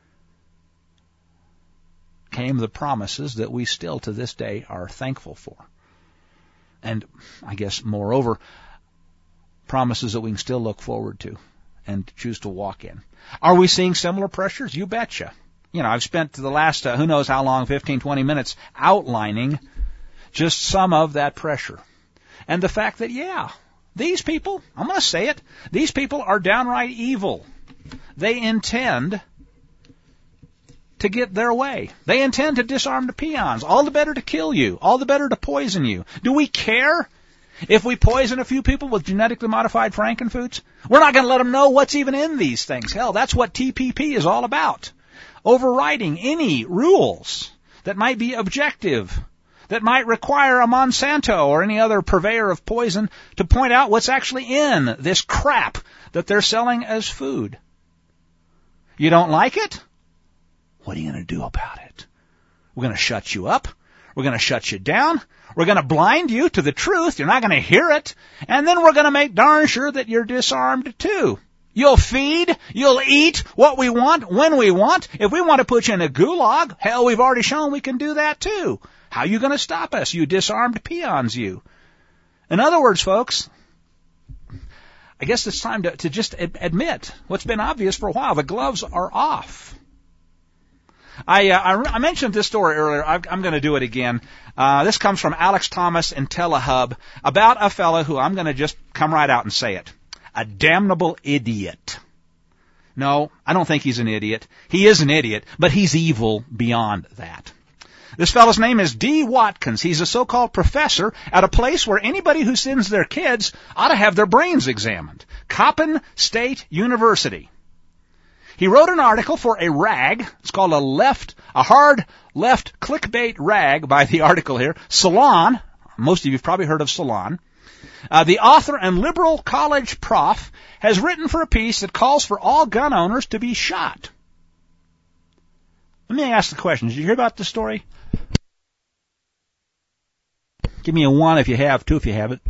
came the promises that we still to this day are thankful for. And I guess, moreover, promises that we can still look forward to and choose to walk in. Are we seeing similar pressures? You betcha. You know, I've spent the last, uh, who knows how long, fifteen, twenty minutes outlining just some of that pressure. And the fact that, yeah, these people, I'm going to say it, these people are downright evil. They intend to get their way. They intend to disarm the peons. All the better to kill you. All the better to poison you. Do we care if we poison a few people with genetically modified frankenfoods? We're not going to let them know what's even in these things. Hell, that's what T P P is all about. Overriding any rules that might be objective, that might require a Monsanto or any other purveyor of poison to point out what's actually in this crap that they're selling as food. You don't like it? What are you going to do about it? We're going to shut you up? We're going to shut you down. We're going to blind you to the truth. You're not going to hear it. And then we're going to make darn sure that you're disarmed too. You'll feed, you'll eat what we want, when we want. If we want to put you in a gulag, hell, we've already shown we can do that too. How are you going to stop us, you disarmed peons, you? In other words, folks, I guess it's time to, to just admit what's been obvious for a while. The gloves are off. I, uh, I, I mentioned this story earlier. I, I'm going to do it again. Uh, this comes from Alex Thomas in Telehub about a fellow who I'm going to just come right out and say it. A damnable idiot. No, I don't think he's an idiot. He is an idiot, but he's evil beyond that. This fellow's name is D. Watkins. He's a so-called professor at a place where anybody who sends their kids ought to have their brains examined. Coppin State University. He wrote an article for a rag. It's called a left, a hard left clickbait rag by the article here. Salon. Most of you have probably heard of Salon. Uh, the author and liberal college prof has written for a piece that calls for all gun owners to be shot. Let me ask the question. Did you hear about this story? Give me a one if you have, two if you haven't.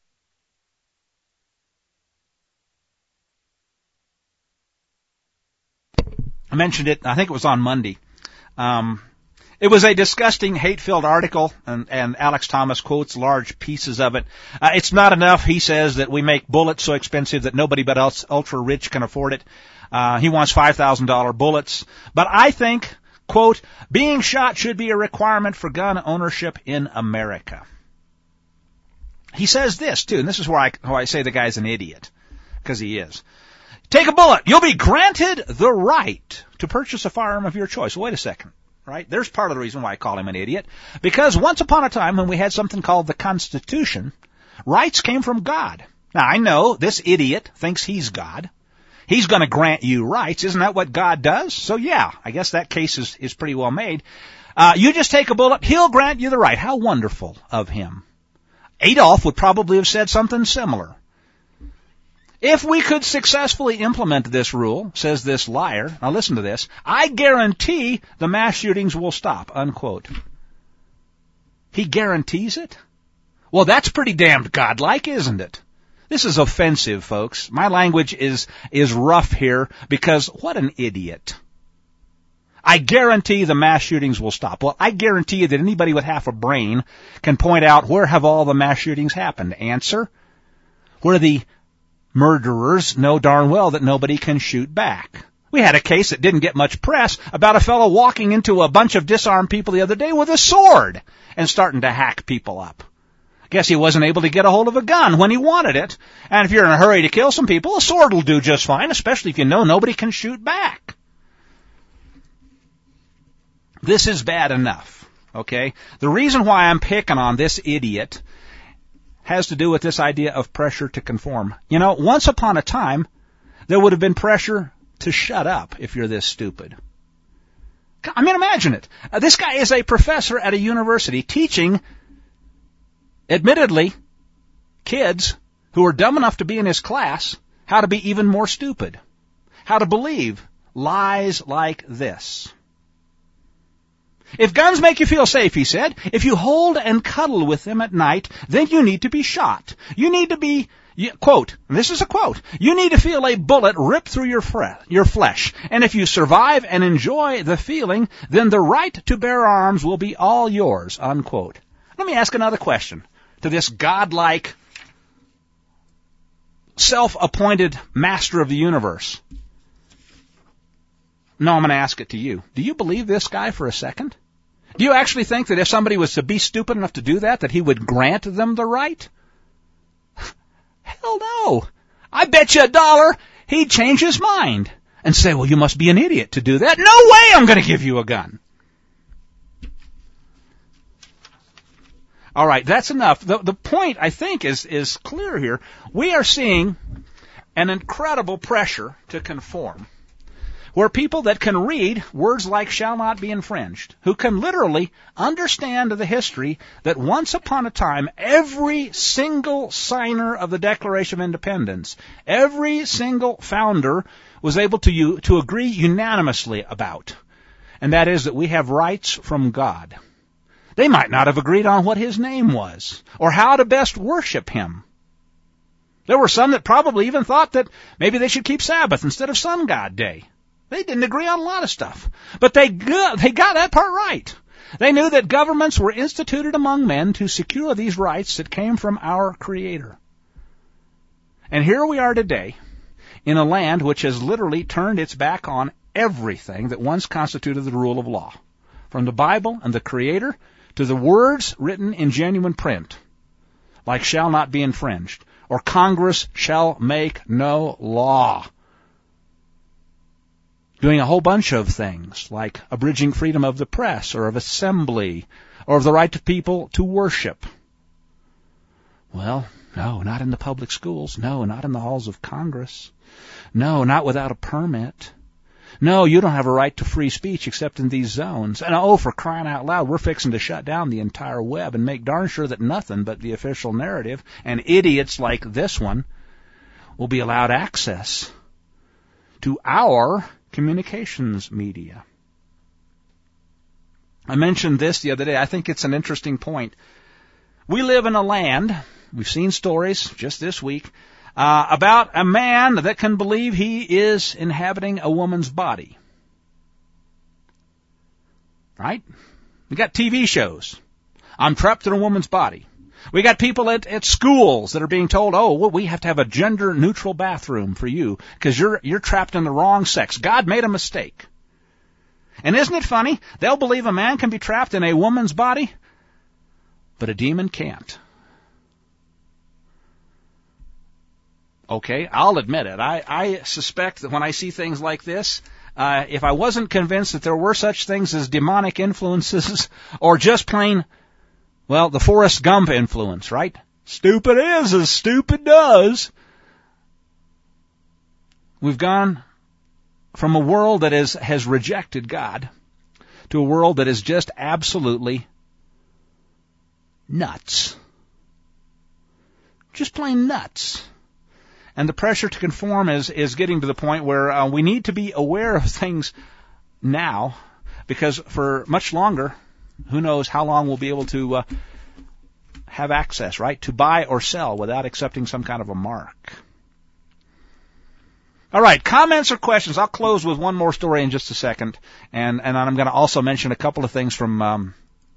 I mentioned it, I think it was on Monday. Um, it was a disgusting, hate-filled article, and, and Alex Thomas quotes large pieces of it. Uh, it's not enough, he says, that we make bullets so expensive that nobody but us ultra-rich can afford it. Uh, he wants five thousand dollars bullets. But I think, quote, being shot should be a requirement for gun ownership in America. He says this, too, and this is where I, how I say the guy's an idiot, because he is. Take a bullet. You'll be granted the right to purchase a firearm of your choice. Wait a second, right? There's part of the reason why I call him an idiot. Because once upon a time when we had something called the Constitution, rights came from God. Now, I know this idiot thinks he's God. He's going to grant you rights. Isn't that what God does? So, yeah, I guess that case is, is pretty well made. Uh, you just take a bullet. He'll grant you the right. How wonderful of him. Adolf would probably have said something similar. If we could successfully implement this rule, says this liar, now listen to this, I guarantee the mass shootings will stop, unquote. He guarantees it? Well, that's pretty damned godlike, isn't it? This is offensive, folks. My language is, is rough here because what an idiot. I guarantee the mass shootings will stop. Well, I guarantee you that anybody with half a brain can point out where have all the mass shootings happened. Answer, where the murderers know darn well that nobody can shoot back. We had a case that didn't get much press about a fellow walking into a bunch of disarmed people the other day with a sword and starting to hack people up. Guess he wasn't able to get a hold of a gun when he wanted it. And if you're in a hurry to kill some people, a sword will do just fine, especially if you know nobody can shoot back. This is bad enough, okay? The reason why I'm picking on this idiot has to do with this idea of pressure to conform. You know, once upon a time, there would have been pressure to shut up if you're this stupid. I mean, imagine it. Uh, this guy is a professor at a university teaching, admittedly, kids who are dumb enough to be in his class how to be even more stupid, how to believe lies like this. If guns make you feel safe, he said, if you hold and cuddle with them at night, then you need to be shot. You need to be, quote, this is a quote, you need to feel a bullet rip through your, fre- your flesh. And if you survive and enjoy the feeling, then the right to bear arms will be all yours, unquote. Let me ask another question to this godlike, self-appointed master of the universe. No, I'm going to ask it to you. Do you believe this guy for a second? Do you actually think that if somebody was to be stupid enough to do that, that he would grant them the right? Hell no. I bet you a dollar he'd change his mind and say, well, you must be an idiot to do that. No way I'm going to give you a gun. All right, that's enough. The, the point, I think, is, is clear here. We are seeing an incredible pressure to conform, where people that can read words like shall not be infringed, who can literally understand the history that once upon a time, every single signer of the Declaration of Independence, every single founder was able to, to agree unanimously about, and that is that we have rights from God. They might not have agreed on what his name was or how to best worship him. There were some that probably even thought that maybe they should keep Sabbath instead of Sun God Day. They didn't agree on a lot of stuff. But they got, they got that part right. They knew that governments were instituted among men to secure these rights that came from our Creator. And here we are today in a land which has literally turned its back on everything that once constituted the rule of law, from the Bible and the Creator to the words written in genuine print, like shall not be infringed, or Congress shall make no law. Doing a whole bunch of things, like abridging freedom of the press, or of assembly, or of the right of people to worship. Well, no, not in the public schools. No, not in the halls of Congress. No, not without a permit. No, you don't have a right to free speech except in these zones. And oh, for crying out loud, we're fixing to shut down the entire web and make darn sure that nothing but the official narrative and idiots like this one will be allowed access to our communications media. I mentioned this the other day. I think it's an interesting point. We live in a land, we've seen stories just this week, Uh, about a man that can believe he is inhabiting a woman's body. Right? We got T V shows. I'm trapped in a woman's body. We got people at, at schools that are being told, oh, well, we have to have a gender-neutral bathroom for you because you're, you're trapped in the wrong sex. God made a mistake. And isn't it funny? They'll believe a man can be trapped in a woman's body, but a demon can't. Okay, I'll admit it. I, I suspect that when I see things like this, uh, if I wasn't convinced that there were such things as demonic influences or just plain, well, the Forrest Gump influence, right? Stupid is as stupid does. We've gone from a world that is, has rejected God to a world that is just absolutely nuts. Just plain nuts. And the pressure to conform is, is getting to the point where uh, we need to be aware of things now, because for much longer, who knows how long we'll be able to uh, have access, right, to buy or sell without accepting some kind of a mark. All right, comments or questions? I'll close with one more story in just a second, and, and I'm going to also mention a couple of things from um,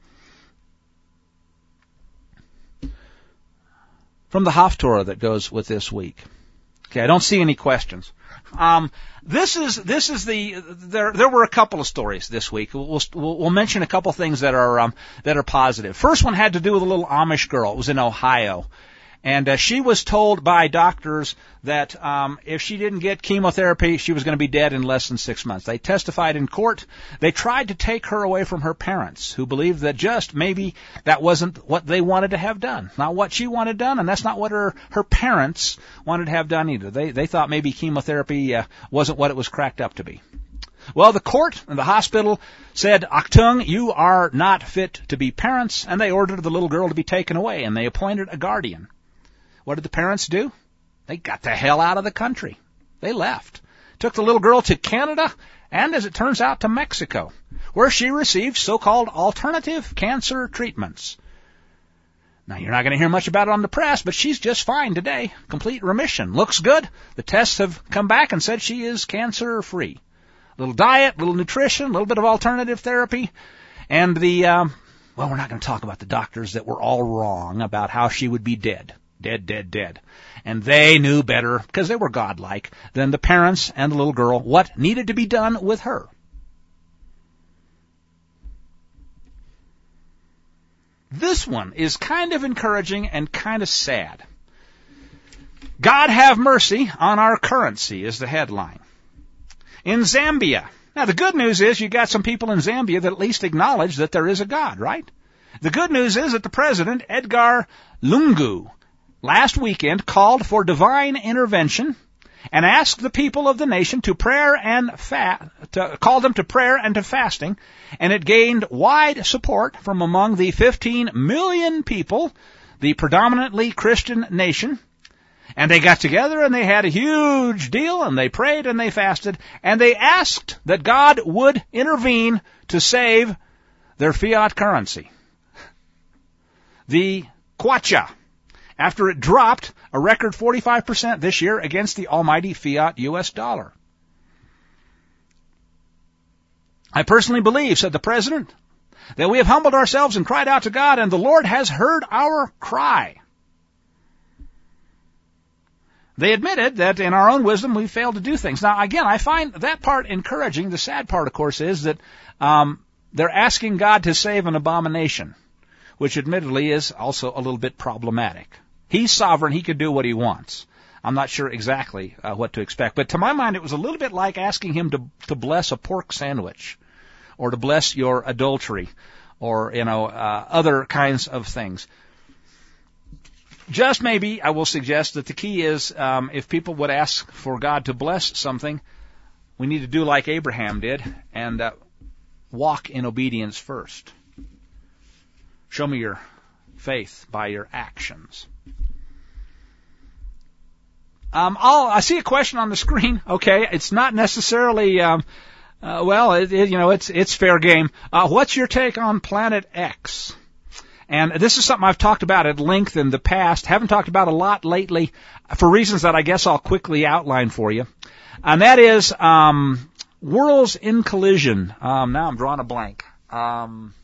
from the Haftorah that goes with this week. Okay, I don't see any questions. Um, this is this is the there. There were a couple of stories this week. We'll we'll, we'll mention a couple things that are um, that are positive. First one had to do with a little Amish girl. It was in Ohio, and uh, she was told by doctors that um, if she didn't get chemotherapy, she was going to be dead in less than six months. They testified in court. They tried to take her away from her parents, who believed that just maybe that wasn't what they wanted to have done, not what she wanted done, and that's not what her her parents wanted to have done either. They they thought maybe chemotherapy uh, wasn't what it was cracked up to be. Well, the court and the hospital said, Achtung, you are not fit to be parents, and they ordered the little girl to be taken away, and they appointed a guardian. What did the parents do? They got the hell out of the country. They left. Took the little girl to Canada and, as it turns out, to Mexico, where she received so-called alternative cancer treatments. Now, you're not going to hear much about it on the press, but she's just fine today. Complete remission. Looks good. The tests have come back and said she is cancer-free. A little diet, a little nutrition, a little bit of alternative therapy, and the, um, well, we're not going to talk about the doctors that were all wrong about how she would be dead. Dead, dead, dead. And they knew better, because they were godlike, than the parents and the little girl what needed to be done with her. This one is kind of encouraging and kind of sad. God have mercy on our currency is the headline. In Zambia. Now, the good news is you got some people in Zambia that at least acknowledge that there is a God, right? The good news is that the president, Edgar Lungu, last weekend called for divine intervention and asked the people of the nation to prayer and fa- to call them to prayer and to fasting, and it gained wide support from among the fifteen million people, the predominantly Christian nation. And they got together and they had a huge deal and they prayed and they fasted and they asked that God would intervene to save their fiat currency. the kwacha, after it dropped a record forty-five percent this year against the almighty fiat U S dollar. I personally believe, said the president, that we have humbled ourselves and cried out to God, and the Lord has heard our cry. They admitted that in our own wisdom we failed to do things. Now, again, I find that part encouraging. The sad part, of course, is that um, they're asking God to save an abomination, which admittedly is also a little bit problematic. He's sovereign. He could do what he wants. I'm not sure exactly uh, what to expect. But to my mind, it was a little bit like asking him to, to bless a pork sandwich or to bless your adultery or, you know, uh, other kinds of things. Just maybe I will suggest that the key is um, if people would ask for God to bless something, we need to do like Abraham did and uh, walk in obedience first. Show me your faith by your actions. Um, I'll, I see a question on the screen. Okay, it's not necessarily, um, uh, well, it, it, you know, it's it's fair game. Uh, what's your take on Planet X? And this is something I've talked about at length in the past. Haven't talked about a lot lately for reasons that I guess I'll quickly outline for you. And that is um, worlds in collision. Um, now I'm drawing a blank. Um,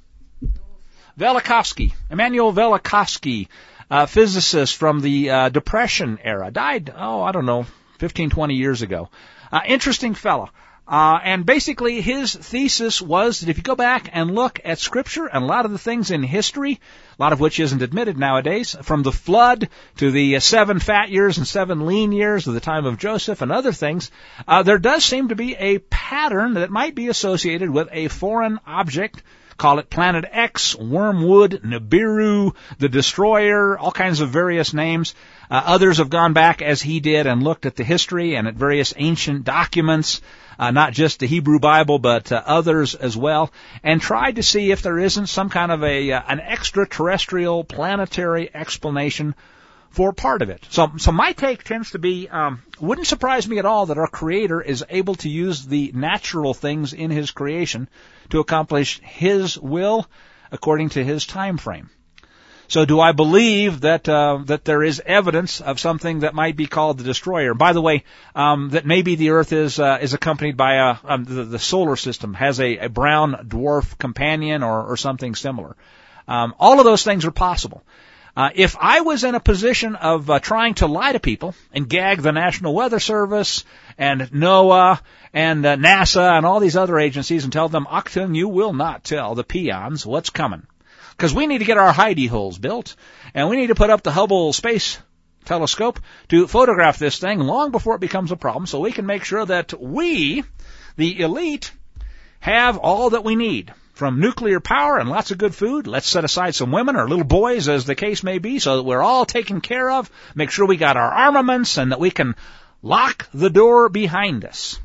Velikovsky, Immanuel Velikovsky, a physicist from the uh, Depression era, died, oh, I don't know, fifteen, twenty years ago. Uh, interesting fellow. Uh, and basically his thesis was that if you go back and look at Scripture and a lot of the things in history, a lot of which isn't admitted nowadays, from the flood to the uh, seven fat years and seven lean years of the time of Joseph and other things, uh, there does seem to be a pattern that might be associated with a foreign object. Call it Planet X, Wormwood, Nibiru, the Destroyer, all kinds of various names. Uh, others have gone back as he did and looked at the history and at various ancient documents, uh, not just the Hebrew Bible, but uh, others as well, and tried to see if there isn't some kind of a uh, an extraterrestrial planetary explanation for part of it. So, so my take tends to be, um, wouldn't surprise me at all that our Creator is able to use the natural things in His creation to accomplish His will according to His time frame. So do I believe that uh, that there is evidence of something that might be called the Destroyer? By the way, um, that maybe the Earth is uh, is accompanied by a um, the, the solar system has a, a brown dwarf companion or, or something similar. Um, all of those things are possible. Uh, if I was in a position of uh, trying to lie to people and gag the National Weather Service and NOAA and uh, NASA and all these other agencies and tell them, Achtung, you will not tell the peons what's coming. Because we need to get our hidey holes built, and we need to put up the Hubble Space Telescope to photograph this thing long before it becomes a problem so we can make sure that we, the elite, have all that we need. From nuclear power and lots of good food, let's set aside some women or little boys, as the case may be, so that we're all taken care of, make sure we got our armaments, and that we can lock the door behind us.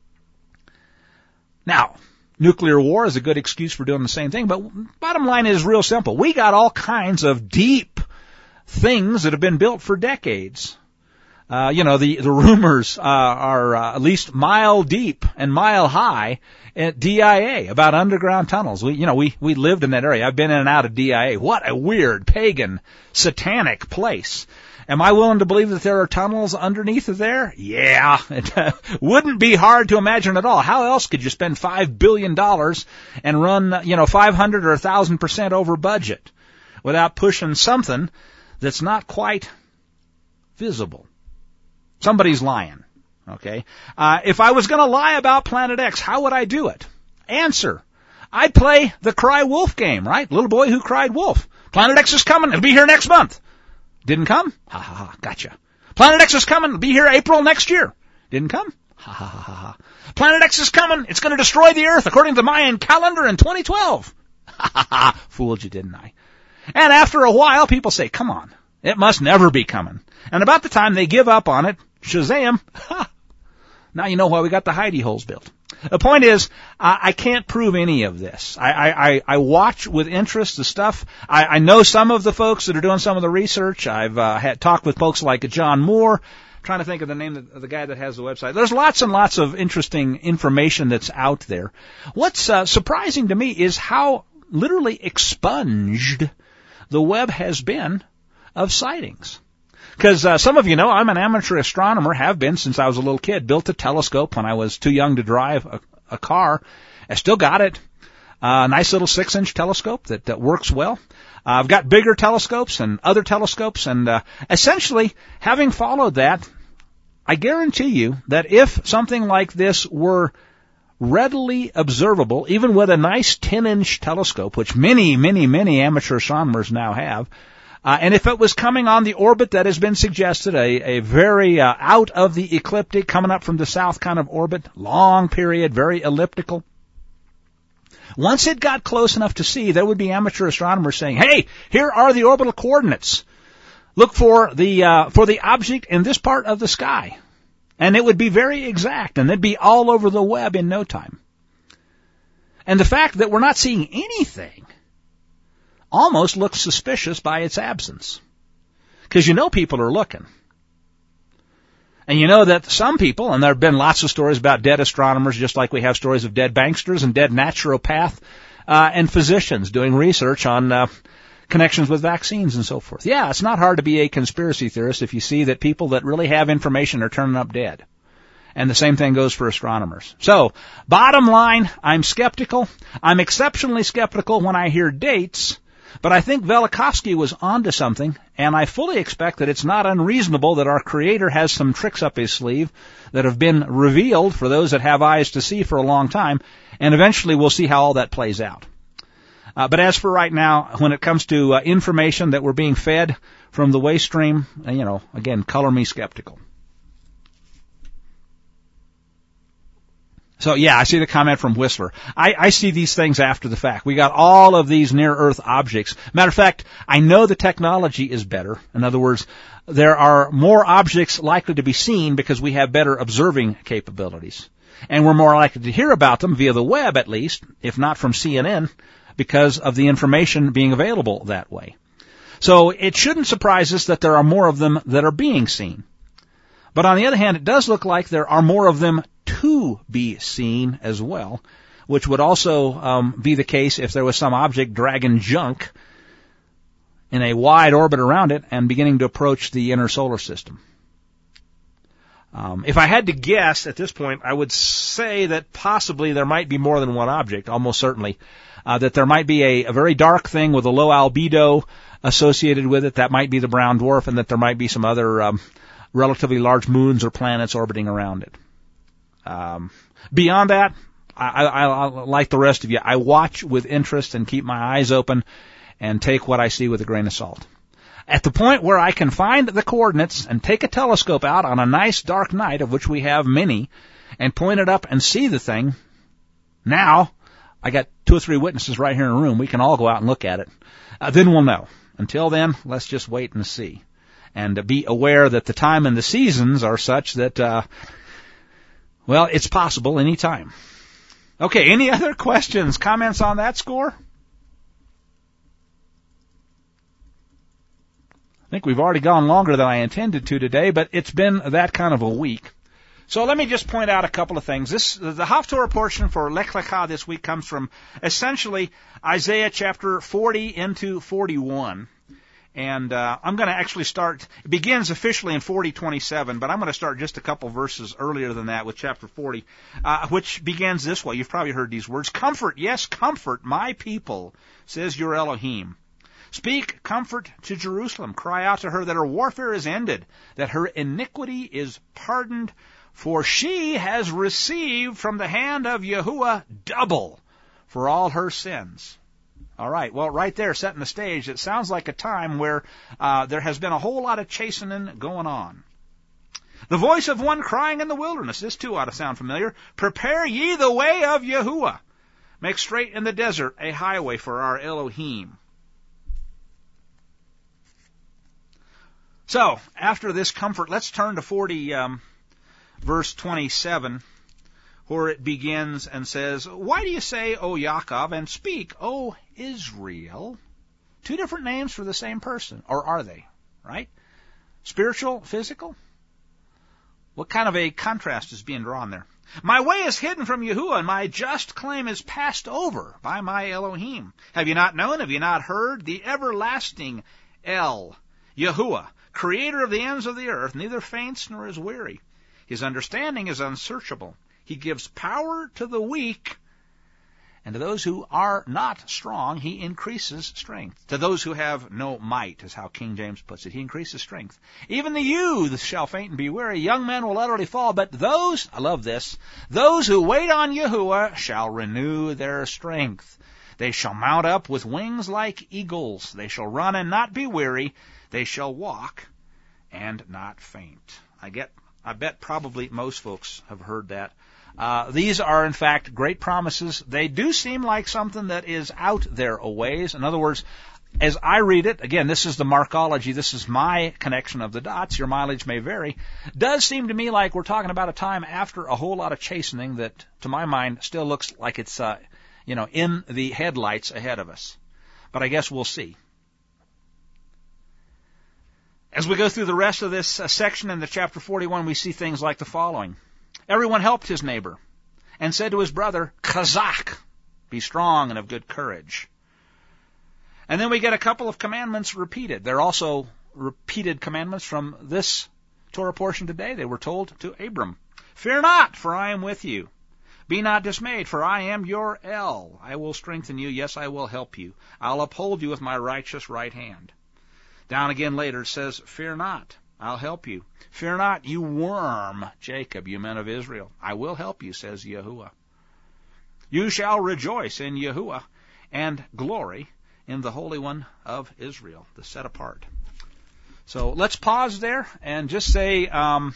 Now, nuclear war is a good excuse for doing the same thing, but bottom line is real simple. We got all kinds of deep things that have been built for decades. Uh, you know, the, the rumors uh, are uh, at least mile deep and mile high at D I A about underground tunnels. We, you know, we, we lived in that area. I've been in and out of D I A. What a weird, pagan, satanic place. Am I willing to believe that there are tunnels underneath of there? Yeah. It uh, wouldn't be hard to imagine at all. How else could you spend five billion dollars and run, you know, five hundred or one thousand percent over budget without pushing something that's not quite visible? Somebody's lying, okay? Uh, if I was going to lie about Planet X, how would I do it? Answer. I'd play the cry wolf game, right? Little boy who cried wolf. Planet X is coming. It'll be here next month. Didn't come? Ha ha ha. Gotcha. Planet X is coming. It'll be here April next year. Didn't come? Ha ha ha ha. Planet X is coming. It's going to destroy the Earth according to the Mayan calendar in twenty twelve. Ha ha ha. Fooled you, didn't I? And after a while, people say, come on. It must never be coming. And about the time they give up on it, Shazam, ha! Now you know why we got the hidey holes built. The point is, I, I can't prove any of this. I, I, I watch with interest the stuff. I, I know some of the folks that are doing some of the research. I've uh, had talked with folks like John Moore. I'm trying to think of the name of the guy that has the website. There's lots and lots of interesting information that's out there. What's uh, surprising to me is how literally expunged the web has been of sightings. Because uh, some of you know I'm an amateur astronomer, have been since I was a little kid. Built a telescope when I was too young to drive a, a car. I still got it. A uh, nice little six-inch telescope that, that works well. Uh, I've got bigger telescopes and other telescopes, and uh, essentially, having followed that, I guarantee you that if something like this were readily observable, even with a nice ten-inch telescope, which many, many, many amateur astronomers now have, Uh, and if it was coming on the orbit that has been suggested, a, a very uh, out of the ecliptic, coming up from the south kind of orbit, long period, very elliptical, once it got close enough to see, there would be amateur astronomers saying, hey, here are the orbital coordinates. Look for the uh, for the object in this part of the sky. And it would be very exact, and it'd be all over the web in no time. And the fact that we're not seeing anything almost looks suspicious by its absence. Because you know people are looking. And you know that some people, and there have been lots of stories about dead astronomers, just like we have stories of dead banksters and dead naturopath uh, and physicians doing research on uh, connections with vaccines and so forth. Yeah, it's not hard to be a conspiracy theorist if you see that people that really have information are turning up dead. And the same thing goes for astronomers. So, bottom line, I'm skeptical. I'm exceptionally skeptical when I hear dates. But I think Velikovsky was onto something, and I fully expect that it's not unreasonable that our Creator has some tricks up His sleeve that have been revealed for those that have eyes to see for a long time, and eventually we'll see how all that plays out. Uh, but as for right now, when it comes to uh, information that we're being fed from the waste stream, uh, you know, again, color me skeptical. So, yeah, I see the comment from Whistler. I, I see these things after the fact. We got all of these near-Earth objects. Matter of fact, I know the technology is better. In other words, there are more objects likely to be seen because we have better observing capabilities. And we're more likely to hear about them via the web, at least, if not from C N N, because of the information being available that way. So it shouldn't surprise us that there are more of them that are being seen. But on the other hand, it does look like there are more of them to be seen as well, which would also um, be the case if there was some object dragging junk in a wide orbit around it and beginning to approach the inner solar system. Um, if I had to guess at this point, I would say that possibly there might be more than one object, almost certainly, uh, that there might be a, a very dark thing with a low albedo associated with it. That might be the brown dwarf, and that there might be some other um, relatively large moons or planets orbiting around it. Um, beyond that, I, I, I, like the rest of you, I watch with interest and keep my eyes open and take what I see with a grain of salt. At the point where I can find the coordinates and take a telescope out on a nice dark night, of which we have many, and point it up and see the thing, now I got two or three witnesses right here in the room. We can all go out and look at it. Uh, then we'll know. Until then, let's just wait and see. And uh, be aware that the time and the seasons are such that, uh, well, it's possible any time. Okay, any other questions, comments on that score? I think we've already gone longer than I intended to today, but it's been that kind of a week. So let me just point out a couple of things. This, the Haftorah portion for Lech Lecha this week comes from essentially Isaiah chapter forty into forty-one. And uh, I'm going to actually start, it begins officially in forty twenty-seven, but I'm going to start just a couple verses earlier than that with chapter forty, uh, which begins this way. You've probably heard these words. Comfort, yes, comfort my people, says your Elohim. Speak comfort to Jerusalem. Cry out to her that her warfare is ended, that her iniquity is pardoned, for she has received from the hand of Yahuwah double for all her sins. All right, well, right there, setting the stage, it sounds like a time where uh, there has been a whole lot of chastening going on. The voice of one crying in the wilderness, this too ought to sound familiar. Prepare ye the way of Yahuwah. Make straight in the desert a highway for our Elohim. So, after this comfort, let's turn to forty, um, verse twenty-seven. Where it begins and says, why do you say, O Yaakov, and speak, O Israel? Two different names for the same person. Or are they? Right? Spiritual, physical? What kind of a contrast is being drawn there? My way is hidden from Yahuwah, and my just claim is passed over by my Elohim. Have you not known? Have you not heard? The everlasting El, Yahuwah, creator of the ends of the earth, neither faints nor is weary. His understanding is unsearchable. He gives power to the weak, and to those who are not strong, he increases strength. To those who have no might, is how King James puts it, he increases strength. Even the youth shall faint and be weary. Young men will utterly fall. But those, I love this, those who wait on Yahuwah shall renew their strength. They shall mount up with wings like eagles. They shall run and not be weary. They shall walk and not faint. I get, I bet probably most folks have heard that. Uh, these are, in fact, great promises. They do seem like something that is out there a ways. In other words, as I read it, again, this is the Markology, this is my connection of the dots, your mileage may vary, does seem to me like we're talking about a time after a whole lot of chastening that, to my mind, still looks like it's, uh, you know, in the headlights ahead of us. But I guess we'll see. As we go through the rest of this uh, section in the chapter forty-one, we see things like the following. Everyone helped his neighbor and said to his brother, Chazak, be strong and of good courage. And then we get a couple of commandments repeated. They're also repeated commandments from this Torah portion today. They were told to Abram, fear not, for I am with you. Be not dismayed, for I am your El. I will strengthen you. Yes, I will help you. I'll uphold you with my righteous right hand. Down again later it says, fear not. I'll help you. Fear not, you worm, Jacob, you men of Israel. I will help you, says Yahuwah. You shall rejoice in Yahuwah and glory in the Holy One of Israel, the set apart. So let's pause there and just say, um,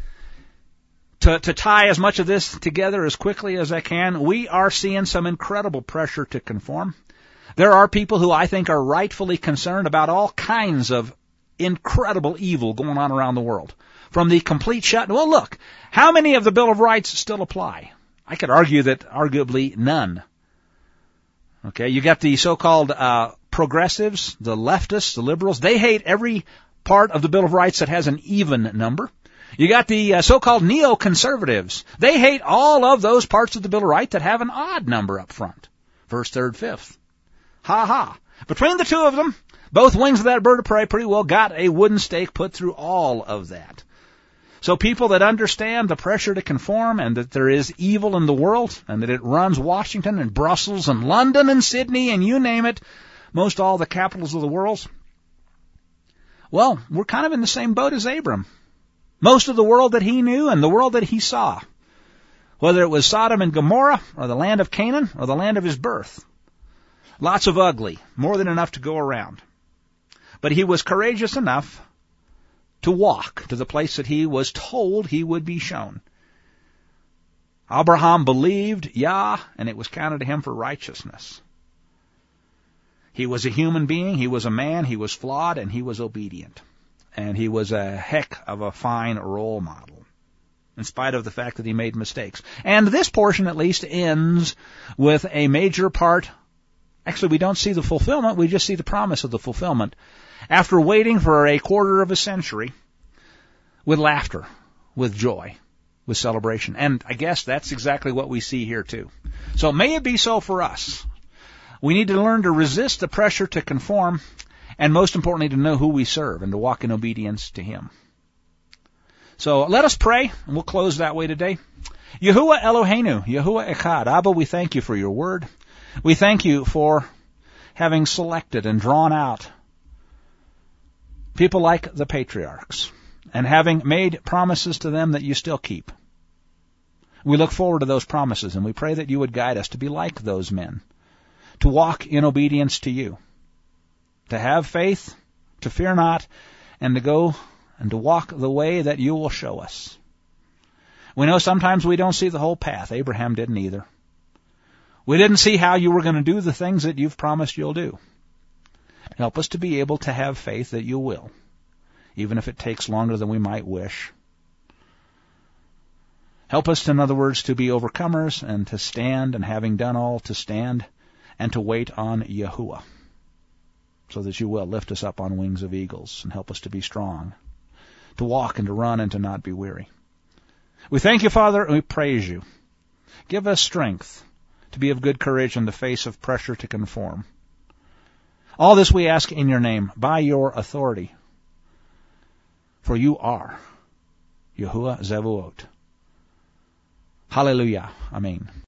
to, to tie as much of this together as quickly as I can, we are seeing some incredible pressure to conform. There are people who I think are rightfully concerned about all kinds of incredible evil going on around the world. From the complete shut. Well, look, how many of the Bill of Rights still apply? I could argue that arguably none. Okay, you got the so-called uh, progressives, the leftists, the liberals. They hate every part of the Bill of Rights that has an even number. You got the uh, so-called neoconservatives. They hate all of those parts of the Bill of Rights that have an odd number up front. First, third, fifth. Ha ha. Between the two of them, both wings of that bird of prey pretty well got a wooden stake put through all of that. So people that understand the pressure to conform and that there is evil in the world and that it runs Washington and Brussels and London and Sydney and you name it, most all the capitals of the world, well, we're kind of in the same boat as Abram. Most of the world that he knew and the world that he saw, whether it was Sodom and Gomorrah or the land of Canaan or the land of his birth, lots of ugly, more than enough to go around. But he was courageous enough to walk to the place that he was told he would be shown. Abraham believed Yah, and it was counted to him for righteousness. He was a human being, he was a man, he was flawed, and he was obedient. And he was a heck of a fine role model, in spite of the fact that he made mistakes. And this portion at least ends with a major part. Actually, we don't see the fulfillment, we just see the promise of the fulfillment. After waiting for a quarter of a century, with laughter, with joy, with celebration. And I guess that's exactly what we see here too. So may it be so for us. We need to learn to resist the pressure to conform, and most importantly to know who we serve and to walk in obedience to Him. So let us pray, and we'll close that way today. Yahuwah Eloheinu, Yahuwah Echad, Abba, we thank you for your word. We thank you for having selected and drawn out people like the patriarchs, and having made promises to them that you still keep. We look forward to those promises, and we pray that you would guide us to be like those men, to walk in obedience to you, to have faith, to fear not, and to go and to walk the way that you will show us. We know sometimes we don't see the whole path. Abraham didn't either. We didn't see how you were going to do the things that you've promised you'll do. Help us to be able to have faith that you will, even if it takes longer than we might wish. Help us, in other words, to be overcomers and to stand, and having done all, to stand and to wait on Yahuwah, so that you will lift us up on wings of eagles and help us to be strong, to walk and to run and to not be weary. We thank you, Father, and we praise you. Give us strength to be of good courage in the face of pressure to conform. All this we ask in your name, by your authority. For you are Yahuwah Zevuot. Hallelujah. Amen.